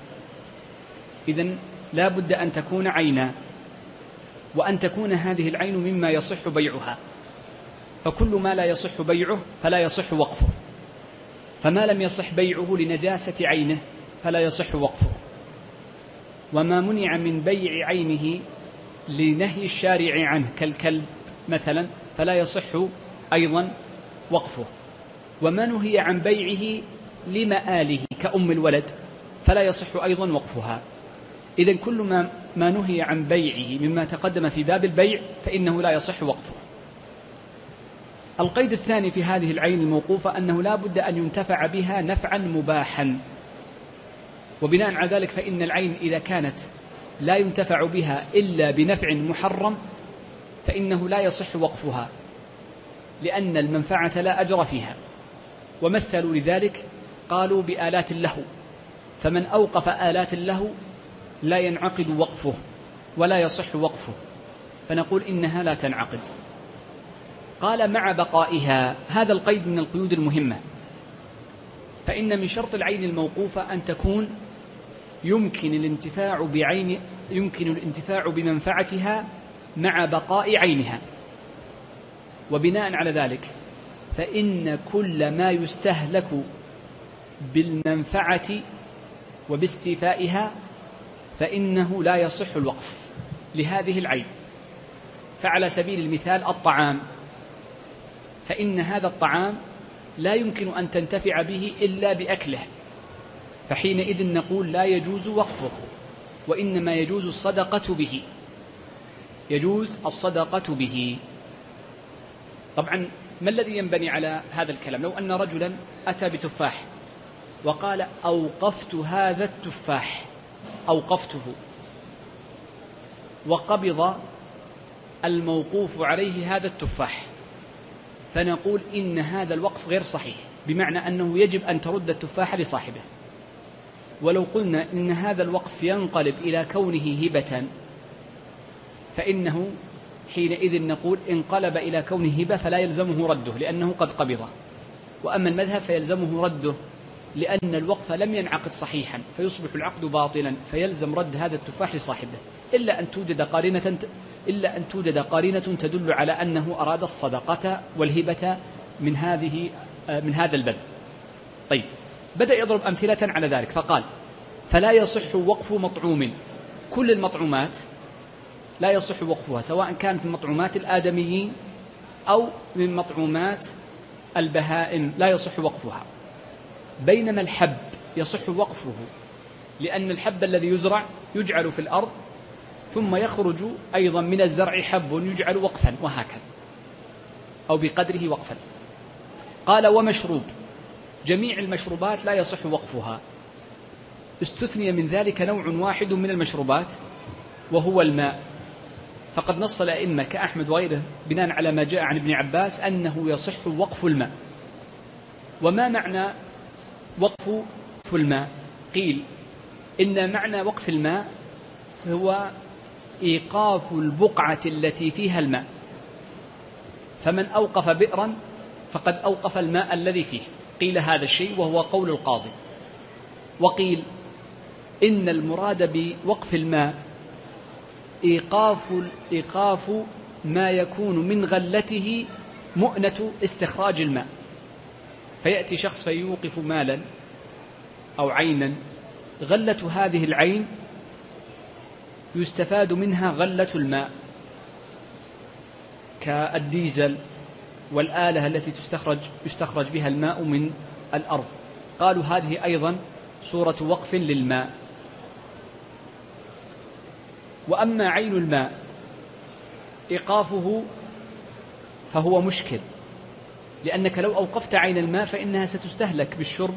إذن لا بد أن تكون عينا، وأن تكون هذه العين مما يصح بيعها، فكل ما لا يصح بيعه فلا يصح وقفه، فما لم يصح بيعه لنجاسة عينه فلا يصح وقفه، وما منع من بيع عينه لنهي الشارع عنه كالكلب مثلا فلا يصح أيضا وقفه، وما نهي عن بيعه لمآله كأم الولد فلا يصح أيضا وقفها. إذن كل ما نهي عن بيعه مما تقدم في باب البيع فإنه لا يصح وقفه. القيد الثاني في هذه العين الموقوفة أنه لا بد أن ينتفع بها نفعا مباحا، وبناء على ذلك فإن العين إذا كانت لا ينتفع بها إلا بنفع محرم فإنه لا يصح وقفها، لأن المنفعة لا أجر فيها. ومثلوا لذلك قالوا بآلات اللهو، فمن أوقف آلات اللهو لا ينعقد وقفه ولا يصح وقفه، فنقول إنها لا تنعقد. قال: مع بقائها. هذا القيد من القيود المهمة، فإن من شرط العين الموقوفة أن تكون يمكن الانتفاع بمنفعتها مع بقاء عينها. وبناء على ذلك فإن كل ما يستهلك بالمنفعة وباستيفائها فإنه لا يصح الوقف لهذه العين. فعلى سبيل المثال الطعام، فإن هذا الطعام لا يمكن أن تنتفع به إلا بأكله، فحينئذ نقول لا يجوز وقفه. وإنما يجوز الصدقة به، يجوز الصدقة به. طبعا ما الذي ينبني على هذا الكلام؟ لو أن رجلا أتى بتفاح وقال أوقفت هذا التفاح، أوقفته، وقبض الموقوف عليه هذا التفاح، فنقول إن هذا الوقف غير صحيح، بمعنى أنه يجب أن ترد التفاح لصاحبه. ولو قلنا إن هذا الوقف ينقلب إلى كونه هبة، فإنه حينئذ نقول انقلب إلى كونه هبة فلا يلزمه رده لأنه قد قبضه. وأما المذهب فيلزمه رده لأن الوقف لم ينعقد صحيحا فيصبح العقد باطلا، فيلزم رد هذا التفاح لصاحبه، إلا أن توجد قارنة تدل على أنه أراد الصدقة والهبة من هذا البذل. طيب، بدأ يضرب أمثلة على ذلك فقال فلا يصح وقف مطعوم، كل المطعومات لا يصح وقفها، سواء كانت من مطعومات الآدميين أو من مطعومات البهائم لا يصح وقفها، بينما الحب يصح وقفه، لأن الحب الذي يزرع يجعل في الأرض ثم يخرج أيضا من الزرع حب يجعل وقفا، وهكذا، أو بقدره وقفا. قال ومشروب، جميع المشروبات لا يصح وقفها، استثني من ذلك نوع واحد من المشروبات وهو الماء، فقد نص الأئمة كأحمد وغيره بناء على ما جاء عن ابن عباس أنه يصح وقف الماء. وما معنى وقف الماء؟ قيل إن معنى وقف الماء هو إيقاف البقعة التي فيها الماء، فمن أوقف بئرا فقد أوقف الماء الذي فيه. قيل هذا الشيء وهو قول القاضي. وقيل إن المراد بوقف الماء إيقاف ما يكون من غلته مؤنة استخراج الماء، فيأتي شخص فيوقف مالا أو عينا، غلة هذه العين يستفاد منها غلة الماء كالديزل والآلة التي يستخرج بها الماء من الأرض، قالوا هذه أيضا صورة وقف للماء. وأما عين الماء إيقافه فهو مشكل، لأنك لو أوقفت عين الماء فإنها ستستهلك بالشرب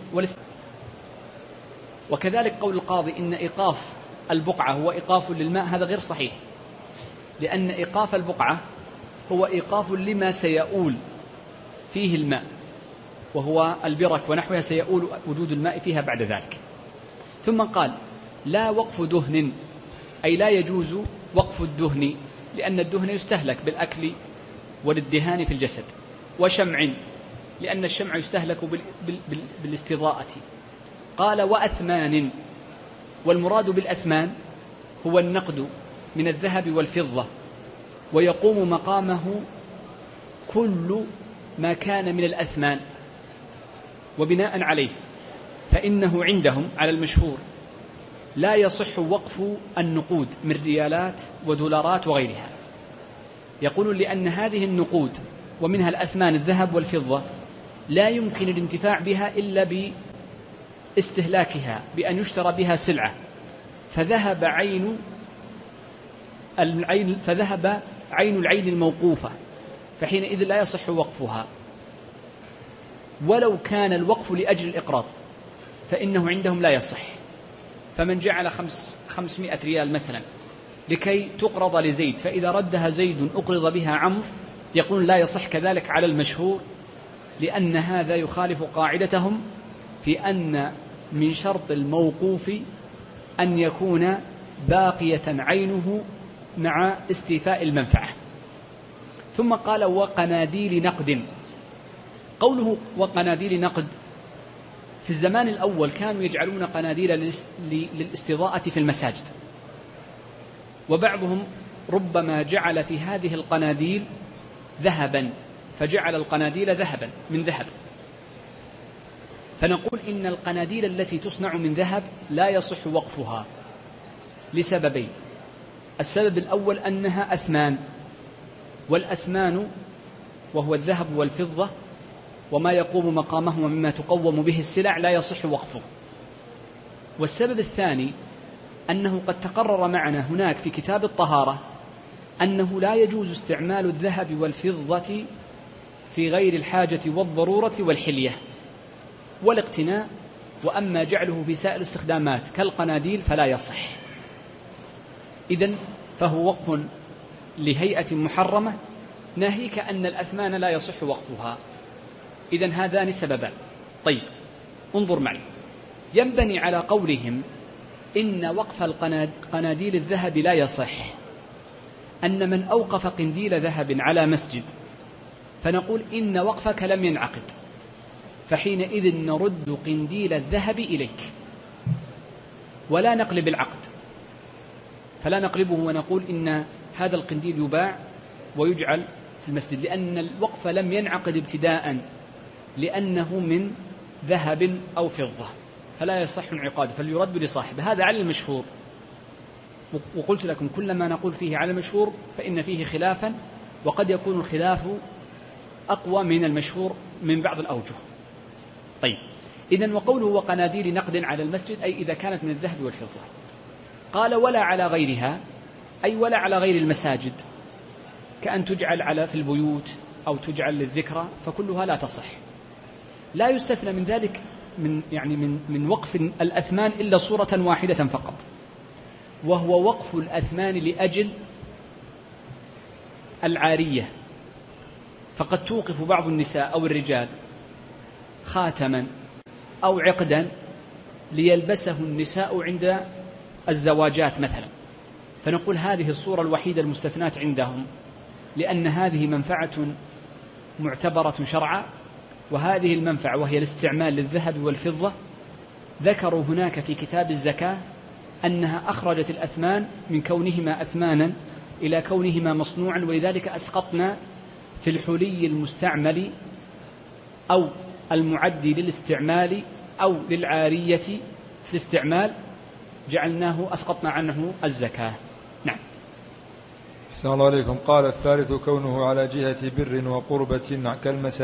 وكذلك قول القاضي إن إيقاف البقعة هو إيقاف للماء، هذا غير صحيح، لأن إيقاف البقعة هو إيقاف لما سيؤول فيه الماء، وهو البرك ونحوها سيؤول وجود الماء فيها بعد ذلك. ثم قال لا وقف دهن، أي لا يجوز وقف الدهن، لأن الدهن يستهلك بالأكل والادهان في الجسد، وشمع، لأن الشمع يستهلك بالاستضاءة. قال وأثمان، والمراد بالأثمان هو النقد من الذهب والفضة، ويقوم مقامه كل ما كان من الأثمان. وبناء عليه فإنه عندهم على المشهور لا يصح وقف النقود من ريالات ودولارات وغيرها، يقولون لأن هذه النقود ومنها الأثمان الذهب والفضة لا يمكن الانتفاع بها إلا باستهلاكها، بأن يشترى بها سلعة، فذهب عين العين الموقوفة، فحينئذ لا يصح وقفها. ولو كان الوقف لأجل الإقراض فإنه عندهم لا يصح، فمن جعل 500 ريال مثلا لكي تقرض لزيد، فإذا ردها زيد أقرض بها عمرو، يقول لا يصح كذلك على المشهور، لأن هذا يخالف قاعدتهم في أن من شرط الموقوف أن يكون باقية عينه مع استيفاء المنفعة. ثم قال وقناديل نقد، قوله وقناديل نقد، في الزمان الأول كانوا يجعلون قناديل للاستضاءة في المساجد، وبعضهم ربما جعل في هذه القناديل ذهبا، فجعل القناديل ذهبا من ذهب. فنقول إن القناديل التي تصنع من ذهب لا يصح وقفها لسببين: السبب الأول أنها أثمان، والأثمان وهو الذهب والفضة وما يقوم مقامهما مما تقوم به السلع لا يصح وقفه. والسبب الثاني أنه قد تقرر معنا هناك في كتاب الطهارة أنه لا يجوز استعمال الذهب والفضة في غير الحاجة والضرورة والحلية والاقتناء، وأما جعله في سائر الاستخدامات كالقناديل فلا يصح. إذن فهو وقف لهيئة محرمة، ناهيك أن الأثمان لا يصح وقفها. إذن هذان سببان. طيب انظر معي، ينبني على قولهم إن وقف قناديل الذهب لا يصح أن من أوقف قنديل ذهب على مسجد فنقول إن وقفك لم ينعقد، فحينئذ نرد قنديل الذهب إليك ولا نقلب العقد، فلا نقلبه ونقول إن هذا القنديل يباع ويجعل في المسجد، لأن الوقف لم ينعقد ابتداء لأنه من ذهب أو فضة، فلا يصح انعقاده، فليرد لصاحبه. هذا على المشهور، وقلت لكم كل ما نقول فيه على المشهور فإن فيه خلافا، وقد يكون الخلاف أقوى من المشهور من بعض الأوجه. طيب إذن وقوله وقناديل نقد على المسجد أي إذا كانت من الذهب والفضة. قال ولا على غيرها، أي ولا على غير المساجد، كأن تجعل في البيوت أو تجعل للذكرى، فكلها لا تصح. لا يستثنى من ذلك من وقف الأثمان إلا صورة واحدة فقط، وهو وقف الأثمان لأجل العارية، فقد توقف بعض النساء أو الرجال خاتما أو عقدا ليلبسه النساء عند الزواجات مثلا، فنقول هذه الصورة الوحيدة المستثناة عندهم، لأن هذه منفعة معتبرة شرعا، وهذه المنفعة وهي الاستعمال للذهب والفضة ذكروا هناك في كتاب الزكاة أنها أخرجت الأثمان من كونهما أثمانا إلى كونهما مصنوعا، ولذلك أسقطنا في الحلي المستعمل أو المعدي للاستعمال أو للعارية في الاستعمال جعلناه أسقطنا عنه الزكاة. نعم. أحسن الله عليكم. قال الثالث كونه على جهة بر وقربة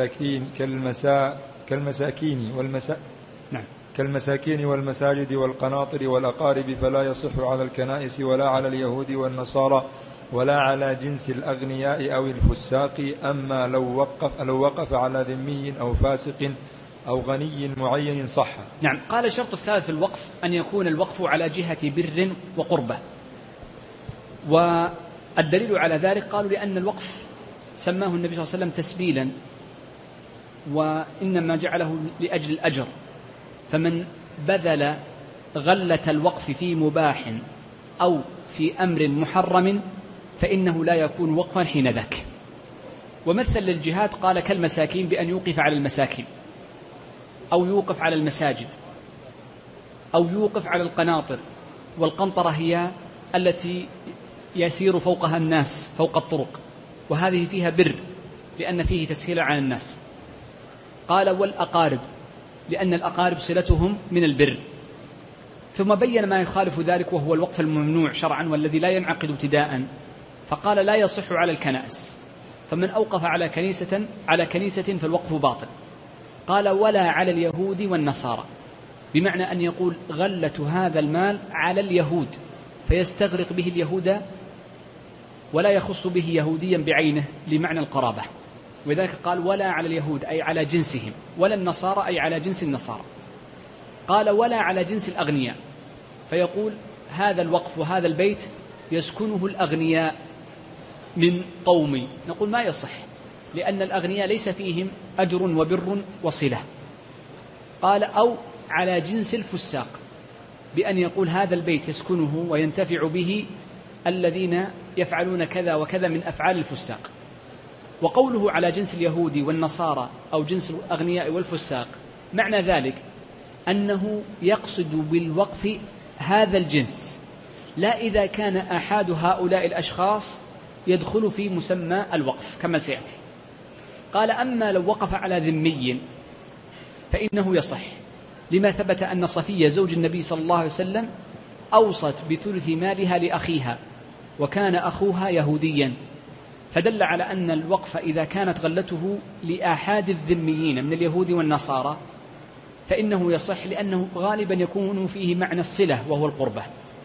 كالمساكين والمساجد والقناطر والأقارب، فلا يصح على الكنائس ولا على اليهود والنصارى ولا على جنس الأغنياء أو الفساق. أما لو وقف على ذمي أو فاسق أو غني معين صح. نعم. قال الشرط الثالث في الوقف أن يكون الوقف على جهة بر وقربة، والدليل على ذلك قالوا لأن الوقف سماه النبي صلى الله عليه وسلم تسبيلا، وإنما جعله لأجل الأجر، فمن بذل غلة الوقف في مباح أو في أمر محرم فإنه لا يكون وقفا حينذاك. ومثل للجهات قال كالمساكين بأن يوقف على المساكين أو يوقف على المساجد أو يوقف على القناطر، والقنطرة هي التي يسير فوقها الناس فوق الطرق، وهذه فيها بر لأن فيه تسهيل على الناس. قال والأقارب لأن الأقارب صلتهم من البر، ثم بين ما يخالف ذلك وهو الوقف الممنوع شرعا والذي لا ينعقد ابتداء، فقال لا يصح على الكنائس، فمن أوقف على كنيسة فالوقف باطل. قال ولا على اليهود والنصارى، بمعنى أن يقول غلة هذا المال على اليهود فيستغرق به اليهود ولا يخص به يهوديا بعينه لمعنى القرابة، وذلك قال ولا على اليهود أي على جنسهم، ولا النصارى أي على جنس النصارى. قال ولا على جنس الأغنياء، فيقول هذا الوقف وهذا البيت يسكنه الأغنياء من قومي، نقول ما يصح لأن الأغنياء ليس فيهم أجر وبر وصلة. قال أو على جنس الفساق، بأن يقول هذا البيت يسكنه وينتفع به الذين يفعلون كذا وكذا من أفعال الفساق. وقوله على جنس اليهود والنصارى أو جنس الأغنياء والفساق معنى ذلك أنه يقصد بالوقف هذا الجنس، لا إذا كان أحد هؤلاء الأشخاص يدخل في مسمى الوقف كما سيأتي. قال أما لو وقف على ذمي فإنه يصح، لما ثبت أن صفية زوج النبي صلى الله عليه وسلم أوصت بثلث مالها لأخيها وكان أخوها يهوديا، فدل على أن الوقف إذا كانت غلته لآحاد الذميين من اليهود والنصارى فإنه يصح، لأنه غالبا يكون فيه معنى الصلة وهو القربة.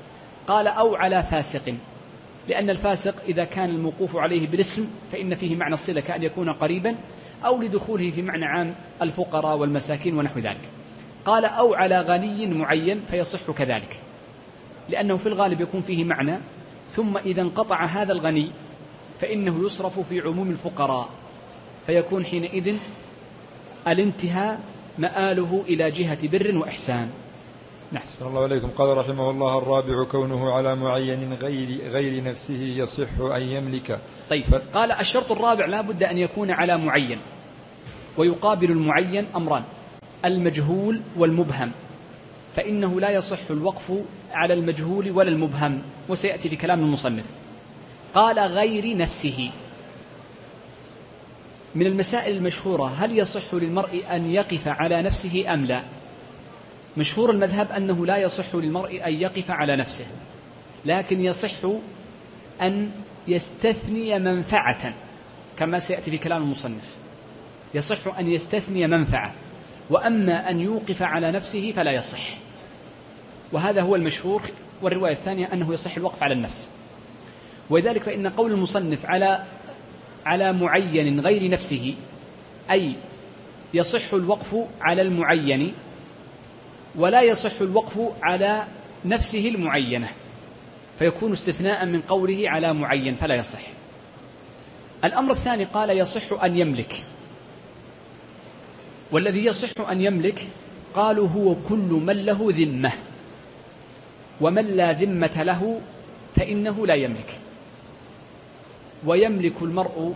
قال أو على فاسق، لأن الفاسق إذا كان الموقوف عليه بالاسم فإن فيه معنى الصلة كأن يكون قريبا، أو لدخوله في معنى عام الفقراء والمساكين ونحو ذلك. قال أو على غني معين فيصح كذلك، لأنه في الغالب يكون فيه معنى، ثم إذا انقطع هذا الغني فإنه يصرف في عموم الفقراء، فيكون حينئذ الانتهاء مآله إلى جهة بر وإحسان. نعم. صلى الله عليكم. قال رحمه الله: الرابع كونه على معين غير نفسه يصح أن يملك. طيب، قال الشرط الرابع لا بد أن يكون على معين، ويقابل المعين أمران: المجهول والمبهم، فإنه لا يصح الوقف على المجهول ولا المبهم، وسيأتي في كلام المصنف. قال غير نفسه. من المسائل المشهورة: هل يصح للمرء أن يقف على نفسه أم لا؟ مشهور المذهب أنه لا يصح للمرء أن يقف على نفسه، لكن يصح أن يستثني منفعة، كما سيأتي في كلام المصنف. يصح أن يستثني منفعة، وأما أن يوقف على نفسه فلا يصح، وهذا هو المشهور. والرواية الثانية أنه يصح الوقف على النفس. ولذلك فإن قول المصنف على معين غير نفسه، أي يصح الوقف على المعين ولا يصح الوقف على نفسه المعينة، فيكون استثناء من قوله على معين فلا يصح. الأمر الثاني قال يصح أن يملك، والذي يصح أن يملك قالوا هو كل من له ذمة، ومن لا ذمة له فإنه لا يملك. ويملك المرء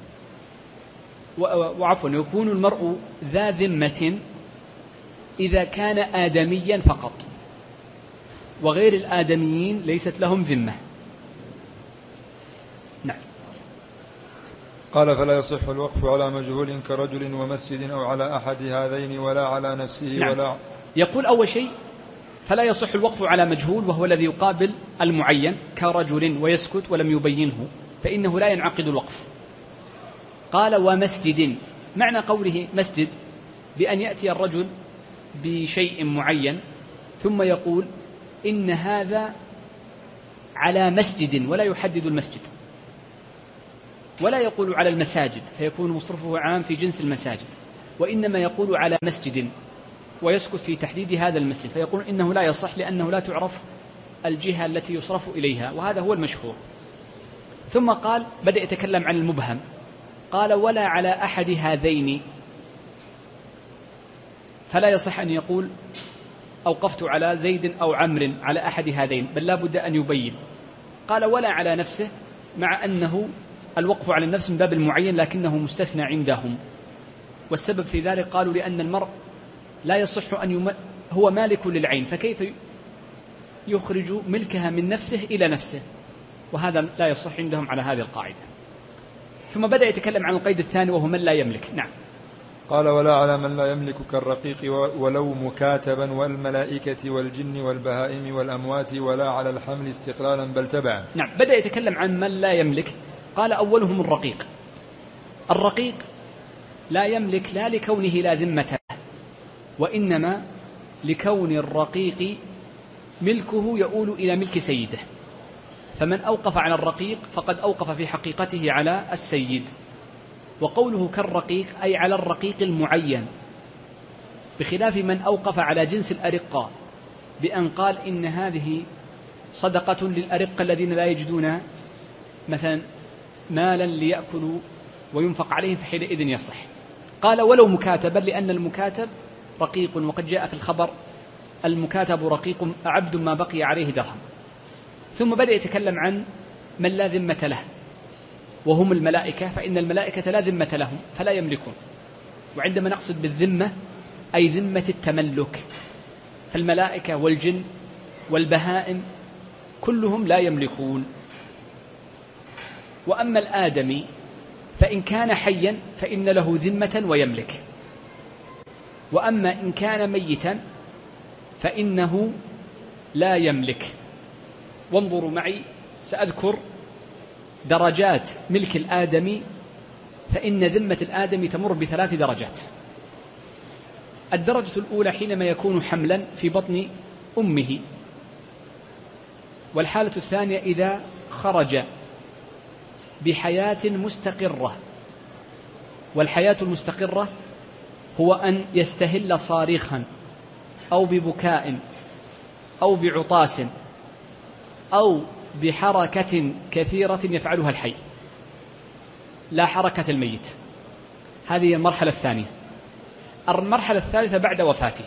يكون المرء ذا ذمة إذا كان آدميا فقط، وغير الآدميين ليست لهم ذمة. نعم. قال: فلا يصح الوقف على مجهول كرجل ومسجد أو على أحد هذين ولا على نفسه. نعم. ولا. يقول أول شيء: فلا يصح الوقف على مجهول، وهو الذي يقابل المعين كرجل ويسكت ولم يبينه، فإنه لا ينعقد الوقف. قال: ومسجد. معنى قوله مسجد بأن يأتي الرجل بشيء معين ثم يقول إن هذا على مسجد، ولا يحدد المسجد، ولا يقول على المساجد فيكون مصرفه عام في جنس المساجد، وإنما يقول على مسجد ويسكت في تحديد هذا المسجد، فيقول إنه لا يصح لأنه لا تعرف الجهة التي يصرف إليها، وهذا هو المشهور. ثم قال بدأ يتكلم عن المبهم، قال: ولا على أحد هذين، فلا يصح أن يقول أوقفت على زيد أو عمرو على أحد هذين، بل لا بد أن يبين. قال: ولا على نفسه، مع أنه الوقف على النفس من باب المعين لكنه مستثنى عندهم، والسبب في ذلك قالوا لأن المرء لا يصح أن هو مالك للعين، فكيف يخرج ملكها من نفسه إلى نفسه، وهذا لا يصح عندهم على هذه القاعدة. ثم بدأ يتكلم عن القيد الثاني وهو من لا يملك. نعم. قال: ولا على من لا يملك كالرقيق ولو مكاتبا والملائكة والجن والبهائم والأموات، ولا على الحمل استقلالا بل تبعا. نعم. بدأ يتكلم عن من لا يملك. قال: أولهم الرقيق. الرقيق لا يملك لا لكونه لا ذمة له، وإنما لكون الرقيق ملكه يؤول إلى ملك سيده، فمن أوقف على الرقيق فقد أوقف في حقيقته على السيد. وقوله كالرقيق أي على الرقيق المعين، بخلاف من أوقف على جنس الأرقة بأن قال إن هذه صدقة للأرقة الذين لا يجدون مثلا مالا ليأكلوا وينفق عليهم، فحينئذ يصح. قال: ولو مكاتبا، لأن المكاتب رقيق، وقد جاء في الخبر المكاتب رقيق عبد ما بقي عليه درهم. ثم بدأ يتكلم عن من لا ذمة له، وهم الملائكة، فإن الملائكة لا ذمة لهم فلا يملكون. وعندما نقصد بالذمة أي ذمة التملك، فالملائكة والجن والبهائم كلهم لا يملكون. وأما الآدمي فإن كان حيا فإن له ذمة ويملك، وأما إن كان ميتا فإنه لا يملك. وانظروا معي، سأذكر درجات ملك الآدمي، فإن ذمة الآدمي تمر ب3 درجات. الدرجة الأولى حينما يكون حملا في بطن أمه، والحالة الثانية إذا خرج بحياة مستقرة، والحياة المستقرة هو أن يستهل صارخا أو ببكاء أو بعطاس أو بحركة كثيرة يفعلها الحي لا حركة الميت. هذه المرحلة الثانية. المرحلة الثالثة بعد وفاته.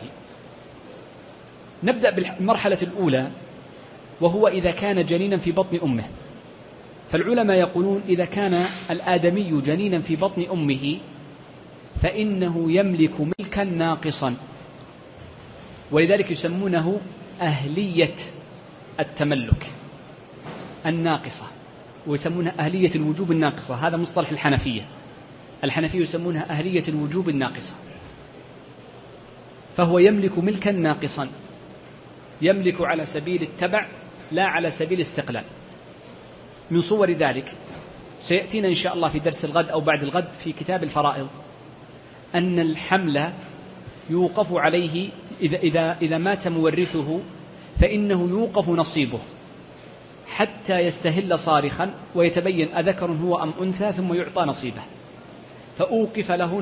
نبدأ بالمرحلة الأولى، وهو إذا كان جنينا في بطن أمه. فالعلماء يقولون إذا كان الآدمي جنينا في بطن أمه فإنه يملك ملكا ناقصا، ولذلك يسمونه أهلية التملك الناقصة، ويسمونها أهلية الوجوب الناقصة. هذا مصطلح الحنفية. الحنفية يسمونها أهلية الوجوب الناقصة. فهو يملك ملكا ناقصا، يملك على سبيل التبع لا على سبيل الاستقلال. من صور ذلك سيأتينا إن شاء الله في درس الغد أو بعد الغد في كتاب أن الحمل يوقف عليه إذا مات مورثه فإنه يوقف نصيبه حتى يستهل صارخا ويتبين أذكر هو أم أنثى، ثم يعطى نصيبه. فأوقف له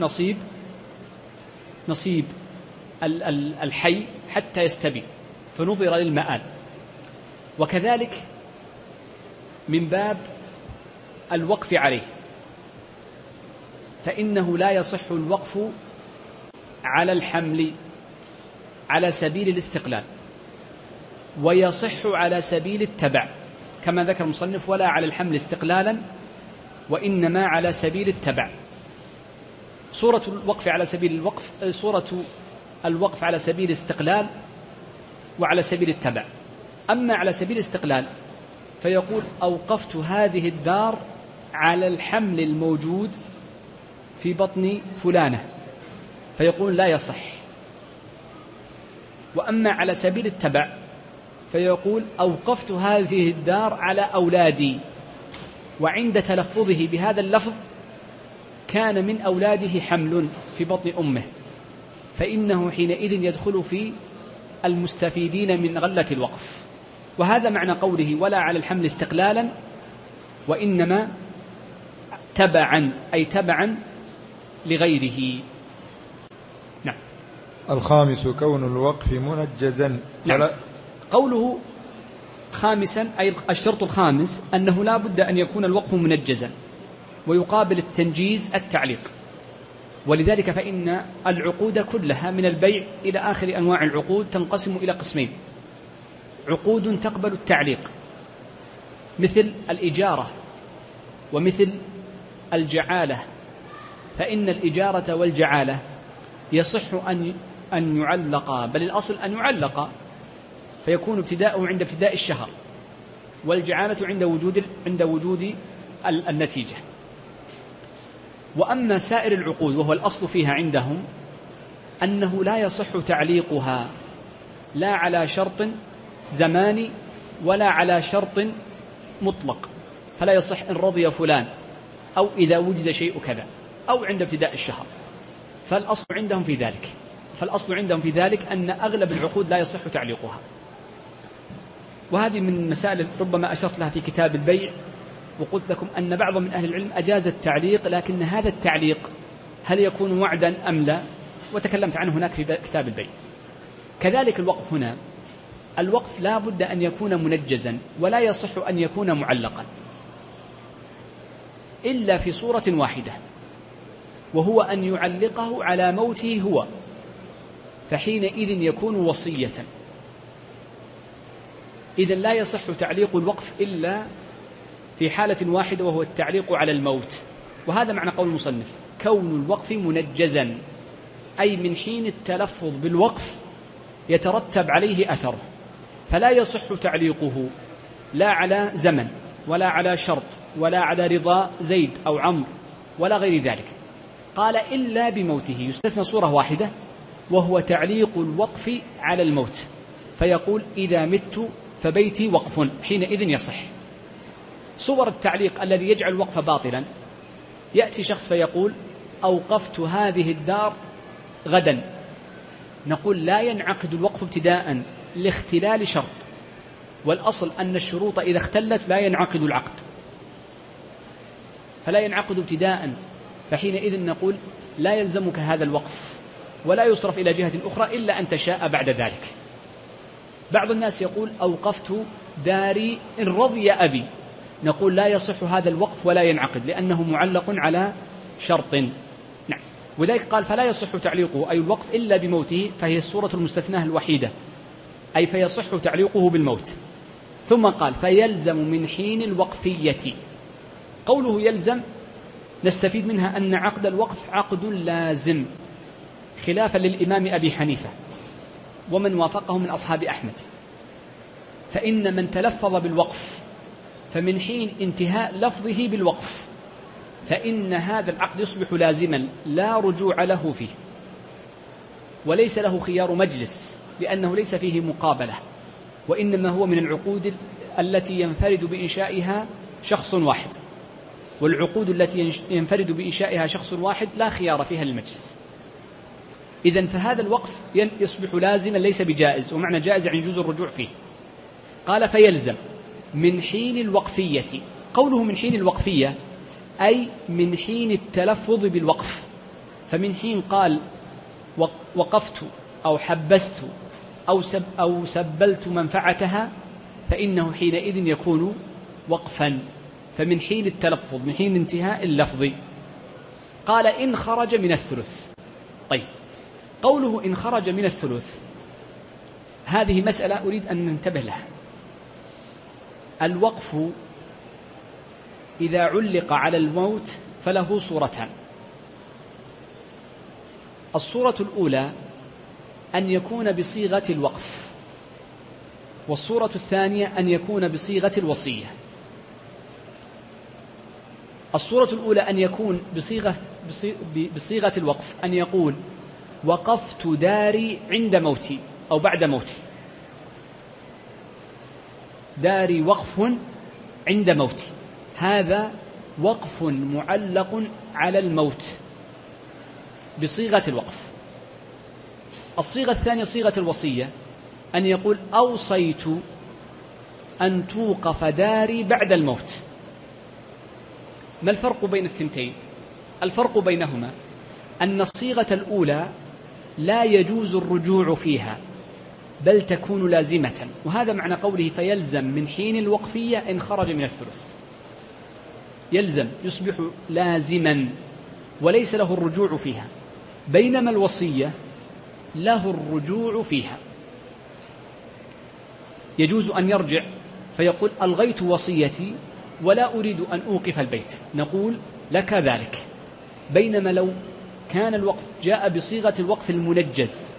نصيب الحي حتى يستبين، فنظر للمآل. وكذلك من باب الوقف عليه، فإنه لا يصح الوقف على الحمل على سبيل الاستقلال، ويصح على سبيل التبع كما ذكر المصنف، ولا على الحمل استقلالا وإنما على سبيل التبع. صورة الوقف على سبيل الاستقلال وعلى سبيل التبع. أما على سبيل الاستقلال فيقول أوقفت هذه الدار على الحمل الموجود في بطن فلانة، فيقول لا يصح. وأما على سبيل التبع فيقول أوقفت هذه الدار على أولادي، وعند تلفظه بهذا اللفظ كان من أولاده حمل في بطن أمه، فإنه حينئذ يدخل في المستفيدين من غلة الوقف. وهذا معنى قوله ولا على الحمل استقلالا وإنما تبعا، أي تبعا لغيره. نعم. الخامس كون الوقف منجزا. نعم. قوله خامسا أي الشرط الخامس أنه لا بد أن يكون الوقف منجزا، ويقابل التنجيز التعليق. ولذلك فإن العقود كلها من البيع إلى آخر أنواع العقود تنقسم إلى قسمين: عقود تقبل التعليق مثل الإجارة ومثل الجعالة. فإن الإجارة والجعالة يصح أن يعلق، بل الأصل أن يعلق، فيكون ابتداءه عند ابتداء الشهر، والجعالة عند وجود النتيجة. وأما سائر العقود وهو الأصل فيها عندهم أنه لا يصح تعليقها لا على شرط زماني ولا على شرط مطلق، فلا يصح إن رضي فلان أو إذا وجد شيء كذا أو عند ابتداء الشهر. فالأصل عندهم في ذلك أن أغلب العقود لا يصح تعليقها. وهذه من مسائل ربما أشرت لها في كتاب البيع، وقلت لكم أن بعض من أهل العلم أجاز التعليق، لكن هذا التعليق هل يكون وعدا أم لا، وتكلمت عنه هناك في كتاب البيع. كذلك الوقف هنا، الوقف لا بد أن يكون منجزا، ولا يصح أن يكون معلقا إلا في صورة واحدة، وهو أن يعلقه على موته هو، فحينئذ يكون وصية. إذن لا يصح تعليق الوقف إلا في حالة واحدة، وهو التعليق على الموت. وهذا معنى قول المصنف كون الوقف منجزا، أي من حين التلفظ بالوقف يترتب عليه أثر، فلا يصح تعليقه لا على زمن ولا على شرط ولا على رضا زيد أو عمرو ولا غير ذلك. قال إلا بموته، يستثنى صورة واحدة وهو تعليق الوقف على الموت، فيقول إذا مت فبيتي وقف، حينئذ يصح. صور التعليق الذي يجعل الوقف باطلا: يأتي شخص فيقول أوقفت هذه الدار غدا، نقول لا ينعقد الوقف ابتداء لاختلال شرط، والأصل أن الشروط إذا اختلت لا ينعقد العقد، فلا ينعقد ابتداء، فحينئذ نقول لا يلزمك هذا الوقف ولا يصرف إلى جهة أخرى إلا أن تشاء بعد ذلك. بعض الناس يقول أوقفت داري إن رضي أبي، نقول لا يصح هذا الوقف ولا ينعقد لأنه معلق على شرط. نعم، وذلك قال فلا يصح تعليقه أي الوقف إلا بموته، فهي الصورة المستثناة الوحيدة، أي فيصح تعليقه بالموت. ثم قال فيلزم من حين الوقفية. قوله يلزم نستفيد منها أن عقد الوقف عقد لازم، خلافا للإمام أبي حنيفة ومن وافقه من أصحاب أحمد، فإن من تلفظ بالوقف فمن حين انتهاء لفظه بالوقف فإن هذا العقد يصبح لازما لا رجوع له فيه، وليس له خيار مجلس لأنه ليس فيه مقابلة، وإنما هو من العقود التي ينفرد بإنشائها شخص واحد، والعقود التي ينفرد بإنشائها شخص واحد لا خيار فيها للمجلس. إذن فهذا الوقف يصبح لازما ليس بجائز، ومعنى جائز يعني يجوز الرجوع فيه. قال فيلزم من حين الوقفية. قوله من حين الوقفية أي من حين التلفظ بالوقف، فمن حين قال وقفت أو حبست أو سبلت منفعتها فإنه حينئذ يكون وقفا، فمن حين التلفظ من حين انتهاء اللفظ. قال إن خرج من الثلث. طيب، قوله إن خرج من الثلث هذه مسألة أريد أن ننتبه لها. الوقف إذا علق على الموت فله صورتان. الصورة الأولى أن يكون بصيغة الوقف، والصورة الثانية أن يكون بصيغة الوصية. الصورة الأولى أن يكون بصيغة الوقف، أن يقول وقفت داري عند موتي أو بعد موتي، داري وقف عند موتي، هذا وقف معلق على الموت بصيغة الوقف. الصيغة الثانية صيغة الوصية، أن يقول أوصيت أن توقف داري بعد الموت. ما الفرق بين الثنتين؟ الفرق بينهما أن الصيغة الأولى لا يجوز الرجوع فيها بل تكون لازمة، وهذا معنى قوله فيلزم من حين الوقفية إن خرج من الثلث، يلزم يصبح لازما وليس له الرجوع فيها، بينما الوصية له الرجوع فيها. يجوز أن يرجع فيقول ألغيت وصيتي ولا أريد أن أوقف البيت، نقول لك ذلك. بينما لو كان الوقف جاء بصيغة الوقف المنجز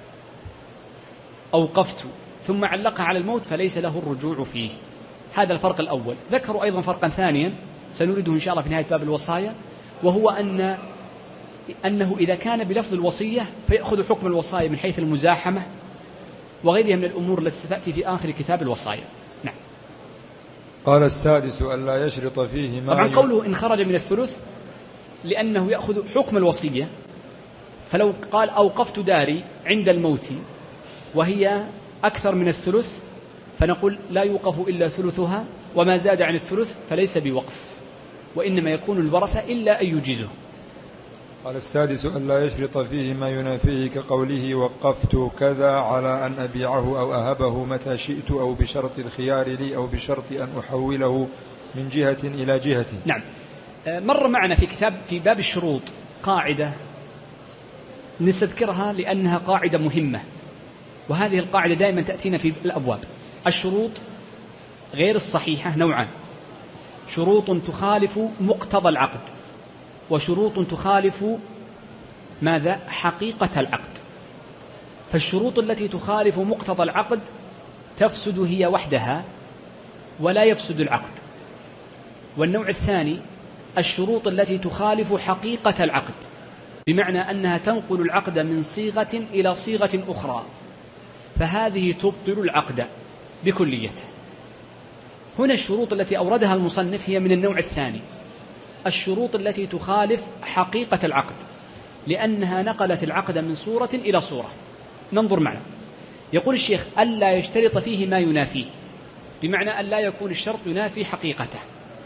أوقفت ثم علقها على الموت فليس له الرجوع فيه. هذا الفرق الأول. ذكروا أيضا فرقا ثانيا سنريده إن شاء الله في نهاية باب الوصايا، وهو أنه إذا كان بلفظ الوصية فيأخذ حكم الوصايا من حيث المزاحمة وغيرها من الأمور التي ستأتي في آخر كتاب الوصايا. نعم. قال السادس ألا يشرط فيه ما طبعا قوله إن خرج من الثلث لأنه يأخذ حكم الوصية، فلو قال أوقفت داري عند الموت وهي أكثر من الثلث فنقول لا يوقف إلا ثلثها، وما زاد عن الثلث فليس بوقف، وإنما يكون الورثة إلا أن يجيزه. قال السادس ألا يشرط فيه ما ينافيه كقوله وقفت كذا على أن أبيعه أو أهبه متى شئت، أو بشرط الخيار لي، أو بشرط أن أحوله من جهة إلى جهة. نعم، مر معنا في باب الشروط قاعدة نستذكرها لأنها قاعدة مهمة، وهذه القاعدة دائما تأتينا في الأبواب. الشروط غير الصحيحة نوعان: شروط تخالف مقتضى العقد، وشروط تخالف ماذا؟ حقيقة العقد. فالشروط التي تخالف مقتضى العقد تفسد هي وحدها ولا يفسد العقد. والنوع الثاني الشروط التي تخالف حقيقة العقد، بمعنى أنها تنقل العقد من صيغة إلى صيغة أخرى، فهذه تبطل العقد بكليته. هنا الشروط التي أوردها المصنف هي من النوع الثاني، الشروط التي تخالف حقيقة العقد، لأنها نقلت العقد من صورة إلى صورة. ننظر معنا. يقول الشيخ ألا يشترط فيه ما ينافيه. بمعنى أن لا يكون الشرط ينافي حقيقته،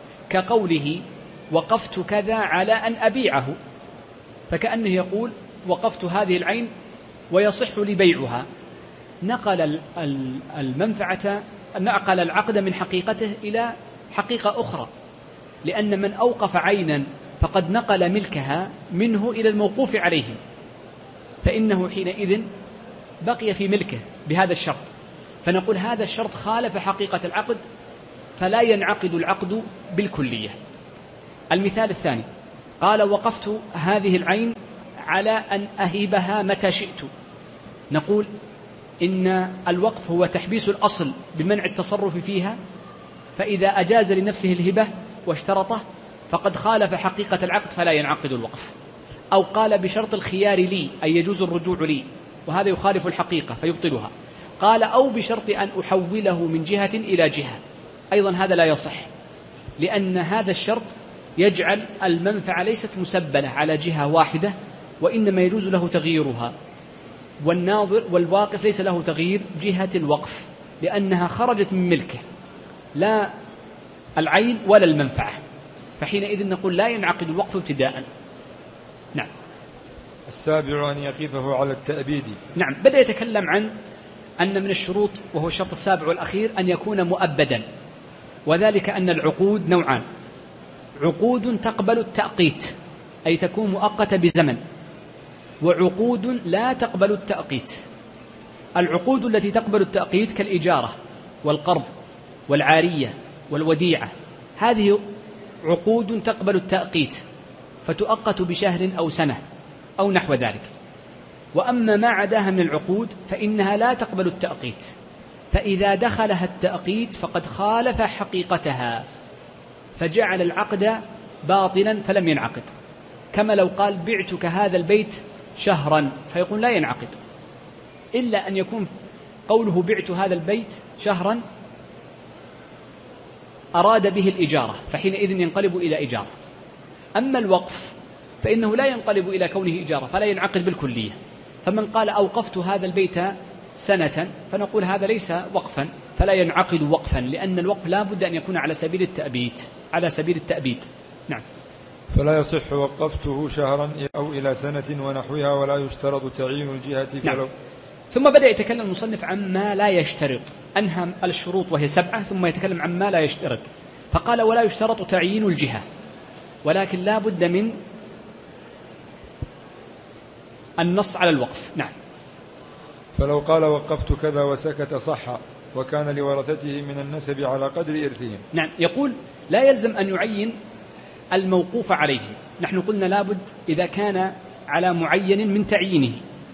كقوله وقفت كذا على أن أبيعه، فكأنه يقول وقفت هذه العين ويصح لي بيعها، نقل المنفعة، نقل العقد من حقيقته إلى حقيقة أخرى، لأن من أوقف عينا فقد نقل ملكها منه إلى الموقوف عليهم، فإنه حينئذ بقي في ملكه بهذا الشرط، فنقول هذا الشرط خالف حقيقة العقد فلا ينعقد العقد بالكلية. المثال الثاني قال وقفت هذه العين على أن أهيبها متى شئت، نقول إن الوقف هو تحبيس الأصل بمنع التصرف فيها، فإذا أجاز لنفسه الهبة واشترطه فقد خالف حقيقة العقد فلا ينعقد الوقف. أو قال بشرط الخيار لي أي يجوز الرجوع لي، وهذا يخالف الحقيقة فيبطلها. قال أو بشرط أن أحوله من جهة إلى جهة، أيضا هذا لا يصح، لأن هذا الشرط يجعل المنفعة ليست مسبلة على جهة واحدة، وإنما يجوز له تغييرها، والناظر والواقف ليس له تغيير جهة الوقف لأنها خرجت من ملكه لا العين ولا المنفعة، فحينئذ نقول لا ينعقد الوقف ابتداء. نعم. السابع أن يقفه على التأبيد. نعم، بدأ يتكلم عن أن من الشروط وهو الشرط السابع والأخير أن يكون مؤبدا، وذلك أن العقود نوعان: عقود تقبل التأقيت أي تكون مؤقتة بزمن، وعقود لا تقبل التأقيت. العقود التي تقبل التأقيت كالإجارة والقرض والعارية والوديعة، هذه عقود تقبل التأقيت فتؤقت بشهر أو سنة أو نحو ذلك. وأما ما عداها من العقود فإنها لا تقبل التأقيت، فإذا دخلها التأقيت فقد خالف حقيقتها فجعل العقد باطلا فلم ينعقد، كما لو قال بعتك هذا البيت شهرا فيقول لا ينعقد، إلا أن يكون قوله بعت هذا البيت شهرا أراد به الإجارة فحينئذ ينقلب إلى إجارة. أما الوقف فإنه لا ينقلب إلى كونه إجارة فلا ينعقد بالكلية، فمن قال أوقفت هذا البيت سنة فنقول هذا ليس وقفا فلا ينعقد وقفا، لأن الوقف لا بد أن يكون على سبيل التأبيد، على سبيل التأبيد. نعم. فلا يصح وقفته شهرا أو إلى سنة ونحوها ولا يشترط تعيين الجهة. نعم. ثم بدأ يتكلم المصنف عما لا يشترط، أنهى الشروط وهي 7 ثم يتكلم عما لا يشترط، فقال ولا يشترط تعيين الجهة، ولكن لا بد من النص على الوقف. نعم. فلو قال وقفت كذا وسكت صح، وكان لورثته من النسب على قدر إرثهم. نعم، يقول لا يلزم أن يعين الموقوف عليه، نحن قلنا لابد إذا كان على معين من تعيينه،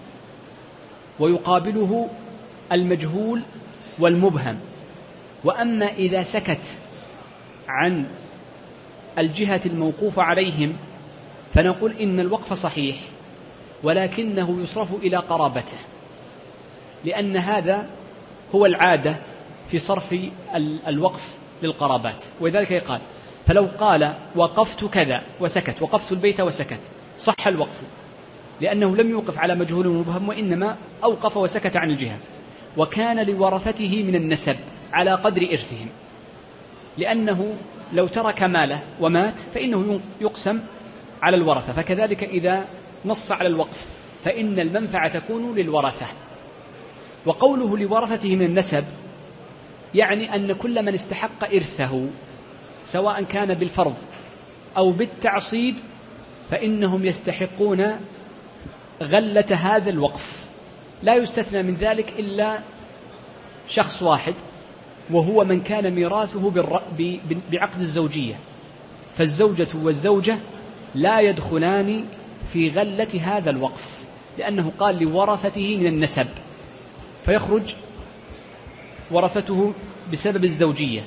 ويقابله المجهول والمبهم. وأما إذا سكت عن الجهة الموقوف عليهم فنقول إن الوقف صحيح ولكنه يصرف إلى قرابته، لأن هذا هو العادة في صرف الوقف للقرابات. ولذلك يقال فلو قال وقفت كذا وسكت، وقفت البيت وسكت، صح الوقف، لأنه لم يوقف على مجهول مبهم وإنما أوقف وسكت عن الجهة. وكان لورثته من النسب على قدر إرثهم، لأنه لو ترك ماله ومات فإنه يقسم على الورثة، فكذلك إذا نص على الوقف فإن المنفعة تكون للورثة. وقوله لورثته من النسب يعني أن كل من استحق إرثه سواء كان بالفرض أو بالتعصيب فإنهم يستحقون غلة هذا الوقف، لا يستثنى من ذلك إلا شخص واحد، وهو من كان ميراثه بعقد الزوجية، فالزوجة والزوجة لا يدخلان في غلة هذا الوقف، لأنه قال لورثته من النسب، فيخرج ورثته بسبب الزوجية.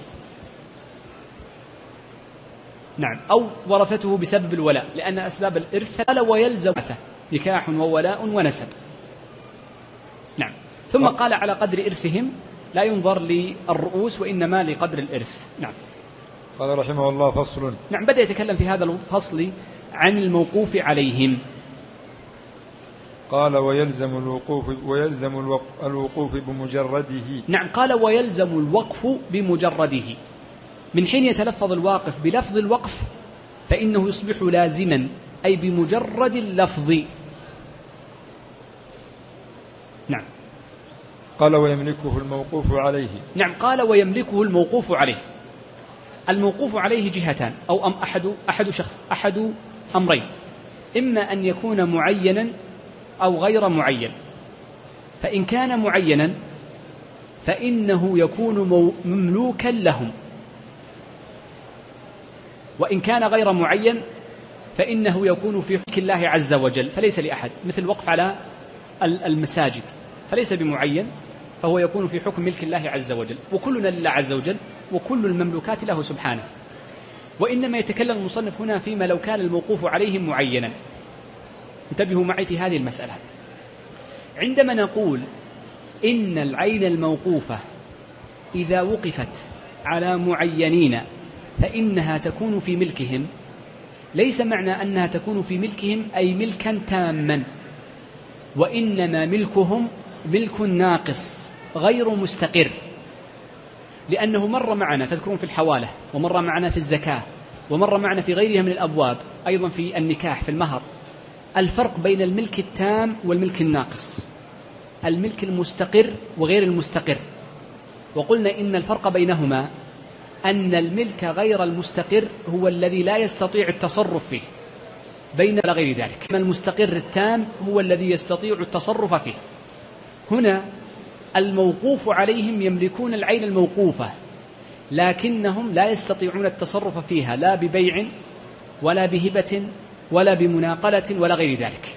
نعم. أو ورثته بسبب الولاء، لأن أسباب الإرث ويلزم نكاح وولاء ونسب. نعم. ثم قال على قدر إرثهم، لا ينظر للرؤوس وإنما لقدر الإرث. نعم. قال رحمه الله فصل. نعم، بدأ يتكلم في هذا الفصل عن الموقوف عليهم. قال ويلزم الوقوف بمجرده. نعم، قال ويلزم الوقف بمجرده، من حين يتلفظ الواقف بلفظ الوقف فإنه يصبح لازما، أي بمجرد اللفظ. نعم. قال ويملكه الموقوف عليه. نعم، قال ويملكه الموقوف عليه. الموقوف عليه جهتان، أو أحد أمرين، إما أن يكون معينا أو غير معين. فإن كان معينا فإنه يكون مملوكا لهم، وإن كان غير معين فإنه يكون في حكم الله عز وجل فليس لأحد، مثل الوقف على المساجد فليس بمعين، فهو يكون في حكم ملك الله عز وجل، وكلنا لله عز وجل وكل المملوكات له سبحانه. وإنما يتكلم المصنف هنا فيما لو كان الموقوف عليه معينا. انتبهوا معي في هذه المسألة. عندما نقول إن العين الموقوفة إذا وقفت على معينين فإنها تكون في ملكهم، ليس معنى أنها تكون في ملكهم أي ملكا تاما، وإنما ملكهم ملك ناقص غير مستقر، لأنه مر معنا، تذكرون في الحوالة، ومر معنا في الزكاة، ومر معنا في غيرها من الأبواب، أيضا في النكاح في المهر، الفرق بين الملك التام والملك الناقص، الملك المستقر وغير المستقر. وقلنا إن الفرق بينهما أن الملك غير المستقر هو الذي لا يستطيع التصرف فيه، بين غير ذلك المستقر التام هو الذي يستطيع التصرف فيه. هنا الموقوف عليهم يملكون العين الموقوفة، لكنهم لا يستطيعون التصرف فيها، لا ببيع ولا بهبة ولا بمناقلة ولا غير ذلك،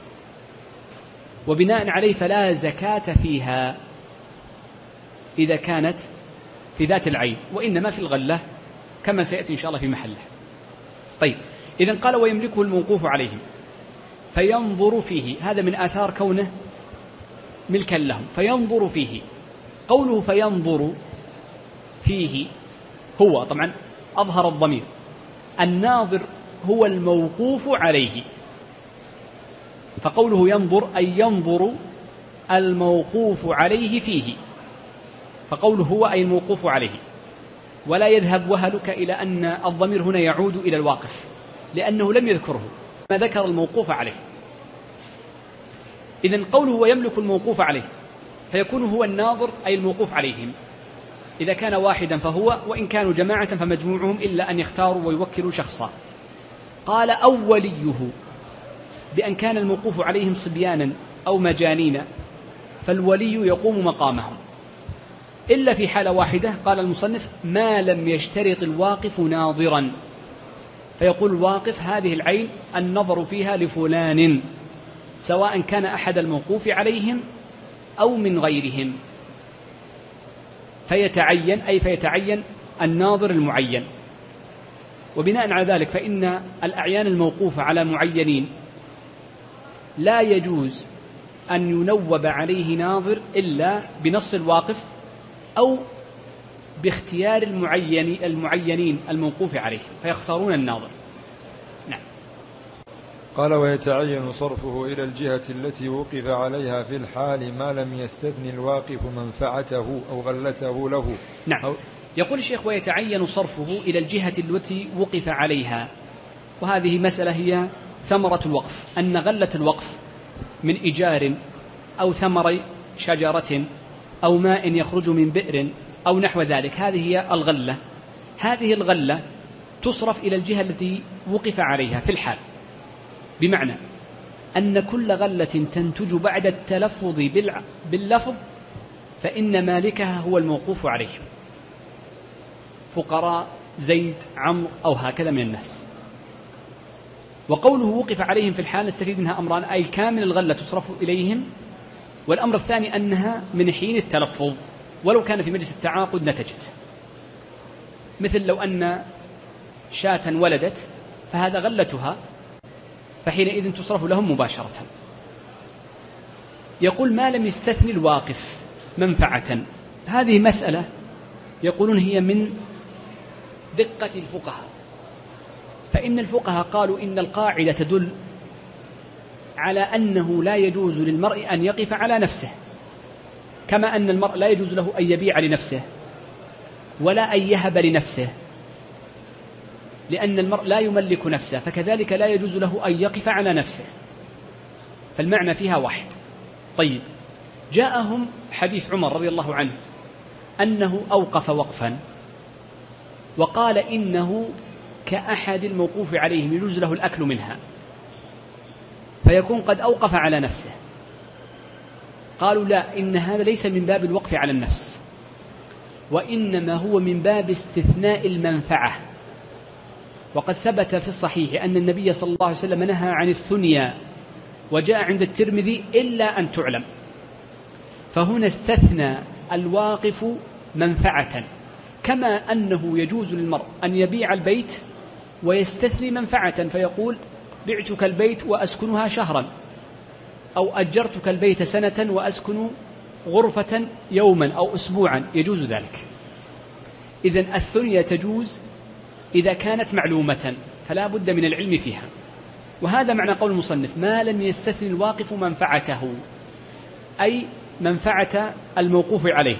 وبناء عليه فلا زكاة فيها إذا كانت في ذات العين، وإنما في الغلة كما سيأتي إن شاء الله في محله. طيب، إذن قال ويملكه الموقوف عليهم فينظر فيه، هذا من آثار كونه ملكا لهم، فينظر فيه. قوله فينظر فيه هو طبعا أظهر الضمير، الناظر هو الموقوف عليه، فقوله ينظر أي ينظر الموقوف عليه فيه، فقوله هو أي الموقوف عليه. ولا يذهب وهلك إلى أن الضمير هنا يعود إلى الواقف، لأنه لم يذكره، ما ذكر الموقوف عليه. إذن قوله هو يملك الموقوف عليه فيكون هو الناظر أي الموقوف عليهم، إذا كان واحدا فهو، وإن كانوا جماعة فمجموعهم إلا أن يختاروا ويوكلوا شخصا. قال أو وليه، بأن كان الموقوف عليهم صبيانا أو مجانين فالولي يقوم مقامهم، إلا في حالة واحدة قال المصنف ما لم يشترط الواقف ناظرا، فيقول الواقف هذه العين النظر فيها لفلان، سواء كان أحد الموقوف عليهم أو من غيرهم، فيتعين الناظر المعين. وبناء على ذلك فإن الأعيان الموقوفة على معينين لا يجوز أن ينوب عليه ناظر إلا بنص الواقف أو باختيار المعينين الموقوف عليه، فيختارون الناظر. نعم. قال ويتعين صرفه إلى الجهة التي وقف عليها في الحال ما لم يستثني الواقف منفعته أو غلته له. نعم. يقول الشيخ ويتعين صرفه إلى الجهة التي وقف عليها، وهذه مسألة هي ثمرة الوقف، أن غلة الوقف من إيجار أو ثمر شجرة أو ماء يخرج من بئر أو نحو ذلك، هذه هي الغلة. هذه الغلة تصرف إلى الجهة التي وقف عليها في الحال، بمعنى أن كل غلة تنتج بعد التلفظ باللفظ فإن مالكها هو الموقوف عليه، فقراء زيد عمرو أو هكذا من الناس. وقوله وقف عليهم في الحال نستفيد منها أمران، أي كامل الغلة تصرف إليهم، والأمر الثاني أنها من حين التلفظ، ولو كان في مجلس التعاقد نتجت، مثل لو أن شاة ولدت فهذا غلتها، فحينئذ تصرف لهم مباشرة. يقول ما لم يستثني الواقف منفعة، هذه مسألة يقولون هي من دقة الفقهاء، فإن الفقهاء قالوا إن القاعدة تدل على أنه لا يجوز للمرء أن يقف على نفسه، كما أن المرء لا يجوز له أن يبيع لنفسه ولا أن يهب لنفسه، لأن المرء لا يملك نفسه، فكذلك لا يجوز له أن يقف على نفسه، فالمعنى فيها واحد. طيب، جاءهم حديث عمر رضي الله عنه أنه أوقف وقفا وقال إنه كأحد الموقوف عليهم يجوز له الأكل منها، فيكون قد أوقف على نفسه. قالوا لا، إن هذا ليس من باب الوقف على النفس، وإنما هو من باب استثناء المنفعة. وقد ثبت في الصحيح أن النبي صلى الله عليه وسلم نهى عن الثنيا، وجاء عند الترمذي إلا أن تعلم، فهنا استثنى الواقف منفعة، كما أنه يجوز للمرء أن يبيع البيت ويستثني منفعة، فيقول بعتك البيت وأسكنها شهرا، أو أجرتك البيت سنة وأسكن غرفة يوما أو أسبوعا، يجوز ذلك. إذن الثنيا تجوز إذا كانت معلومة، فلا بد من العلم فيها. وهذا معنى قول المصنف: ما لم يستثني الواقف منفعته، أي منفعة الموقوف عليه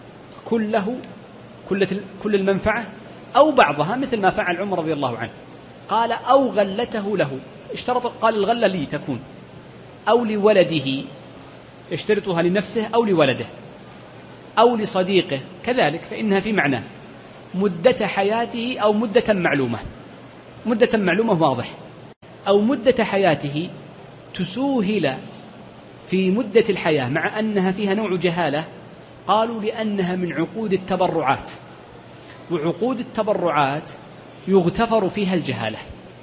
كل المنفعة أو بعضها، مثل ما فعل عمر رضي الله عنه، قال أو غلته له، اشترط، قال الغلة لي تكون، أو لولده، يشترطها لنفسه أو لولده أو لصديقه، كذلك فإنها في معنى مدة حياته أو مدة معلومة. مدة معلومة واضح، أو مدة حياته تسوهل في مدة الحياة مع أنها فيها نوع جهالة، قالوا لأنها من عقود التبرعات، وعقود التبرعات يغتفر فيها الجهالة،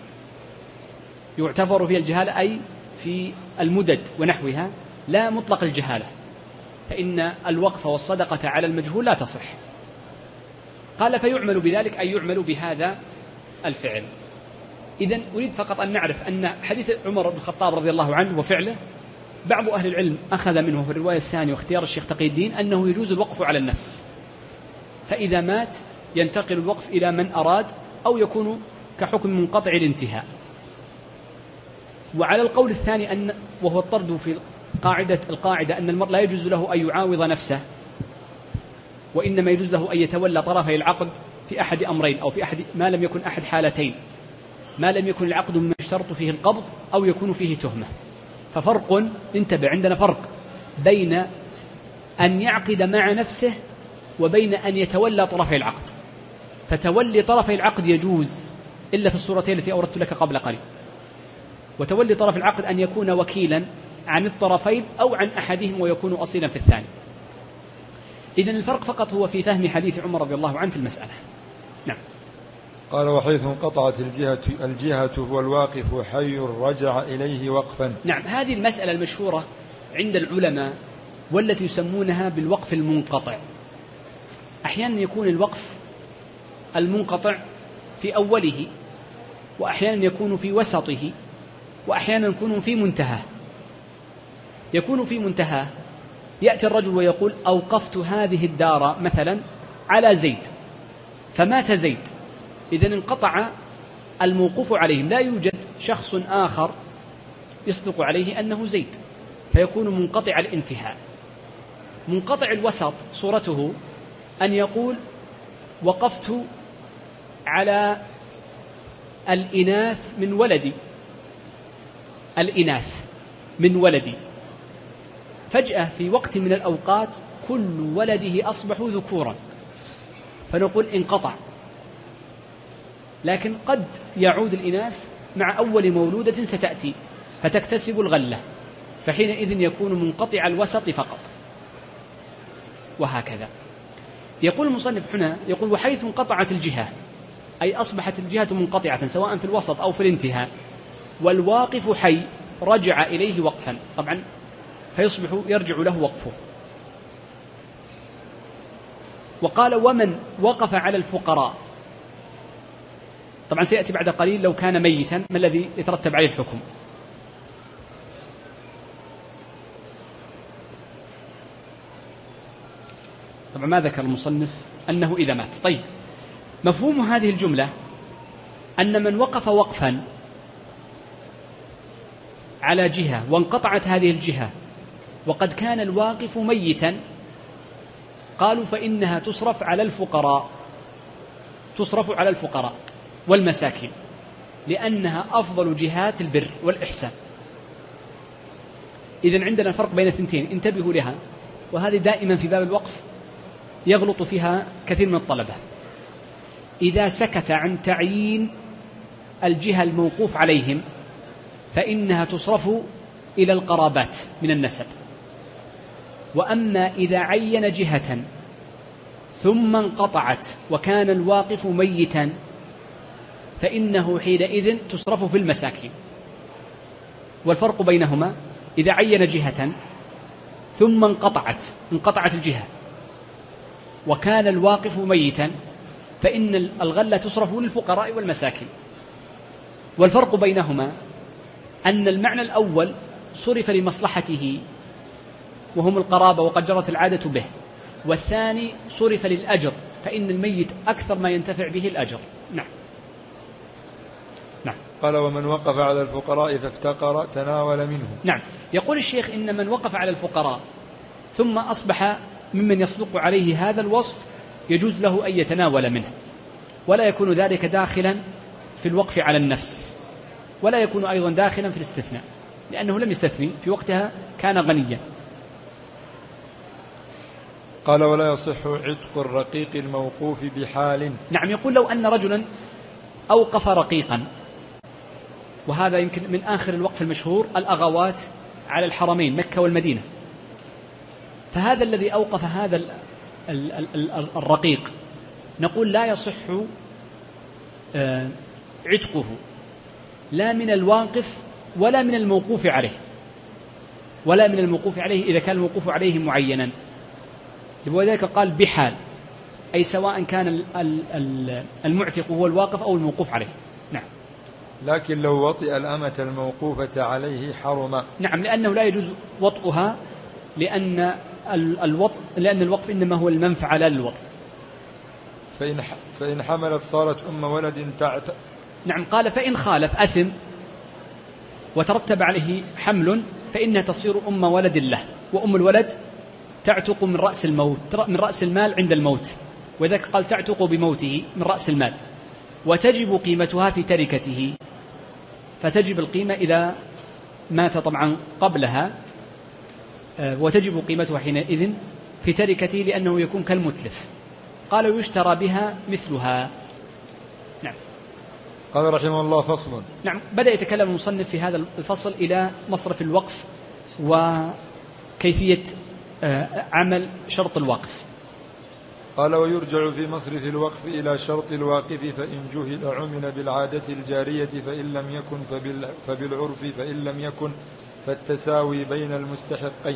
يعتبر فيها الجهالة أي في المدد ونحوها، لا مطلق الجهالة، فإن الوقف والصدقة على المجهول لا تصح. قال فيعمل بذلك، أي يعمل بهذا الفعل. إذن أريد فقط أن نعرف أن حديث عمر بن الخطاب رضي الله عنه وفعله، بعض أهل العلم أخذ منه في الرواية الثانية واختيار الشيخ تقي الدين أنه يجوز الوقف على النفس، فإذا مات ينتقل الوقف إلى من أراد، أو يكون كحكم منقطع الانتهاء. وعلى القول الثاني وهو الطرد في القاعدة أن المرء لا يجوز له أن يعاوض نفسه، وإنما يجوز له أن يتولى طرفي العقد في أحد أمرين، أو في ما لم يكن أحد حالتين: ما لم يكن العقد مما يشترط فيه القبض أو يكون فيه تهمة. ففرق، انتبه، عندنا فرق بين أن يعقد مع نفسه وبين أن يتولى طرفي العقد. فتولي طرفي العقد يجوز إلا في الصورتين التي أوردت لك قبل قليل، وتولي طرف العقد أن يكون وكيلا عن الطرفين أو عن أحدهم ويكون أصيلا في الثاني. إذن الفرق فقط هو في فهم حديث عمر رضي الله عنه في المسألة. نعم. قال وحيث انقطعت الجهة هو الواقف حي رجع إليه وقفا. نعم، هذه المسألة المشهورة عند العلماء والتي يسمونها بالوقف المنقطع. أحيانا يكون الوقف المنقطع في أوله، وأحيانا يكون في وسطه، وأحيانا يكون في منتهى. يكون في منتهى، يأتي الرجل ويقول أوقفت هذه الدار مثلا على زيد، فمات زيد، إذن انقطع الموقوف عليهم، لا يوجد شخص آخر يصدق عليه أنه زيد، فيكون منقطع الانتهاء. منقطع الوسط صورته أن يقول وقفت على الإناث من ولدي، الإناث من ولدي، فجأة في وقت من الأوقات كل ولده أصبحوا ذكورا، فنقول انقطع. لكن قد يعود الإناث مع أول مولودة ستأتي فتكتسب الغلة، فحينئذ يكون منقطع الوسط فقط، وهكذا. يقول المصنف هنا، يقول وحيث انقطعت الجهة، أي أصبحت الجهة منقطعة سواء في الوسط أو في الانتهاء، والواقف حي رجع إليه وقفا، طبعا فيصبح يرجع له وقفه. وقال ومن وقف على الفقراء، طبعا سيأتي بعد قليل لو كان ميتا ما الذي يترتب عليه الحكم. طبعا ما ذكر المصنف أنه إذا مات. طيب، مفهوم هذه الجملة أن من وقف وقفا على جهة وانقطعت هذه الجهة وقد كان الواقف ميتا، قالوا فإنها تصرف على الفقراء، تصرف على الفقراء والمساكين، لأنها أفضل جهات البر والإحسان. إذن عندنا فرق بين الثنتين، انتبهوا لها، وهذه دائما في باب الوقف يغلط فيها كثير من الطلبة. إذا سكت عن تعيين الجهة الموقوف عليهم فإنها تصرف إلى القرابات من النسب، وأما إذا عين جهة ثم انقطعت وكان الواقف ميتا فإنه حينئذ تصرف في المساكين. والفرق بينهما إذا عين جهة ثم انقطعت الجهة وكان الواقف ميتا فإن الغلة تصرف للفقراء والمساكين. والفرق بينهما أن المعنى الأول صرف لمصلحته وهم القرابة وقد جرت العادة به، والثاني صرف للأجر، فإن الميت أكثر ما ينتفع به الأجر. نعم. قال ومن وقف على الفقراء فافتقر تناول منه. نعم. يقول الشيخ إن من وقف على الفقراء ثم أصبح ممن يصدق عليه هذا الوصف يجوز له أن يتناول منه، ولا يكون ذلك داخلا في الوقف على النفس، ولا يكون أيضا داخلا في الاستثناء، لأنه لم يستثني في وقتها، كان غنيا. قال ولا يصح عتق الرقيق الموقوف بحال. نعم. يقول لو أن رجلا أوقف رقيقا، وهذا يمكن من آخر الوقف المشهور الأغوات على الحرمين مكة والمدينة، فهذا الذي أوقف هذا الرقيق نقول لا يصح عتقه لا من الواقف ولا من الموقوف عليه، إذا كان الموقوف عليه معينا، ولذلك قال بحال، أي سواء كان المعتق هو الواقف أو الموقوف عليه. نعم. لكن لو وطئ الأمة الموقوفة عليه حرم. نعم، لأنه لا يجوز وطئها، لأن الوقف إنما هو المنفعة لا للوطئ. فإن حملت صارت أم ولد نعم. قال فإن خالف أثم وترتب عليه حمل فإنها تصير أم ولد له، وأم الولد تعتق من رأس المال عند الموت، وذلك قال تعتق بموته من رأس المال، وتجب قيمتها في تركته، فتجب القيمة إذا مات طبعا قبلها، وتجب قيمتها حينئذ في تركته لأنه يكون كالمتلف. قال ويشترى بها مثلها. نعم. قال رحمه الله فصل. نعم. بدأ يتكلم المصنف في هذا الفصل إلى مصرف الوقف وكيفية عمل شرط الوقف. قال ويرجع في مصرف الوقف إلى شرط الواقف، فإن جهل عمل بالعادة الجارية، فإن لم يكن فبالعرف، فإن لم يكن فالتساوي بين المستحقين.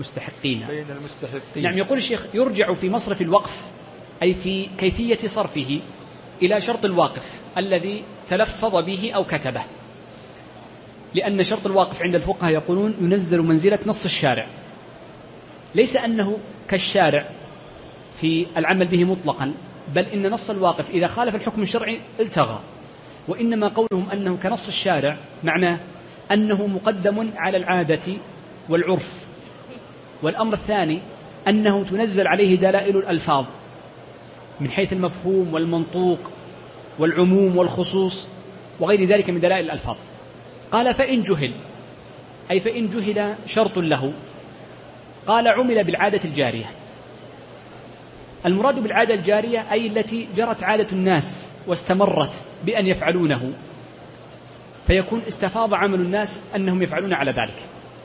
نعم. يقول الشيخ يرجع في مصرف الوقف أي في كيفية صرفه إلى شرط الواقف الذي تلفظ به أو كتبه، لأن شرط الواقف عند الفقهاء يقولون ينزل منزلة نص الشارع، ليس أنه كالشارع في العمل به مطلقا، بل إن نص الواقف إذا خالف الحكم الشرعي التغى، وإنما قولهم أنه كنص الشارع معناه أنه مقدم على العادة والعرف. والأمر الثاني أنه تنزل عليه دلائل الألفاظ من حيث المفهوم والمنطوق والعموم والخصوص وغير ذلك من دلائل الألفاظ. قال فإن جهل، أي فإن جهل شرط له، قال عمل بالعادة الجارية. المراد بالعادة الجارية أي التي جرت عادة الناس واستمرت بأن يفعلونه، فيكون استفاض عمل الناس أنهم يفعلون على ذلك.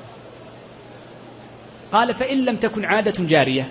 قال فإن لم تكن عادة جارية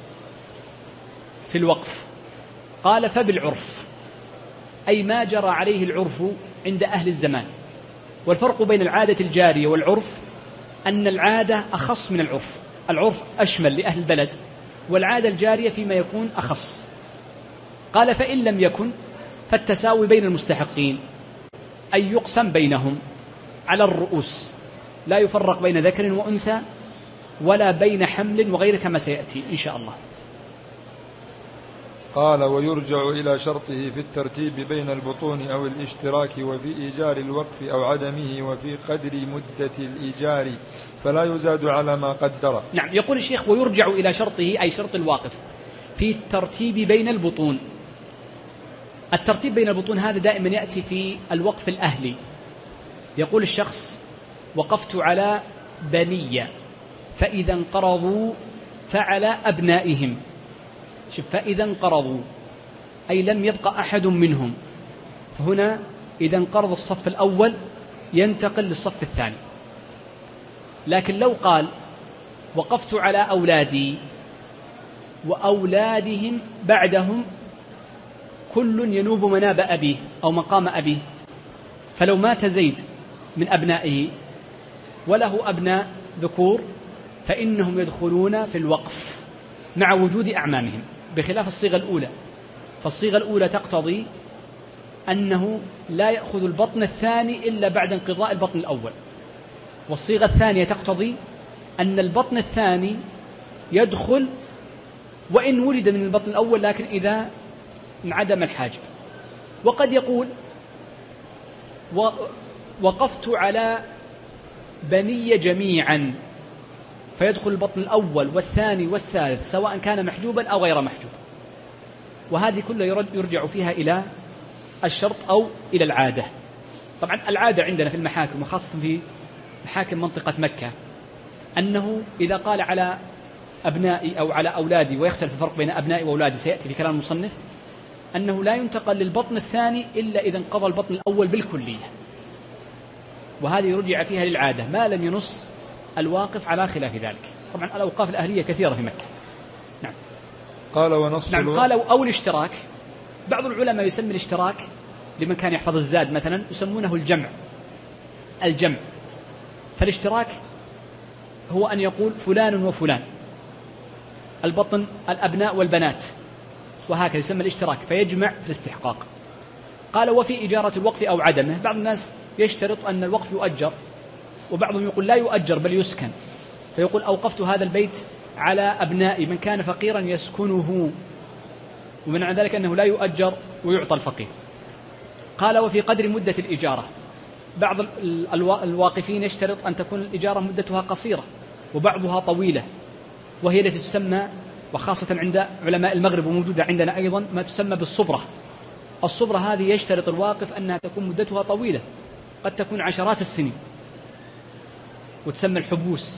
في الوقف، قال فبالعرف، أي ما جرى عليه العرف عند أهل الزمان. والفرق بين العادة الجارية والعرف أن العادة أخص من العرف، العرف أشمل لأهل البلد، والعادة الجارية فيما يكون أخص. قال فإن لم يكن فالتساوي بين المستحقين، أي يقسم بينهم على الرؤوس، لا يفرق بين ذكر وأنثى ولا بين حمل وغيره كما سيأتي إن شاء الله. قال ويرجع إلى شرطه في الترتيب بين البطون أو الاشتراك وفي إيجار الوقف أو عدمه وفي قدر مدة الإيجار فلا يزاد على ما قدر. نعم، يقول الشيخ ويرجع إلى شرطه أي شرط الواقف في الترتيب بين البطون. الترتيب بين البطون هذا دائما يأتي في الوقف الأهلي. يقول الشخص وقفت على بنية فإذا انقرضوا فعلى أبنائهم. شوف، فإذا انقرضوا أي لم يبقى أحد منهم، فهنا إذا انقرض الصف الأول ينتقل للصف الثاني. لكن لو قال وقفت على أولادي وأولادهم بعدهم كل ينوب مناب أبيه أو مقام أبيه، فلو مات زيد من أبنائه وله أبناء ذكور فإنهم يدخلون في الوقف مع وجود أعمامهم، بخلاف الصيغة الأولى. فالصيغة الأولى تقتضي أنه لا يأخذ البطن الثاني إلا بعد انقضاء البطن الأول، والصيغة الثانية تقتضي أن البطن الثاني يدخل وإن وجد من البطن الأول لكن إذا انعدم الحاجب. وقد يقول وقفت على بني جميعا فيدخل البطن الأول والثاني والثالث سواء كان محجوبا أو غير محجوب، وهذه كلها يرجع فيها إلى الشرط أو إلى العادة. طبعا العادة عندنا في المحاكم وخاصة في محاكم منطقة مكة أنه إذا قال على أبنائي أو على أولادي، ويختلف الفرق بين أبنائي وأولادي سيأتي في كلام المصنف، أنه لا ينتقل للبطن الثاني إلا إذا انقضى البطن الأول بالكلية، وهذه يرجع فيها للعادة ما لم ينص الواقف على خلاف ذلك. طبعا الأوقاف الأهلية كثيرة في مكة. نعم. قال ونص نعم. قالوا أو الاشتراك. بعض العلماء يسمي الاشتراك لمن كان يحفظ الزاد مثلا يسمونه الجمع. فالاشتراك هو أن يقول فلان وفلان، البطن الأبناء والبنات، وهكذا يسمى الاشتراك، فيجمع في الاستحقاق. قال وفي إجارة الوقف أو عدمه. بعض الناس يشترط أن الوقف يؤجر، وبعضهم يقول لا يؤجر بل يسكن، فيقول أوقفت هذا البيت على أبنائي من كان فقيرا يسكنه، ومن عن ذلك أنه لا يؤجر ويعطى الفقير. قال وفي قدر مدة الإجارة. بعض الواقفين يشترط أن تكون الإجارة مدتها قصيرة وبعضها طويلة، وهي التي تسمى، وخاصة عند علماء المغرب وموجودة عندنا أيضا، ما تسمى بالصبرة. الصبرة هذه يشترط الواقف أنها تكون مدتها طويلة، قد تكون عشرات السنين، وتسمى الحبوس.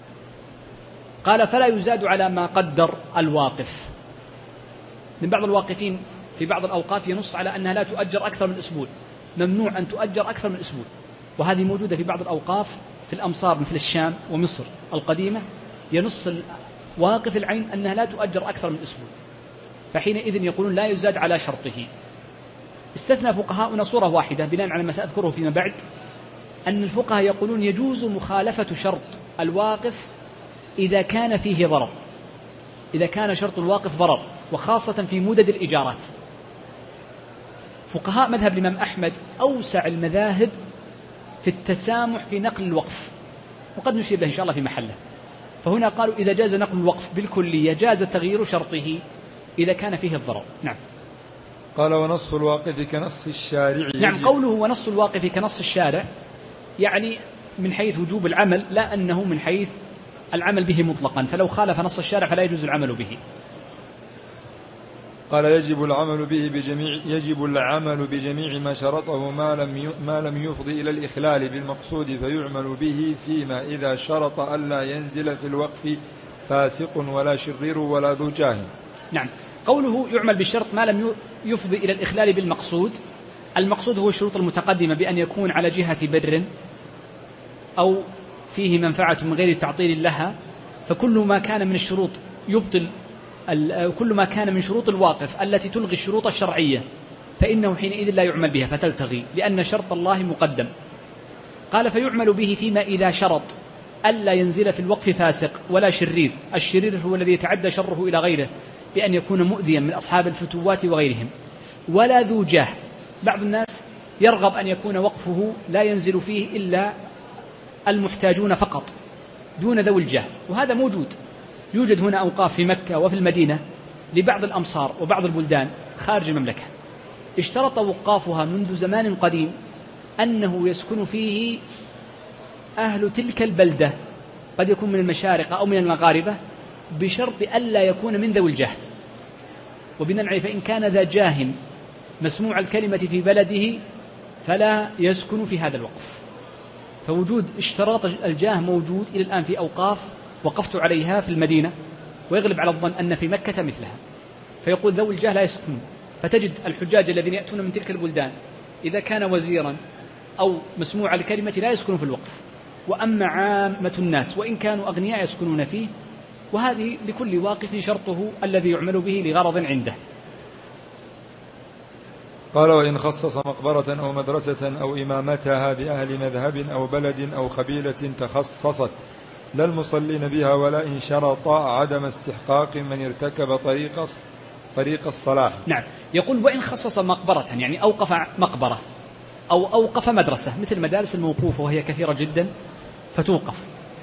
قال فلا يزاد على ما قدر الواقف. من بعض الواقفين في بعض الأوقاف ينص على أنها لا تؤجر أكثر من أسبوع، ممنوع أن تؤجر أكثر من أسبوع، وهذه موجودة في بعض الأوقاف في الأمصار مثل الشام ومصر القديمة، ينص الواقف العين أنها لا تؤجر أكثر من أسبوع، فحينئذ يقولون لا يزاد على شرطه. استثنى فقهاؤنا صورة واحدة بناء على ما سأذكره فيما بعد، أن الفقهاء يقولون يجوز مخالفة شرط الواقف إذا كان فيه ضرر، إذا كان شرط الواقف ضرر، وخاصة في مدد الإجارات. فقهاء مذهب الإمام أحمد أوسع المذاهب في التسامح في نقل الوقف، وقد نشير له إن شاء الله في محله. فهنا قالوا إذا جاز نقل الوقف بالكلية جاز تغيير شرطه إذا كان فيه الضرر. نعم. قال ونص الواقف كنص الشارع. نعم. قوله ونص الواقف كنص الشارع يعني من حيث وجوب العمل، لا أنه من حيث العمل به مطلقا، فلو خالف نص الشارع فلا يجوز العمل به. قال يجب العمل بجميع ما شرطه ما لم يفضي إلى الإخلال بالمقصود، فيعمل به فيما إذا شرط ألا ينزل في الوقف فاسق ولا شرير ولا ذو جاه. نعم. قوله يعمل بالشرط ما لم يفضي إلى الإخلال بالمقصود، المقصود هو الشروط المتقدمة بأن يكون على جهة بر أو فيه منفعة من غير تعطيل لها، فكل ما كان من الشروط يبطل، كل ما كان من شروط الواقف التي تلغي الشروط الشرعية فإنه حينئذ لا يعمل بها فتلتغي، لأن شرط الله مقدم. قال فيعمل به فيما إذا شرط ألا ينزل في الوقف فاسق ولا شرير. الشرير هو الذي يتعدى شره إلى غيره بأن يكون مؤذيا من أصحاب الفتوات وغيرهم، ولا ذو جاه. بعض الناس يرغب أن يكون وقفه لا ينزل فيه إلا المحتاجون فقط دون ذوي الجاه، وهذا موجود. يوجد هنا أوقاف في مكة وفي المدينة لبعض الأمصار وبعض البلدان خارج المملكة اشترط وقافها منذ زمان قديم أنه يسكن فيه أهل تلك البلدة، قد يكون من المشارقة أو من المغاربة، بشرط ألا يكون من ذوي الجاه. وبناء عليه فإن كان ذا جاه مسموع الكلمة في بلده فلا يسكن في هذا الوقف. فوجود اشتراط الجاه موجود إلى الآن في أوقاف وقفت عليها في المدينة، ويغلب على الظن أن في مكة مثلها. فيقول ذوي الجاه لا يسكنون، فتجد الحجاج الذين يأتون من تلك البلدان إذا كان وزيرا أو مسموع الكلمة لا يسكن في الوقف، وأما عامة الناس وإن كانوا أغنياء يسكنون فيه. وهذه لكل واقف شرطه الذي يعمل به لغرض عنده. قال: وإن خصص مقبرة أو مدرسة أو إمامتها بأهل مذهب أو بلد أو قبيلة تخصصت لا المصلين بها، ولا إن شرط عدم استحقاق من ارتكب طريق الصلاح. نعم، يقول: وإن خصص مقبرة، يعني أوقف مقبرة أو أوقف مدرسة، مثل المدارس الموقوفة وهي كثيرة جدا فتوقف،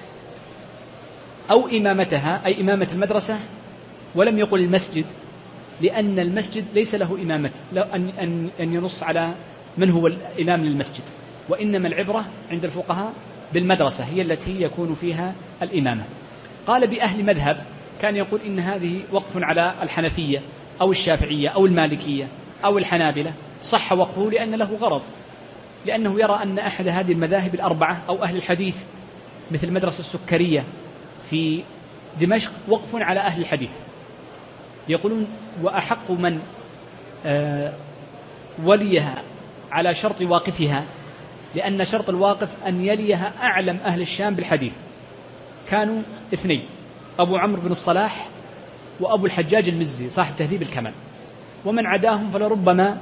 أو إمامتها أي إمامة المدرسة، ولم يقل المسجد، لأن المسجد ليس له إمامة أن ينص على من هو الإمام للمسجد، وإنما العبرة عند الفقهاء بالمدرسة هي التي يكون فيها الإمامة. قال: بأهل مذهب، كان يقول إن هذه وقف على الحنفية أو الشافعية أو المالكية أو الحنابلة، صح وقفه لأن له غرض، لأنه يرى أن أحد هذه المذاهب الأربعة أو أهل الحديث مثل المدرسة السكرية في دمشق وقف على أهل الحديث. يقولون: وأحق من وليها على شرط واقفها، لأن شرط الواقف أن يليها أعلم أهل الشام بالحديث، كانوا اثنين: أبو عمرو بن الصلاح وأبو الحجاج المزي صاحب تهذيب الكمال، ومن عداهم فلربما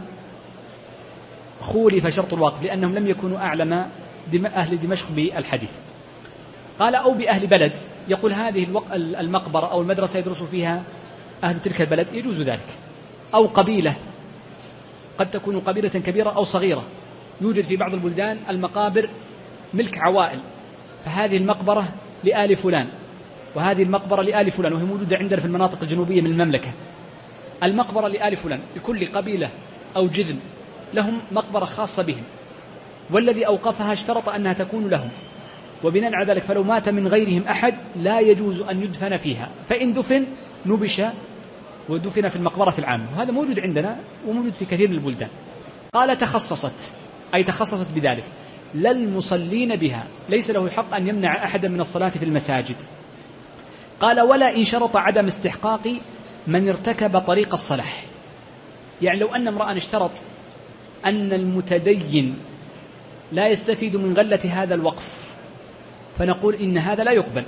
خولف شرط الواقف لأنهم لم يكونوا أعلم أهل دمشق بالحديث. قال: أو بأهل بلد، يقول هذه المقبرة أو المدرسة يدرس فيها أهل تلك البلد، يجوز ذلك. أو قبيلة، قد تكون قبيلة كبيرة أو صغيرة، يوجد في بعض البلدان المقابر ملك عوائل، فهذه المقبرة لآل فلان وهذه المقبرة لآل فلان، وهي موجودة عندنا في المناطق الجنوبية من المملكة. المقبرة لآل فلان، لكل قبيلة أو جذم لهم مقبرة خاصة بهم، والذي أوقفها اشترط أنها تكون لهم، وبناء على ذلك فلو مات من غيرهم أحد لا يجوز أن يدفن فيها، فإن دفن نبش ودفن في المقبرة العامة، وهذا موجود عندنا وموجود في كثير من البلدان. قال: تخصصت، أي تخصصت بذلك، لا المصلين بها، ليس له الحق أن يمنع أحدا من الصلاة في المساجد. قال: ولا إن شرط عدم استحقاق من ارتكب طريق الصلاح، يعني لو أن امرأ اشترط أن المتدين لا يستفيد من غلة هذا الوقف فنقول إن هذا لا يقبل،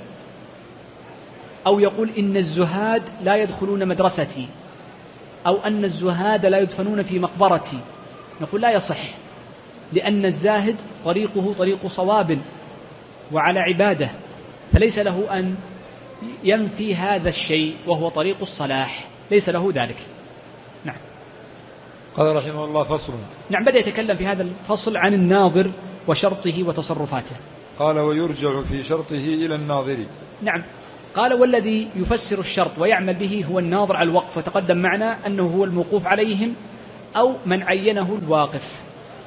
أو يقول إن الزهاد لا يدخلون مدرستي، أو أن الزهاد لا يدفنون في مقبرتي، نقول لا يصح، لأن الزاهد طريقه طريق صواب وعلى عبادة، فليس له أن ينفي هذا الشيء وهو طريق الصلاح، ليس له ذلك. نعم. قال رحمه الله: فصل. نعم، بدأ يتكلم في هذا الفصل عن الناظر وشرطه وتصرفاته. قال: ويرجع في شرطه إلى الناظر. نعم. قال: والذي يفسر الشرط ويعمل به هو الناظر على الوقف، وتقدم معنا أنه هو الموقوف عليهم أو من عينه الواقف.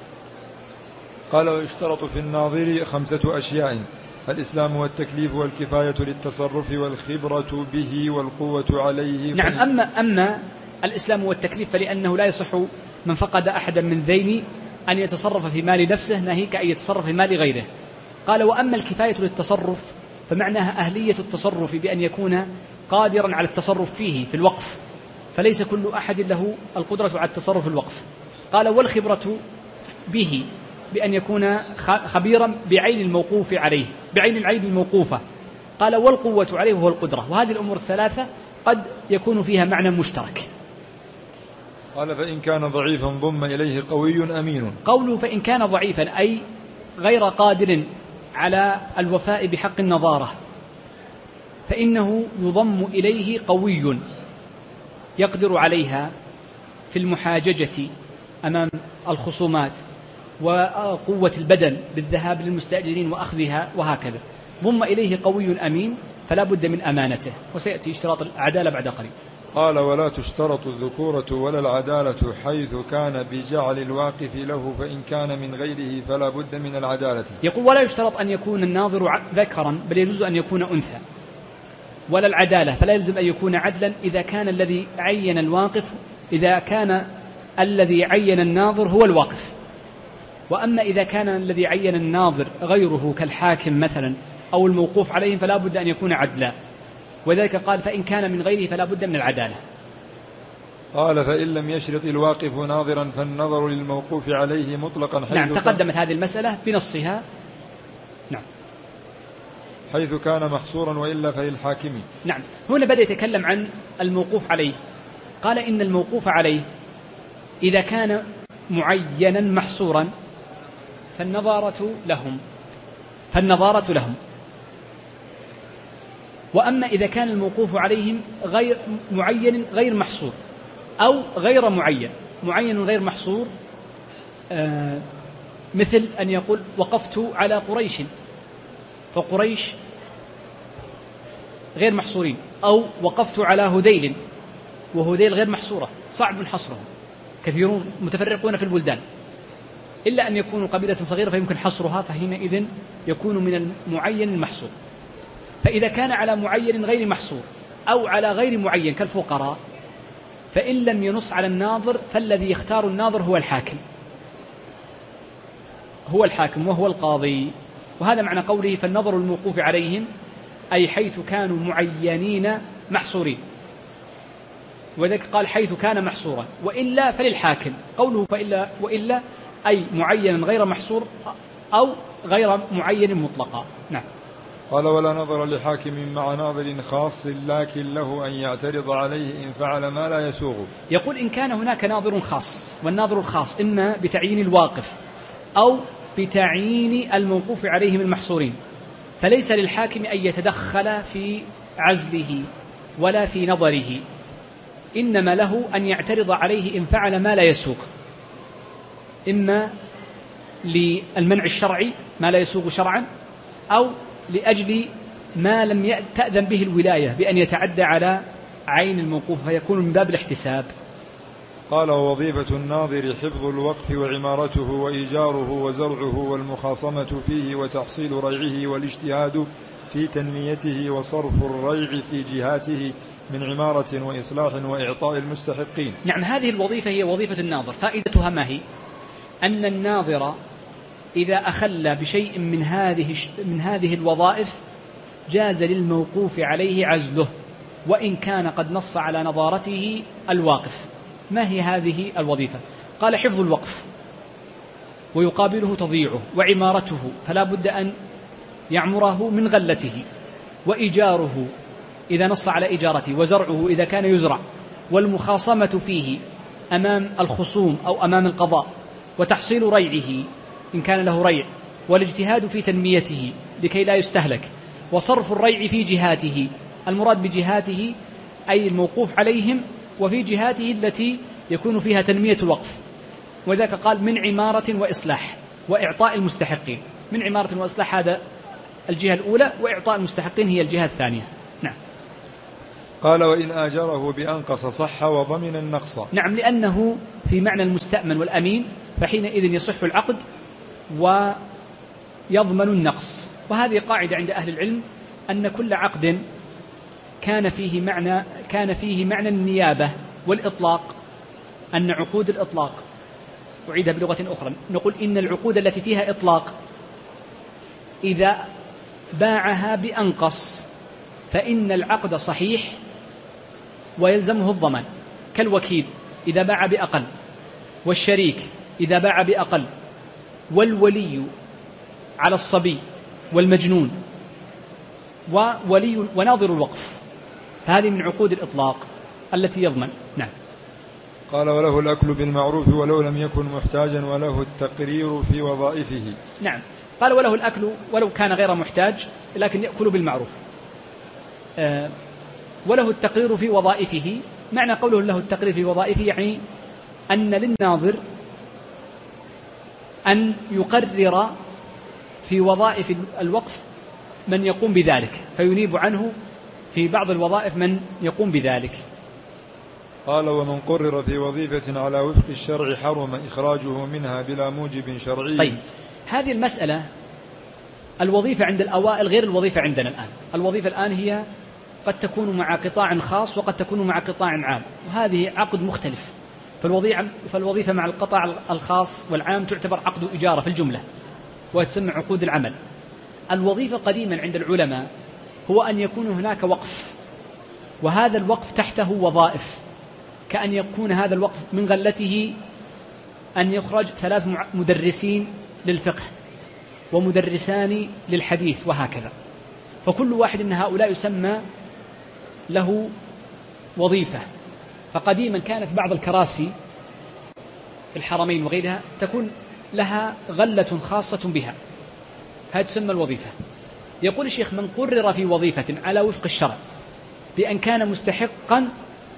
قال: ويشترط في الناظر 5 أشياء: الإسلام والتكليف والكفاية للتصرف والخبرة به والقوة عليه. نعم. أما الإسلام والتكليف فلأنه لا يصح من فقد أحدا من ذين أن يتصرف في مال نفسه، ناهيك أن يتصرف في مال غيره. قال: وأما الكفاية للتصرف فمعناها أهلية التصرف بأن يكون قادرا على التصرف فيه في الوقف، فليس كل أحد له القدرة على التصرف في الوقف. قال: والخبرة به بأن يكون خبيرا بعين الموقوف عليه، بعين العين الموقوفة. قال: والقوة عليه وهو القدرة. وهذه الأمور الثلاثة قد يكون فيها معنى مشترك. قال: فإن كان ضعيفا ضم إليه قوي أمين. قوله فإن كان ضعيفا أي غير قادر على الوفاء بحق النظارة، فإنه يضم إليه قوي يقدر عليها في المحاججة أمام الخصومات، وقوة البدن بالذهاب للمستأجرين وأخذها، وهكذا. ضم إليه قوي أمين، فلا بد من أمانته، وسيأتي اشتراط العدالة بعد قليل. قال ولا تشترط الذكورة ولا العدالة حيث كان بجعل الواقف له، فإن كان من غيره فلا بد من العدالة. يقول ولا يشترط أن يكون الناظر ذكرا، بل يجوز أن يكون أنثى، ولا العدالة، فلا يلزم أن يكون عدلا إذا كان الذي عين الواقف، إذا كان الذي عين الناظر هو الواقف. وأما إذا كان الذي عين الناظر غيره كالحاكم مثلا أو الموقوف عليهم فلا بد أن يكون عدلا، وذلك قال فإن كان من غيره فلا بد من العدالة. قال فإن لم يشرط الواقف ناظرا فالنظر للموقوف عليه مطلقا. نعم، تقدمت هذه المسألة بنصها. نعم، حيث كان محصورا وإلا فللحاكم. نعم، هنا بدأ يتكلم عن الموقوف عليه. قال إن الموقوف عليه إذا كان معينا محصورا فالنظارة لهم. وأما إذا كان الموقوف عليهم غير معين غير محصور أو غير معين غير محصور، مثل أن يقول وقفت على قريش، فقريش غير محصورين، أو وقفت على هذيل، وهذيل غير محصورة، صعب حصرهم، كثيرون متفرقون في البلدان، إلا أن يكونوا قبيلة صغيرة فيمكن حصرها، فحينئذ يكون من المعين المحصور. فإذا كان على معين غير محصور أو على غير معين كالفقراء، فإن لم ينص على الناظر فالذي يختار الناظر هو الحاكم وهو القاضي. وهذا معنى قوله فالنظر الموقوف عليهم، أي حيث كانوا معينين محصورين، وذلك قال حيث كان محصورا، وإلا فللحاكم. قوله وإلا أي معين غير محصور أو غير معين مطلقا. نعم. قال ولا نظر لحاكم مع ناظر خاص، لكن له أن يعترض عليه إن فعل ما لا يسوغ. يقول إن كان هناك ناظر خاص، والناظر الخاص إما بتعيين الواقف أو بتعيين الموقوف عليهم المحصورين، فليس للحاكم أن يتدخل في عزله ولا في نظره، إنما له أن يعترض عليه إن فعل ما لا يسوغ، إما للمنع الشرعي ما لا يسوغ شرعا، أو لأجل ما لم تأذن به الولاية بأن يتعدى على عين الموقوف، فيكون من باب الاحتساب. قال ووظيفة الناظر حفظ الوقف وعمارته وإيجاره وزرعه والمخاصمة فيه وتحصيل ريعه والاجتهاد في تنميته وصرف الريع في جهاته من عمارة وإصلاح وإعطاء المستحقين. نعم، هذه الوظيفة هي وظيفة الناظر. فائدتها ما هي؟ أن الناظر إذا أخل بشيء من هذه الوظائف جاز للموقوف عليه عزله، وإن كان قد نص على نظارته الواقف. ما هي هذه الوظيفة؟ قال حفظ الوقف ويقابله تضييعه، وعمارته فلا بد أن يعمره من غلته، وإيجاره إذا نص على إجارته، وزرعه إذا كان يزرع، والمخاصمة فيه أمام الخصوم أو أمام القضاء، وتحصيل ريعه إن كان له ريع، والاجتهاد في تنميته لكي لا يستهلك، وصرف الريع في جهاته. المراد بجهاته أي الموقوف عليهم، وفي جهاته التي يكون فيها تنمية الوقف، وذاك قال من عمارة وإصلاح وإعطاء المستحقين. من عمارة وإصلاح هذا الجهة الأولى، وإعطاء المستحقين هي الجهة الثانية. نعم. قال وإن آجره بأنقص صح وضمن النقص. نعم، لأنه في معنى المستأمن والأمين، فحينئذ يصح العقد ويضمن النقص. وهذه قاعدة عند أهل العلم، أن كل عقد كان فيه معنى النيابة والإطلاق، أن عقود الإطلاق، أعيدها بلغة أخرى، نقول إن العقود التي فيها إطلاق إذا باعها بأنقص فإن العقد صحيح ويلزمه الضمان، كالوكيل إذا باع بأقل، والشريك إذا باع بأقل، والولي على الصبي والمجنون، وولي وناظر الوقف، هذه من عقود الإطلاق التي يضمن. نعم. قال وله الأكل بالمعروف ولو لم يكن محتاجا، وله التقرير في وظائفه. نعم، قال وله الأكل ولو كان غير محتاج لكن يأكل بالمعروف. وله التقرير في وظائفه، معنى قوله له التقرير في وظائفه يعني أن للناظر أن يقرر في وظائف الوقف من يقوم بذلك، فينيب عنه في بعض الوظائف من يقوم بذلك. قال: ومن قرر في وظيفة على وفق الشرع حرم إخراجه منها بلا موجب شرعي. طيب، هذه المسألة الوظيفة عند الأوائل غير الوظيفة عندنا الآن. الوظيفة الآن هي قد تكون مع قطاع خاص وقد تكون مع قطاع عام، وهذه عقد مختلف. فالوظيفة مع القطاع الخاص والعام تعتبر عقد إجارة في الجملة وتسمى عقود العمل. الوظيفة قديما عند العلماء هو أن يكون هناك وقف، وهذا الوقف تحته وظائف، كأن يكون هذا الوقف من غلته أن يخرج 3 مدرسين للفقه ومدرسان للحديث وهكذا، فكل واحد من هؤلاء يسمى له وظيفة. فقديما كانت بعض الكراسي في الحرمين وغيرها تكون لها غلة خاصة بها، هذه تسمى الوظيفة. يقول الشيخ: من قرر في وظيفة على وفق الشرع بأن كان مستحقا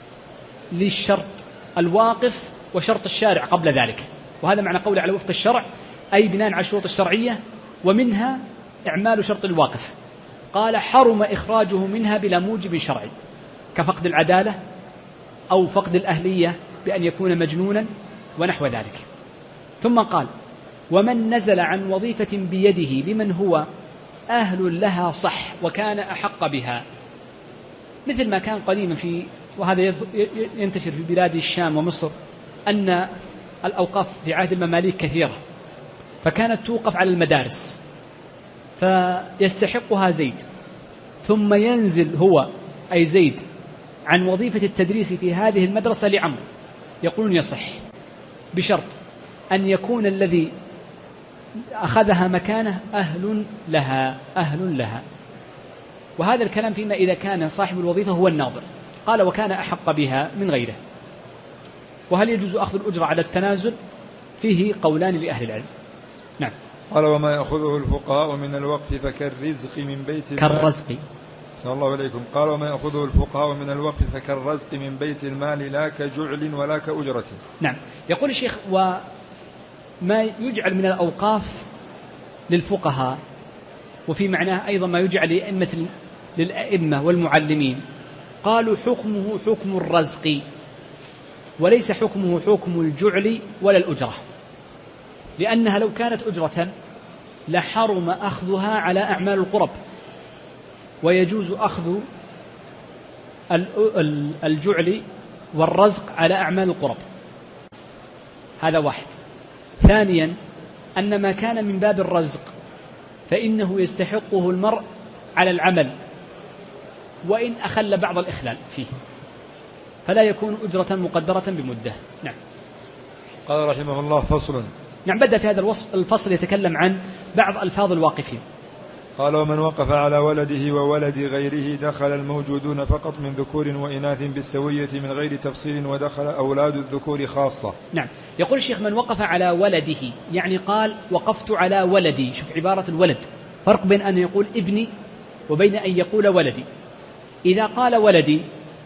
للشرط الواقف وشرط الشارع قبل ذلك، وهذا معنى قول على وفق الشرع أي بناء على الشروط الشرعية ومنها إعمال شرط الواقف. قال: حرم إخراجه منها بلا موجب شرعي، كفقد العدالة أو فقد الأهلية بأن يكون مجنونا ونحو ذلك. ثم قال: ومن نزل عن وظيفة بيده لمن هو أهل لها صح وكان أحق بها، مثل ما كان قديما وهذا ينتشر في بلاد الشام ومصر، أن الأوقاف في عهد المماليك كثيرة، فكانت توقف على المدارس فيستحقها زيد، ثم ينزل هو أي زيد عن وظيفة التدريس في هذه المدرسة لعمرو، يقولون يصح بشرط أن يكون الذي أخذها مكانه أهل لها. وهذا الكلام فيما إذا كان صاحب الوظيفة هو الناظر. قال: وكان أحق بها من غيره. وهل يجوز أخذ الأجرة على التنازل؟ فيه قولان لأهل العلم. نعم. قال: وما يأخذه الفقهاء من الوقف فكالرزق من بيت المال. كالرزق. صلى الله عليكم. قال: وما يأخذه الفقهاء من الوقف فكالرزق من بيت المال لا كجعل ولا كأجرة. نعم. يقول الشيخ: وما يجعل من الأوقاف للفقهاء وفي معناه أيضا ما يجعل للأئمة والمعلمين، قالوا حكمه حكم الرزق وليس حكمه حكم الجعل ولا الأجرة، لأنها لو كانت أجرة لحرم أخذها على أعمال القرب، ويجوز أخذ الجعل والرزق على أعمال القرب. هذا واحد. ثانيا، أن ما كان من باب الرزق فإنه يستحقه المرء على العمل وإن أخل بعض الإخلال فيه، فلا يكون أجرة مقدرة بمدة. نعم. قال رحمه الله: فصل. نعم. بدأ في هذا الفصل يتكلم عن بعض ألفاظ الواقفين. قال: ومن وقف على ولده وولد غيره دخل الموجودون فقط من ذكور وإناث بالسوية من غير تفصيل، ودخل أولاد الذكور خاصة. نعم. يقول الشيخ: من وقف على ولده، يعني قال وقفت على ولدي. شوف عبارة الولد، فرق بين أن يقول ابني وبين أن يقول ولدي. إذا قال ولدي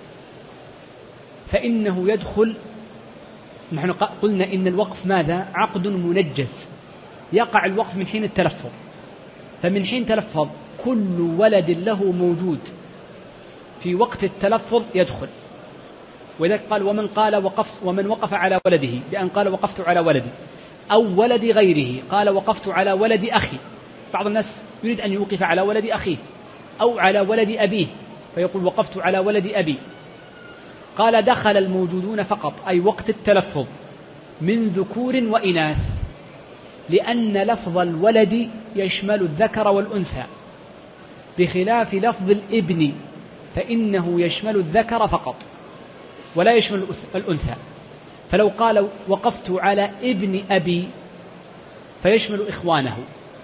فإنه يدخل، نحن قلنا إن الوقف ماذا؟ عقد منجز، يقع الوقف من حين التلفظ، فمن حين تلفظ كل ولد له موجود في وقت التلفظ يدخل. وذلك قال: ومن وقف على ولده بأن قال وقفت على ولدي، أو ولد غيره قال وقفت على ولد أخي. بعض الناس يريد أن يوقف على ولد أخيه أو على ولد أبيه فيقول وقفت على ولد أبي. قال: دخل الموجودون فقط أي وقت التلفظ من ذكور وإناث، لأن لفظ الولد يشمل الذكر والأنثى، بخلاف لفظ الابن فإنه يشمل الذكر فقط ولا يشمل الأنثى. فلو قال وقفت على ابن أبي فيشمل إخوانه،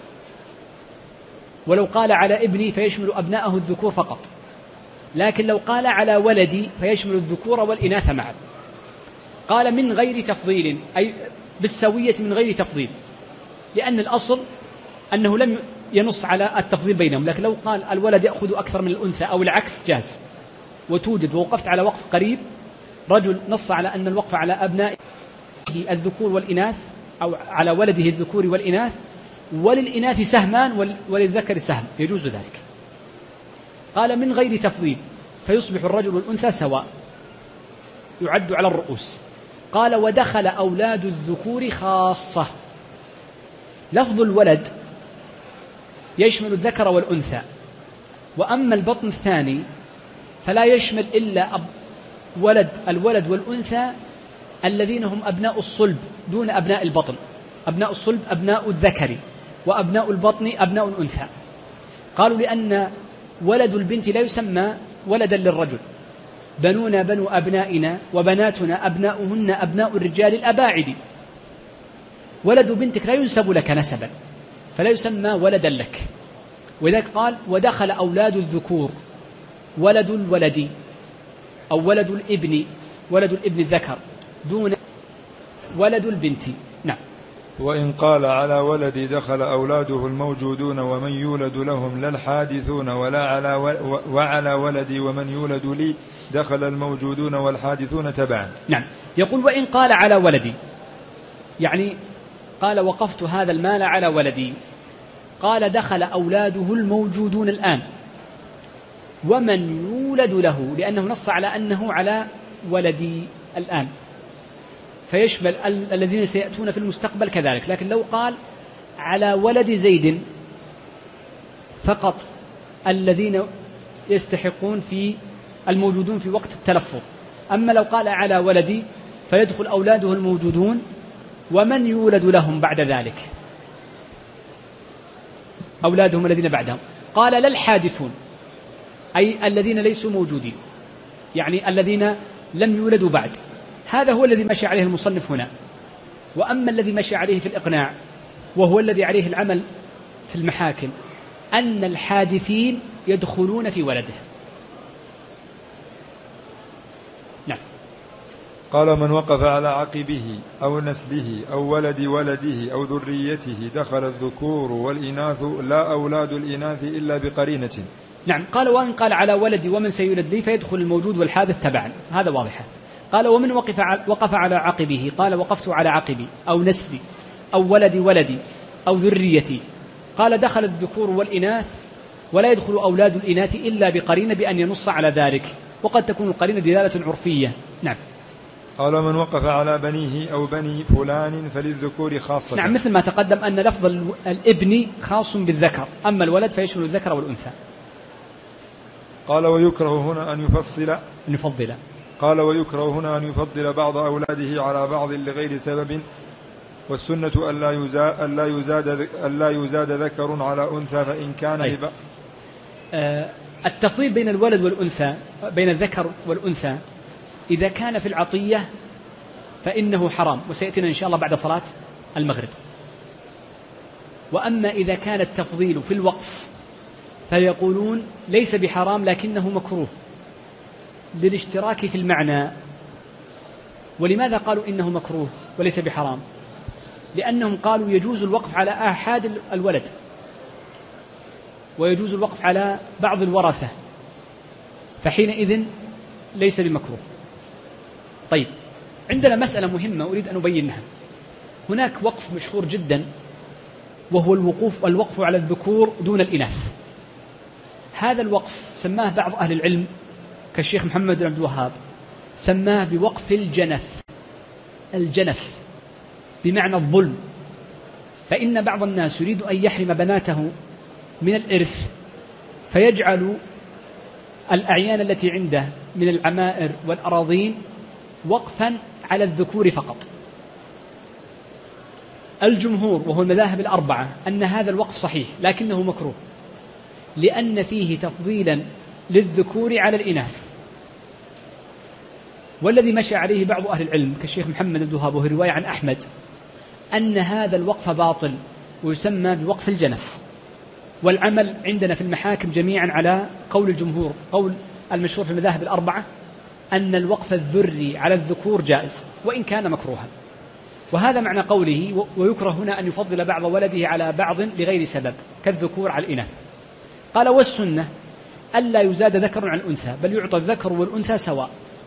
ولو قال على ابني فيشمل أبناءه الذكور فقط، لكن لو قال على ولدي فيشمل الذكور والإناث معا. قال: من غير تفضيل أي بالسوية من غير تفضيل، لأن الأصل أنه لم ينص على التفضيل بينهم، لكن لو قال الولد يأخذ أكثر من الأنثى أو العكس جاز. وتوجد ووقفت على وقف قريب رجل نص على أن الوقف على أبنائه الذكور والإناث أو على ولده الذكور والإناث، وللإناث سهمان وللذكر سهم، يجوز ذلك. قال: من غير تفضيل فيصبح الرجل والأنثى سواء. يعد على الرؤوس. قال ودخل أولاد الذكور خاصة. لفظ الولد يشمل الذكر والأنثى، وأما البطن الثاني فلا يشمل إلا الولد والأنثى الذين هم أبناء الصلب دون أبناء البطن. أبناء الصلب أبناء الذكر، وأبناء البطن أبناء الأنثى. قالوا لأن ولد البنت لا يسمى ولدا للرجل، بنونا بنو أبنائنا وبناتنا أبناؤهن أبناء الرجال الأباعد. ولد بنتك لا ينسب لك نسبا فلا يسمى ولدا لك. وذلك قال ودخل أولاد الذكور، ولد الولد أو ولد الابن، ولد الابن الذكر دون ولد البنت. نعم. وإن قال على ولدي دخل أولاده الموجودون ومن يولد لهم لا الحادثون وعلى ولدي ومن يولد لي دخل الموجودون والحادثون تبعا. نعم. يقول وإن قال على ولدي، يعني قال وقفت هذا المال على ولدي، قال دخل أولاده الموجودون الآن ومن يولد له، لأنه نص على أنه على ولدي الآن، فيشمل الذين سيأتون في المستقبل كذلك. لكن لو قال على ولد زيد فقط الذين يستحقون في الموجودون في وقت التلفظ، أما لو قال على ولدي فيدخل أولاده الموجودون ومن يولد لهم بعد ذلك، أولادهم الذين بعدهم. قال لا الحادثون، أي الذين ليسوا موجودين، يعني الذين لم يولدوا بعد. هذا هو الذي مشى عليه المصنف هنا. وأما الذي مشى عليه في الإقناع وهو الذي عليه العمل في المحاكم أن الحادثين يدخلون في ولده. نعم. قال من وقف على عقبه أو نسله أو ولد ولده أو ذريته دخل الذكور والإناث لا أولاد الإناث إلا بقرينة. نعم. قال وإن قال على ولدي ومن سيولد لي فيدخل الموجود والحادث تبعا، هذا واضحة. قال ومن وقف على عقبه، قال وقفت على عقبي أو نسلي أو ولدي أو ذريتي، قال دخل الذكور والإناث ولا يدخل أولاد الإناث إلا بقرينة بأن ينص على ذلك، وقد تكون القرينة دلالة عرفية. نعم. قال من وقف على بنيه أو بني فلان فللذكور خاصة. نعم، مثل ما تقدم أن لفظ الابن خاص بالذكر، أما الولد فيشمل الذكر والأنثى. قال ويكره هنا أن نفضل. قال ويكره هنا أن يفضل بعض أولاده على بعض لغير سبب، والسنة ألا يزاد ذكر على أنثى فإن كان التفضيل بين الولد والأنثى، بين الذكر والأنثى إذا كان في العطية فإنه حرام، وسيأتينا إن شاء الله بعد صلاة المغرب. وأما إذا كان التفضيل في الوقف فيقولون ليس بحرام لكنه مكروه للاشتراك في المعنى. ولماذا قالوا إنه مكروه وليس بحرام؟ لأنهم قالوا يجوز الوقف على آحاد الولد ويجوز الوقف على بعض الورثة، فحينئذ ليس بمكروه. طيب، عندنا مسألة مهمة أريد أن أبينها. هناك وقف مشهور جدا وهو الوقف على الذكور دون الإناث. هذا الوقف سماه بعض أهل العلم كالشيخ محمد بن عبد الوهاب، سماه بوقف الجنف بمعنى الظلم. فإن بعض الناس يريد أن يحرم بناته من الإرث فيجعل الأعيان التي عنده من العمائر والأراضين وقفا على الذكور فقط. الجمهور وهو المذاهب الأربعة أن هذا الوقف صحيح لكنه مكروه، لأن فيه تفضيلا للذكور على الإناث. والذي مشى عليه بعض أهل العلم كالشيخ محمد بن وهاب وهي رواية عن أحمد أن هذا الوقف باطل ويسمى بوقف الجنف. والعمل عندنا في المحاكم جميعا على قول الجمهور، قول المشهور في المذاهب الأربعة، أن الوقف الذري على الذكور جائز وإن كان مكروها. وهذا معنى قوله ويكره هنا أن يفضل بعض ولده على بعض لغير سبب كالذكور على الإناث. قال والسنة ألا يزاد ذكر عن أنثى، بل يعطى الذكر والأنثى سواء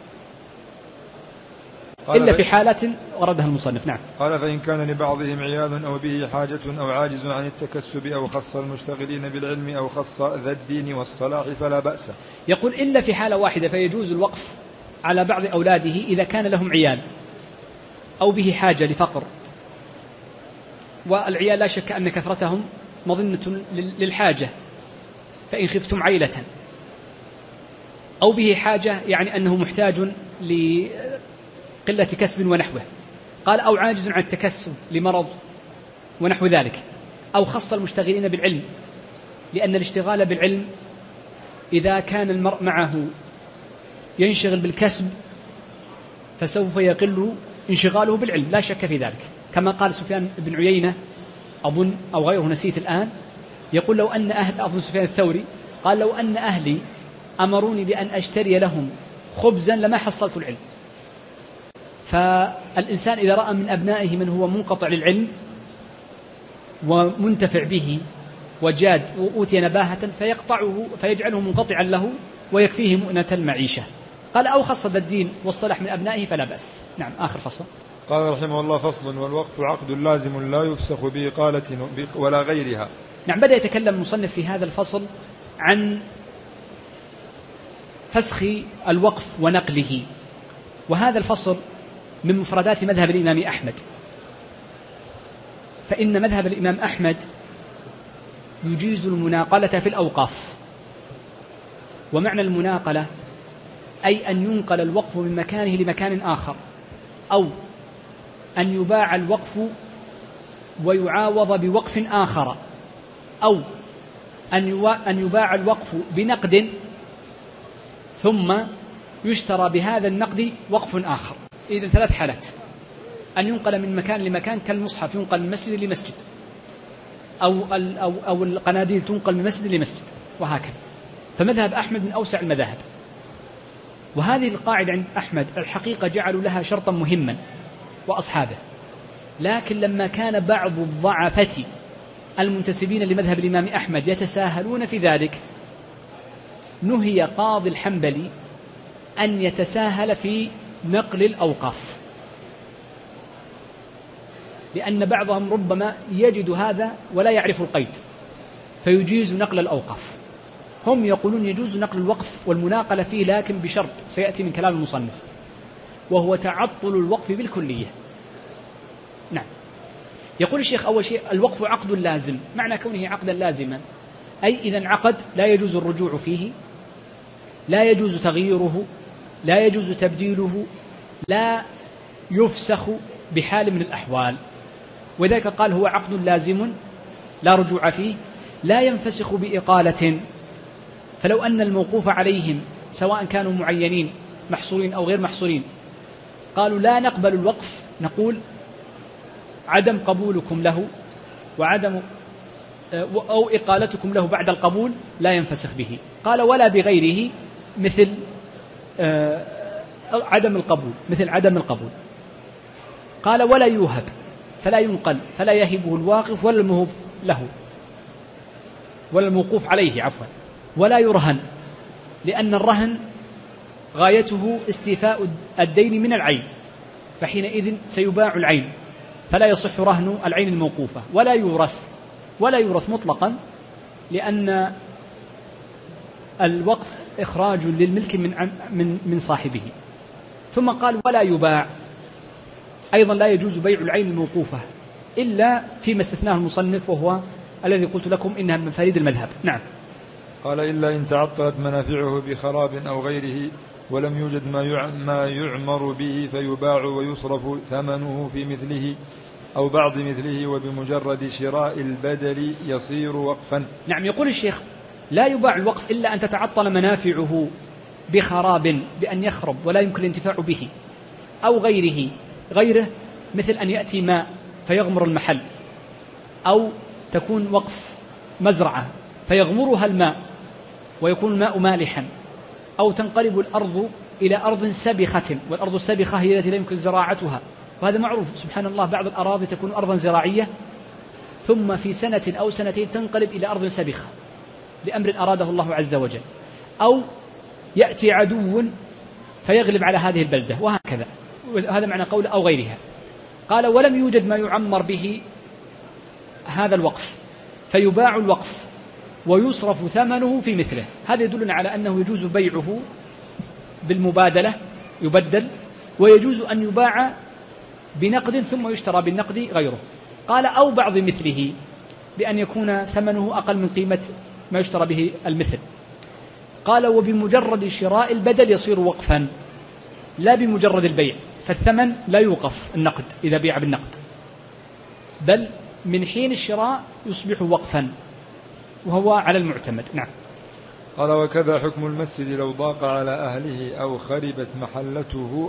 إلا في حالة وردها المصنف. نعم. قال فإن كان لبعضهم عيال أو به حاجة أو عاجز عن التكسب أو خص المشتغلين بالعلم أو خص ذا الدين والصلاح فلا بأس. يقول إلا في حالة واحدة فيجوز الوقف على بعض أولاده إذا كان لهم عيال أو به حاجة لفقر، والعيال لا شك أن كثرتهم مظنة للحاجة، فإن خفتم عيلة، أو به حاجة يعني أنه محتاج لقلة كسب ونحوه، قال أو عاجز عن التكسب لمرض ونحو ذلك، أو خص المشتغلين بالعلم، لأن الاشتغال بالعلم إذا كان المرء معه ينشغل بالكسب فسوف يقل انشغاله بالعلم، لا شك في ذلك، كما قال سفيان بن عيينة أظن أو غيره نسيت الآن، يقول لو أن أظن سفيان الثوري قال لو أن أهلي أمروني بأن أشتري لهم خبزا لما حصلت العلم. فالإنسان إذا رأى من أبنائه من هو منقطع للعلم ومنتفع به وجاد وأوتي نباهة فيقطعه فيجعله منقطعا له ويكفيه مؤنة المعيشة. قال أو خصد الدين والصلح من أبنائه فلا بأس. نعم. آخر فصل. قال رحمه الله: فصل: والوقف عقد لازم لا يفسخ بإقالة ولا غيرها. نعم. بدأ يتكلم المصنف في هذا الفصل عن فسخ الوقف ونقله، وهذا الفصل من مفردات مذهب الإمام أحمد، فإن مذهب الإمام أحمد يجيز المناقلة في الأوقاف. ومعنى المناقلة أي أن ينقل الوقف من مكانه لمكان آخر، أو أن يباع الوقف ويعاوض بوقف آخر، أو أن يباع الوقف بنقد ثم يشترى بهذا النقد وقف آخر. إذن 3 حالات: أن ينقل من مكان لمكان كالمصحف ينقل من مسجد لمسجد، أو القناديل تنقل من مسجد لمسجد، وهكذا. فمذهب أحمد من أوسع المذاهب، وهذه القاعدة عند أحمد الحقيقة جعلوا لها شرطا مهما وأصحابه، لكن لما كان بعض الضعفة المنتسبين لمذهب الإمام أحمد يتساهلون في ذلك، نهي قاضي الحنبلي أن يتساهل في نقل الأوقاف، لأن بعضهم ربما يجد هذا ولا يعرف القيد فيجيز نقل الأوقاف. هم يقولون يجوز نقل الوقف والمناقلة فيه، لكن بشرط سيأتي من كلام المصنف، وهو تعطل الوقف بالكلية. نعم. يقول الشيخ: أول شيء الوقف عقد لازم. معنى كونه عقدا لازما أي إذا انعقد لا يجوز الرجوع فيه، لا يجوز تغييره، لا يجوز تبديله، لا يفسخ بحال من الأحوال. وذلك قال هو عقد لازم لا رجوع فيه، لا ينفسخ بإقالة. فلو أن الموقوف عليهم سواء كانوا معينين محصورين أو غير محصورين قالوا لا نقبل الوقف، نقول عدم قبولكم له وعدم أو إقالتكم له بعد القبول لا ينفسخ به. قال ولا بغيره مثل عدم القبول، مثل عدم القبول. قال ولا يوهب، فلا ينقل، فلا يهبه الواقف ولا الموهوب له ولا الموقوف عليه عفوا، ولا يرهن، لأن الرهن غايته استيفاء الدين من العين، فحينئذ سيباع العين فلا يصح رهن العين الموقوفة. ولا يورث مطلقا، لأن الوقف إخراج للملك من صاحبه. ثم قال ولا يباع، أيضا لا يجوز بيع العين الموقوفة إلا فيما استثناه المصنف، وهو الذي قلت لكم إنها من مفاريد المذهب. نعم. قال إلا إن تعطلت منافعه بخراب أو غيره ولم يوجد ما يعمر به فيباع ويصرف ثمنه في مثله أو بعض مثله، وبمجرد شراء البدل يصير وقفا. نعم. يقول الشيخ لا يباع الوقف إلا أن تتعطل منافعه بخراب، بأن يخرب ولا يمكن الانتفاع به، أو غيره مثل أن يأتي ماء فيغمر المحل، أو تكون وقف مزرعة فيغمرها الماء ويكون الماء مالحا، أو تنقلب الأرض إلى أرض سبخة، والأرض السبخة هي التي لا يمكن زراعتها، وهذا معروف سبحان الله. بعض الأراضي تكون أرضا زراعية ثم في سنة أو سنتين تنقلب إلى أرض سبخة لأمر أراده الله عز وجل، أو يأتي عدو فيغلب على هذه البلدة، وهكذا. هذا معنى قول أو غيرها. قال ولم يوجد ما يعمر به هذا الوقف فيباع الوقف ويصرف ثمنه في مثله. هذا يدلنا على أنه يجوز بيعه بالمبادلة يبدل، ويجوز أن يباع بنقد ثم يشترى بالنقد غيره. قال أو بعض مثله، بأن يكون ثمنه أقل من قيمة ما يشترى به المثل. قال وبمجرد شراء البدل يصير وقفا لا بمجرد البيع، فالثمن لا يوقف النقد إذا بيع بالنقد، بل من حين الشراء يصبح وقفا، وهو على المعتمد. نعم. قال وكذا حكم المسجد لو ضاق على أهله أو خربت محلته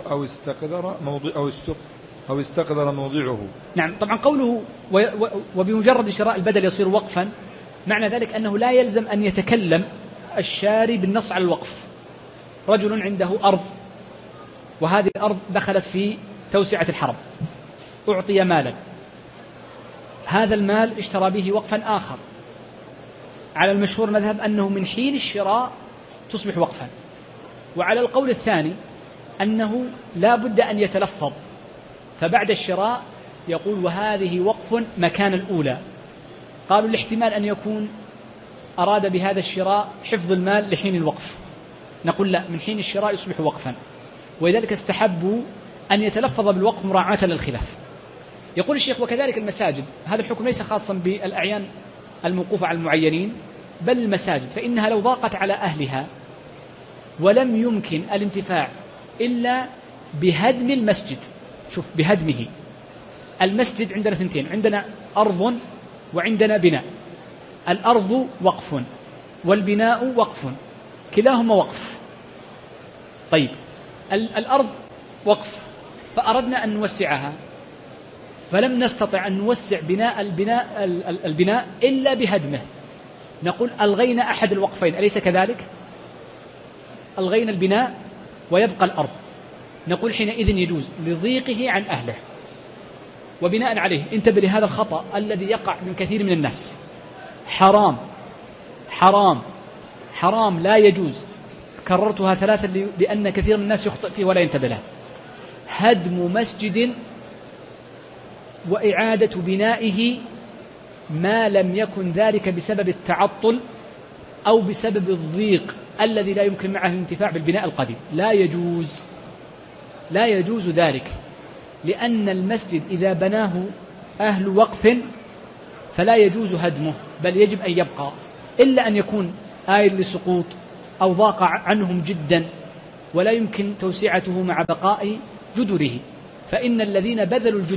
أو استقدر موضعه. نعم. طبعا قوله وبمجرد شراء البدل يصير وقفا، معنى ذلك أنه لا يلزم أن يتكلم الشاري بالنص على الوقف. رجل عنده أرض، وهذه الأرض دخلت في توسعة الحرم، أعطي مالا، هذا المال اشترى به وقفا آخر. على المشهور مذهب أنه من حين الشراء تصبح وقفا، وعلى القول الثاني أنه لا بد أن يتلفظ، فبعد الشراء يقول وهذه وقف مكان الأولى. قالوا الاحتمال أن يكون أراد بهذا الشراء حفظ المال لحين الوقف، نقول لا، من حين الشراء يصبح وقفا، ولذلك استحبوا أن يتلفظ بالوقف مراعاة للخلاف. يقول الشيخ وكذلك المساجد، هذا الحكم ليس خاصا بالأعيان الموقوفة على المعينين، بل المساجد، فإنها لو ضاقت على أهلها ولم يمكن الانتفاع إلا بهدم المسجد. شوف، بهدمه. المسجد عندنا ثنتين، عندنا أرض وعندنا بناء. الأرض وقف والبناء وقف، كلاهما وقف. طيب، الأرض وقف، فأردنا أن نوسعها، فلم نستطع أن نوسع البناء إلا بهدمه. نقول ألغينا أحد الوقفين، أليس كذلك؟ ألغينا البناء ويبقى الأرض. نقول حينئذ يجوز لضيقه عن أهله. وبناء عليه انتبه لهذا الخطأ الذي يقع من كثير من الناس. حرام حرام حرام، لا يجوز. كررتها ثلاثة لأن كثير من الناس يخطئ فيه ولا ينتبه له. هدم مسجد وإعادة بنائه ما لم يكن ذلك بسبب التعطل أو بسبب الضيق الذي لا يمكن معه الانتفاع بالبناء القديم، لا يجوز، لا يجوز ذلك، لأن المسجد إذا بناه أهل وقف فلا يجوز هدمه، بل يجب أن يبقى، إلا أن يكون آيل لسقوط أو ضاق عنهم جدا ولا يمكن توسعته مع بقاء جدره. فإن الذين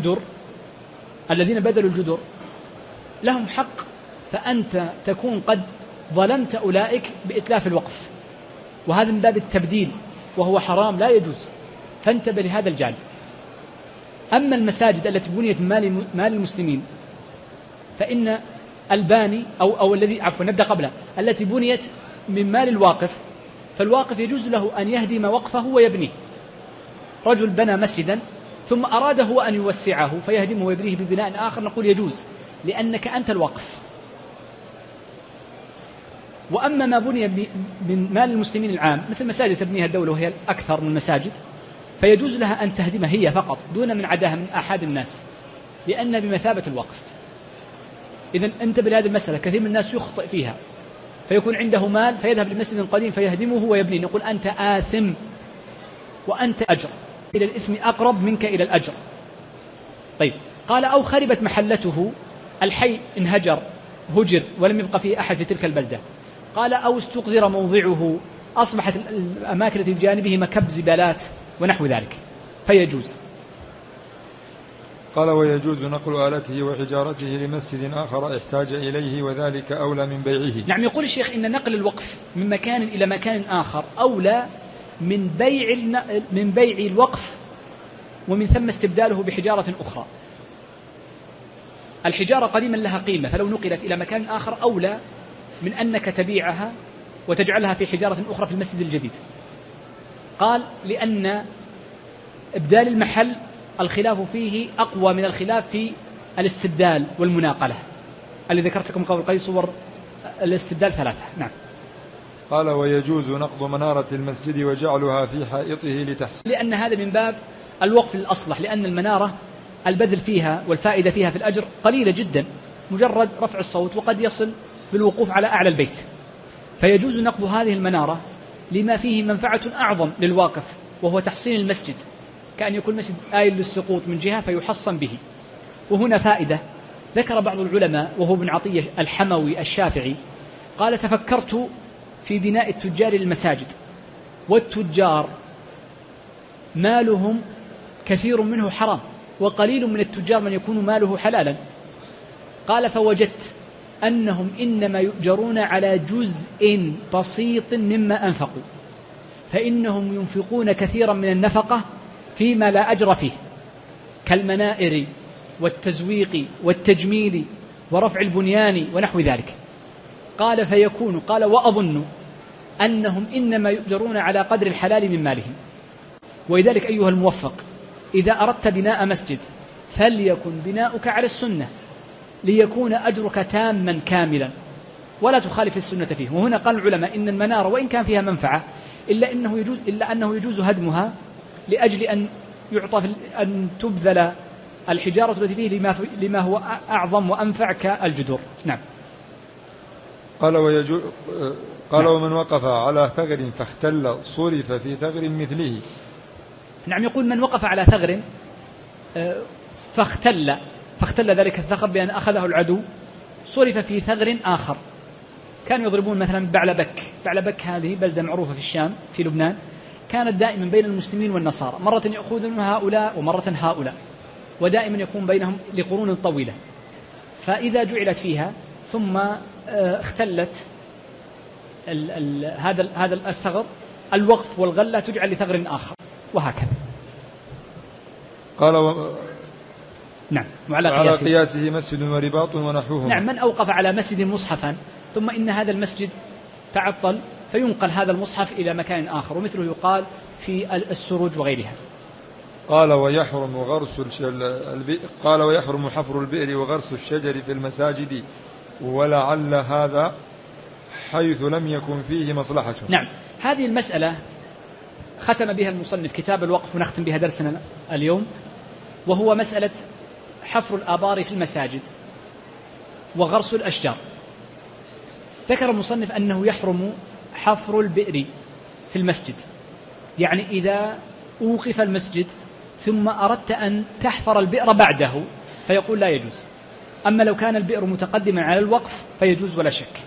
بذلوا الجدر لهم حق، فأنت تكون قد ظلمت أولئك بإتلاف الوقف، وهذا من باب التبديل، وهو حرام لا يجوز، فانتبه لهذا الجانب. أما المساجد التي بنيت من مال المسلمين، فإن الباني أو الذي نبدأ قبله، التي بنيت من مال الواقف، فالواقف يجوز له أن يهدم وقفه ويبنيه. رجل بنى مسجدا ثم أراد هو أن يوسعه فيهدمه ويبنيه ببناء آخر، نقول يجوز، لأنك أنت الوقف. وأما ما بني من مال المسلمين العام، مثل مساجد تبنيها الدولة وهي أكثر من المساجد، فيجوز لها أن تهدمها هي فقط دون من عداها من أحد الناس، لأن بمثابة الوقف. إذن انتبه لهذه المسألة، كثير من الناس يخطئ فيها، فيكون عنده مال فيذهب للمسجد القديم فيهدمه ويبنيه، نقول أنت آثم وأنت أجر، إلى الإثم أقرب منك إلى الأجر. طيب، قال أو خربت محلته، الحي انهجر هجر ولم يبقى فيه أحد في تلك البلدة. قال أو استقذر موضعه، أصبحت الأماكن التي بجانبه مكب زبالات ونحو ذلك، فيجوز. قال ويجوز نقل آلته وحجارته لمسجد آخر احتاج إليه، وذلك أولى من بيعه. نعم، يقول الشيخ إن نقل الوقف من مكان إلى مكان آخر أولى من بيع الوقف، ومن ثم استبداله بحجارة أخرى. الحجارة قديما لها قيمة، فلو نقلت إلى مكان آخر أولى من أنك تبيعها وتجعلها في حجارة أخرى في المسجد الجديد. قال لأن إبدال المحل الخلاف فيه أقوى من الخلاف في الاستبدال والمناقلة، اللي ذكرت لكم قبل قليل صور الاستبدال 3. نعم. قال ويجوز نقض منارة المسجد وجعلها في حائطه لتحسين، لأن هذا من باب الوقف الأصلح، لأن المنارة البذل فيها والفائدة فيها في الأجر قليلة جدا، مجرد رفع الصوت، وقد يصل بالوقوف على أعلى البيت، فيجوز نقض هذه المنارة لما فيه منفعة أعظم للواقف وهو تحصين المسجد، كأن يكون المسجد آيل للسقوط من جهة فيحصن به. وهنا فائدة ذكر بعض العلماء وهو ابن عطية الحموي الشافعي، قال: تفكرت في بناء التجار للمساجد، والتجار مالهم كثير منه حرام، وقليل من التجار من يكون ماله حلالا. قال: فوجدت أنهم إنما يؤجرون على جزء بسيط مما أنفقوا، فإنهم ينفقون كثيرا من النفقة فيما لا أجر فيه، كالمنائر والتزويق والتجميل ورفع البنيان ونحو ذلك. قال: فيكون، قال: وأظن أنهم إنما يؤجرون على قدر الحلال من مالهم. ولذلك أيها الموفق، إذا أردت بناء مسجد فليكن بناؤك على السنة، ليكون أجرك تاما كاملا ولا تخالف السنة فيه. وهنا قال العلماء إن المنارة وإن كان فيها منفعة إلا أنه يجوز هدمها لأجل أن تبذل الحجارة التي فيه لما هو أعظم وأنفع كالجدور. نعم. قال: ومن وقف على ثغر فاختل صرف في ثغر مثله. نعم، يقول من وقف على ثغر فاختل ذلك الثغر بأن أخذه العدو، صرف في ثغر آخر. كانوا يضربون مثلا بعلبك هذه بلدة معروفة في الشام في لبنان، كانت دائما بين المسلمين والنصارى، مرة يأخذون هؤلاء ومرة هؤلاء، ودائما يكون بينهم لقرون طويلة. فإذا جعلت فيها ثم اختلت هذا الثغر، الوقف والغلة تجعل لثغر آخر، وهكذا. قال: نعم. وعلى قياسه مسجد ورباط ونحوهما. نعم، من أوقف على مسجد مصحفا ثم إن هذا المسجد تعطل فينقل هذا المصحف إلى مكان آخر، ومثله يقال في السروج وغيرها. قال: ويحرم حفر البئر وغرس الشجر في المساجد، ولعل هذا حيث لم يكن فيه مصلحة. نعم، هذه المسألة ختم بها المصنف كتاب الوقف، ونختم بها درسنا اليوم، وهو مسألة حفر الآبار في المساجد وغرس الأشجار. ذكر المصنف أنه يحرم حفر البئر في المسجد، يعني إذا أوقف المسجد ثم أردت أن تحفر البئر بعده فيقول لا يجوز. أما لو كان البئر متقدما على الوقف فيجوز ولا شك.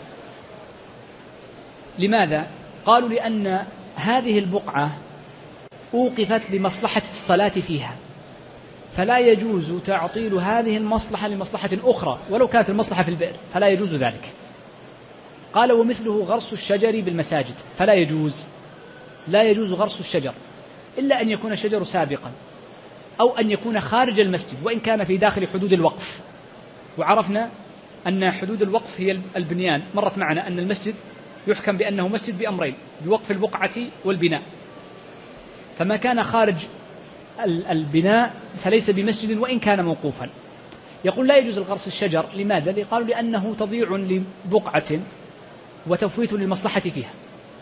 لماذا؟ قالوا: لأن هذه البقعة أوقفت لمصلحة الصلاة فيها، فلا يجوز تعطيل هذه المصلحة لمصلحة أخرى ولو كانت المصلحة في البئر، فلا يجوز ذلك. قال: ومثله غرس الشجر بالمساجد، فلا يجوز، لا يجوز غرس الشجر إلا أن يكون الشجر سابقا، أو أن يكون خارج المسجد وإن كان في داخل حدود الوقف. وعرفنا أن حدود الوقف هي البنيان، مرت معنا أن المسجد يحكم بأنه مسجد بأمرين: بوقف البقعة والبناء. فما كان خارج البناء فليس بمسجد وإن كان موقوفا. يقول: لا يجوز الغرس الشجر. لماذا؟ قالوا: لأنه تضيع لبقعة وتفويت للمصلحة فيها.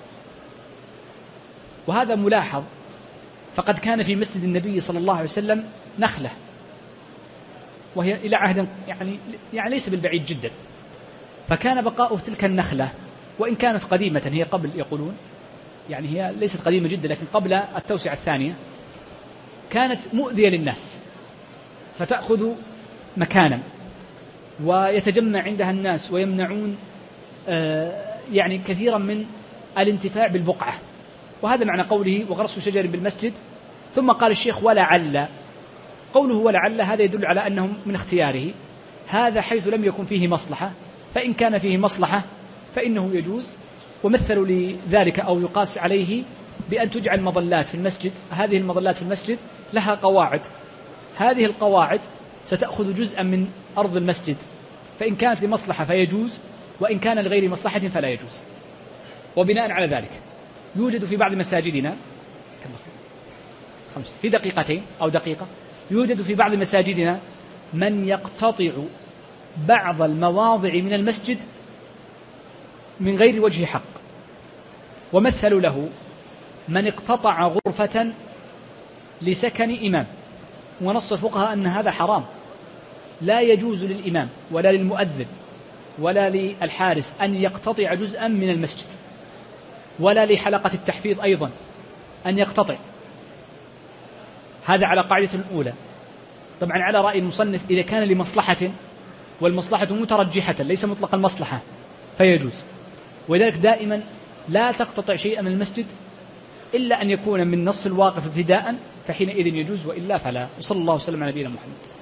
وهذا ملاحظ، فقد كان في مسجد النبي صلى الله عليه وسلم نخلة، وهي إلى عهد يعني ليس بالبعيد جدا، فكان بقاء تلك النخلة وإن كانت قديمة، هي قبل يقولون يعني هي ليست قديمة جدا لكن قبل التوسعة الثانية، كانت مؤذية للناس فتأخذ مكانا ويتجمع عندها الناس ويمنعون يعني كثيرا من الانتفاع بالبقعة. وهذا معنى قوله وغرس شجر بالمسجد. ثم قال الشيخ: ولعل. قوله ولعل هذا يدل على أنه من اختياره، هذا حيث لم يكن فيه مصلحة، فإن كان فيه مصلحة فإنه يجوز. ومثلوا لذلك أو يقاس عليه بأن تجعل مظلات في المسجد. هذه المظلات في المسجد لها قواعد، هذه القواعد ستأخذ جزءا من أرض المسجد، فإن كانت لمصلحة فيجوز، وإن كان لغير مصلحة فلا يجوز. وبناء على ذلك يوجد في بعض مساجدنا في دقيقتين أو دقيقة، يوجد في بعض مساجدنا من يقتطع بعض المواضع من المسجد من غير وجه حق. ومثلوا له من اقتطع غرفة لسكن إمام، ونص الفقهاء أن هذا حرام، لا يجوز للإمام ولا للمؤذن ولا للحارس أن يقتطع جزءا من المسجد، ولا لحلقة التحفيظ أيضا أن يقتطع، هذا على قاعدة الأولى. طبعا على رأي المصنف إذا كان لمصلحة والمصلحة مترجحة ليس مطلق المصلحة فيجوز. وذلك دائما لا تقتطع شيئا من المسجد إلا أن يكون من نص الواقف ابتداء، فحينئذ يجوز، وإلا فلا. وصلى الله وسلم على نبينا محمد.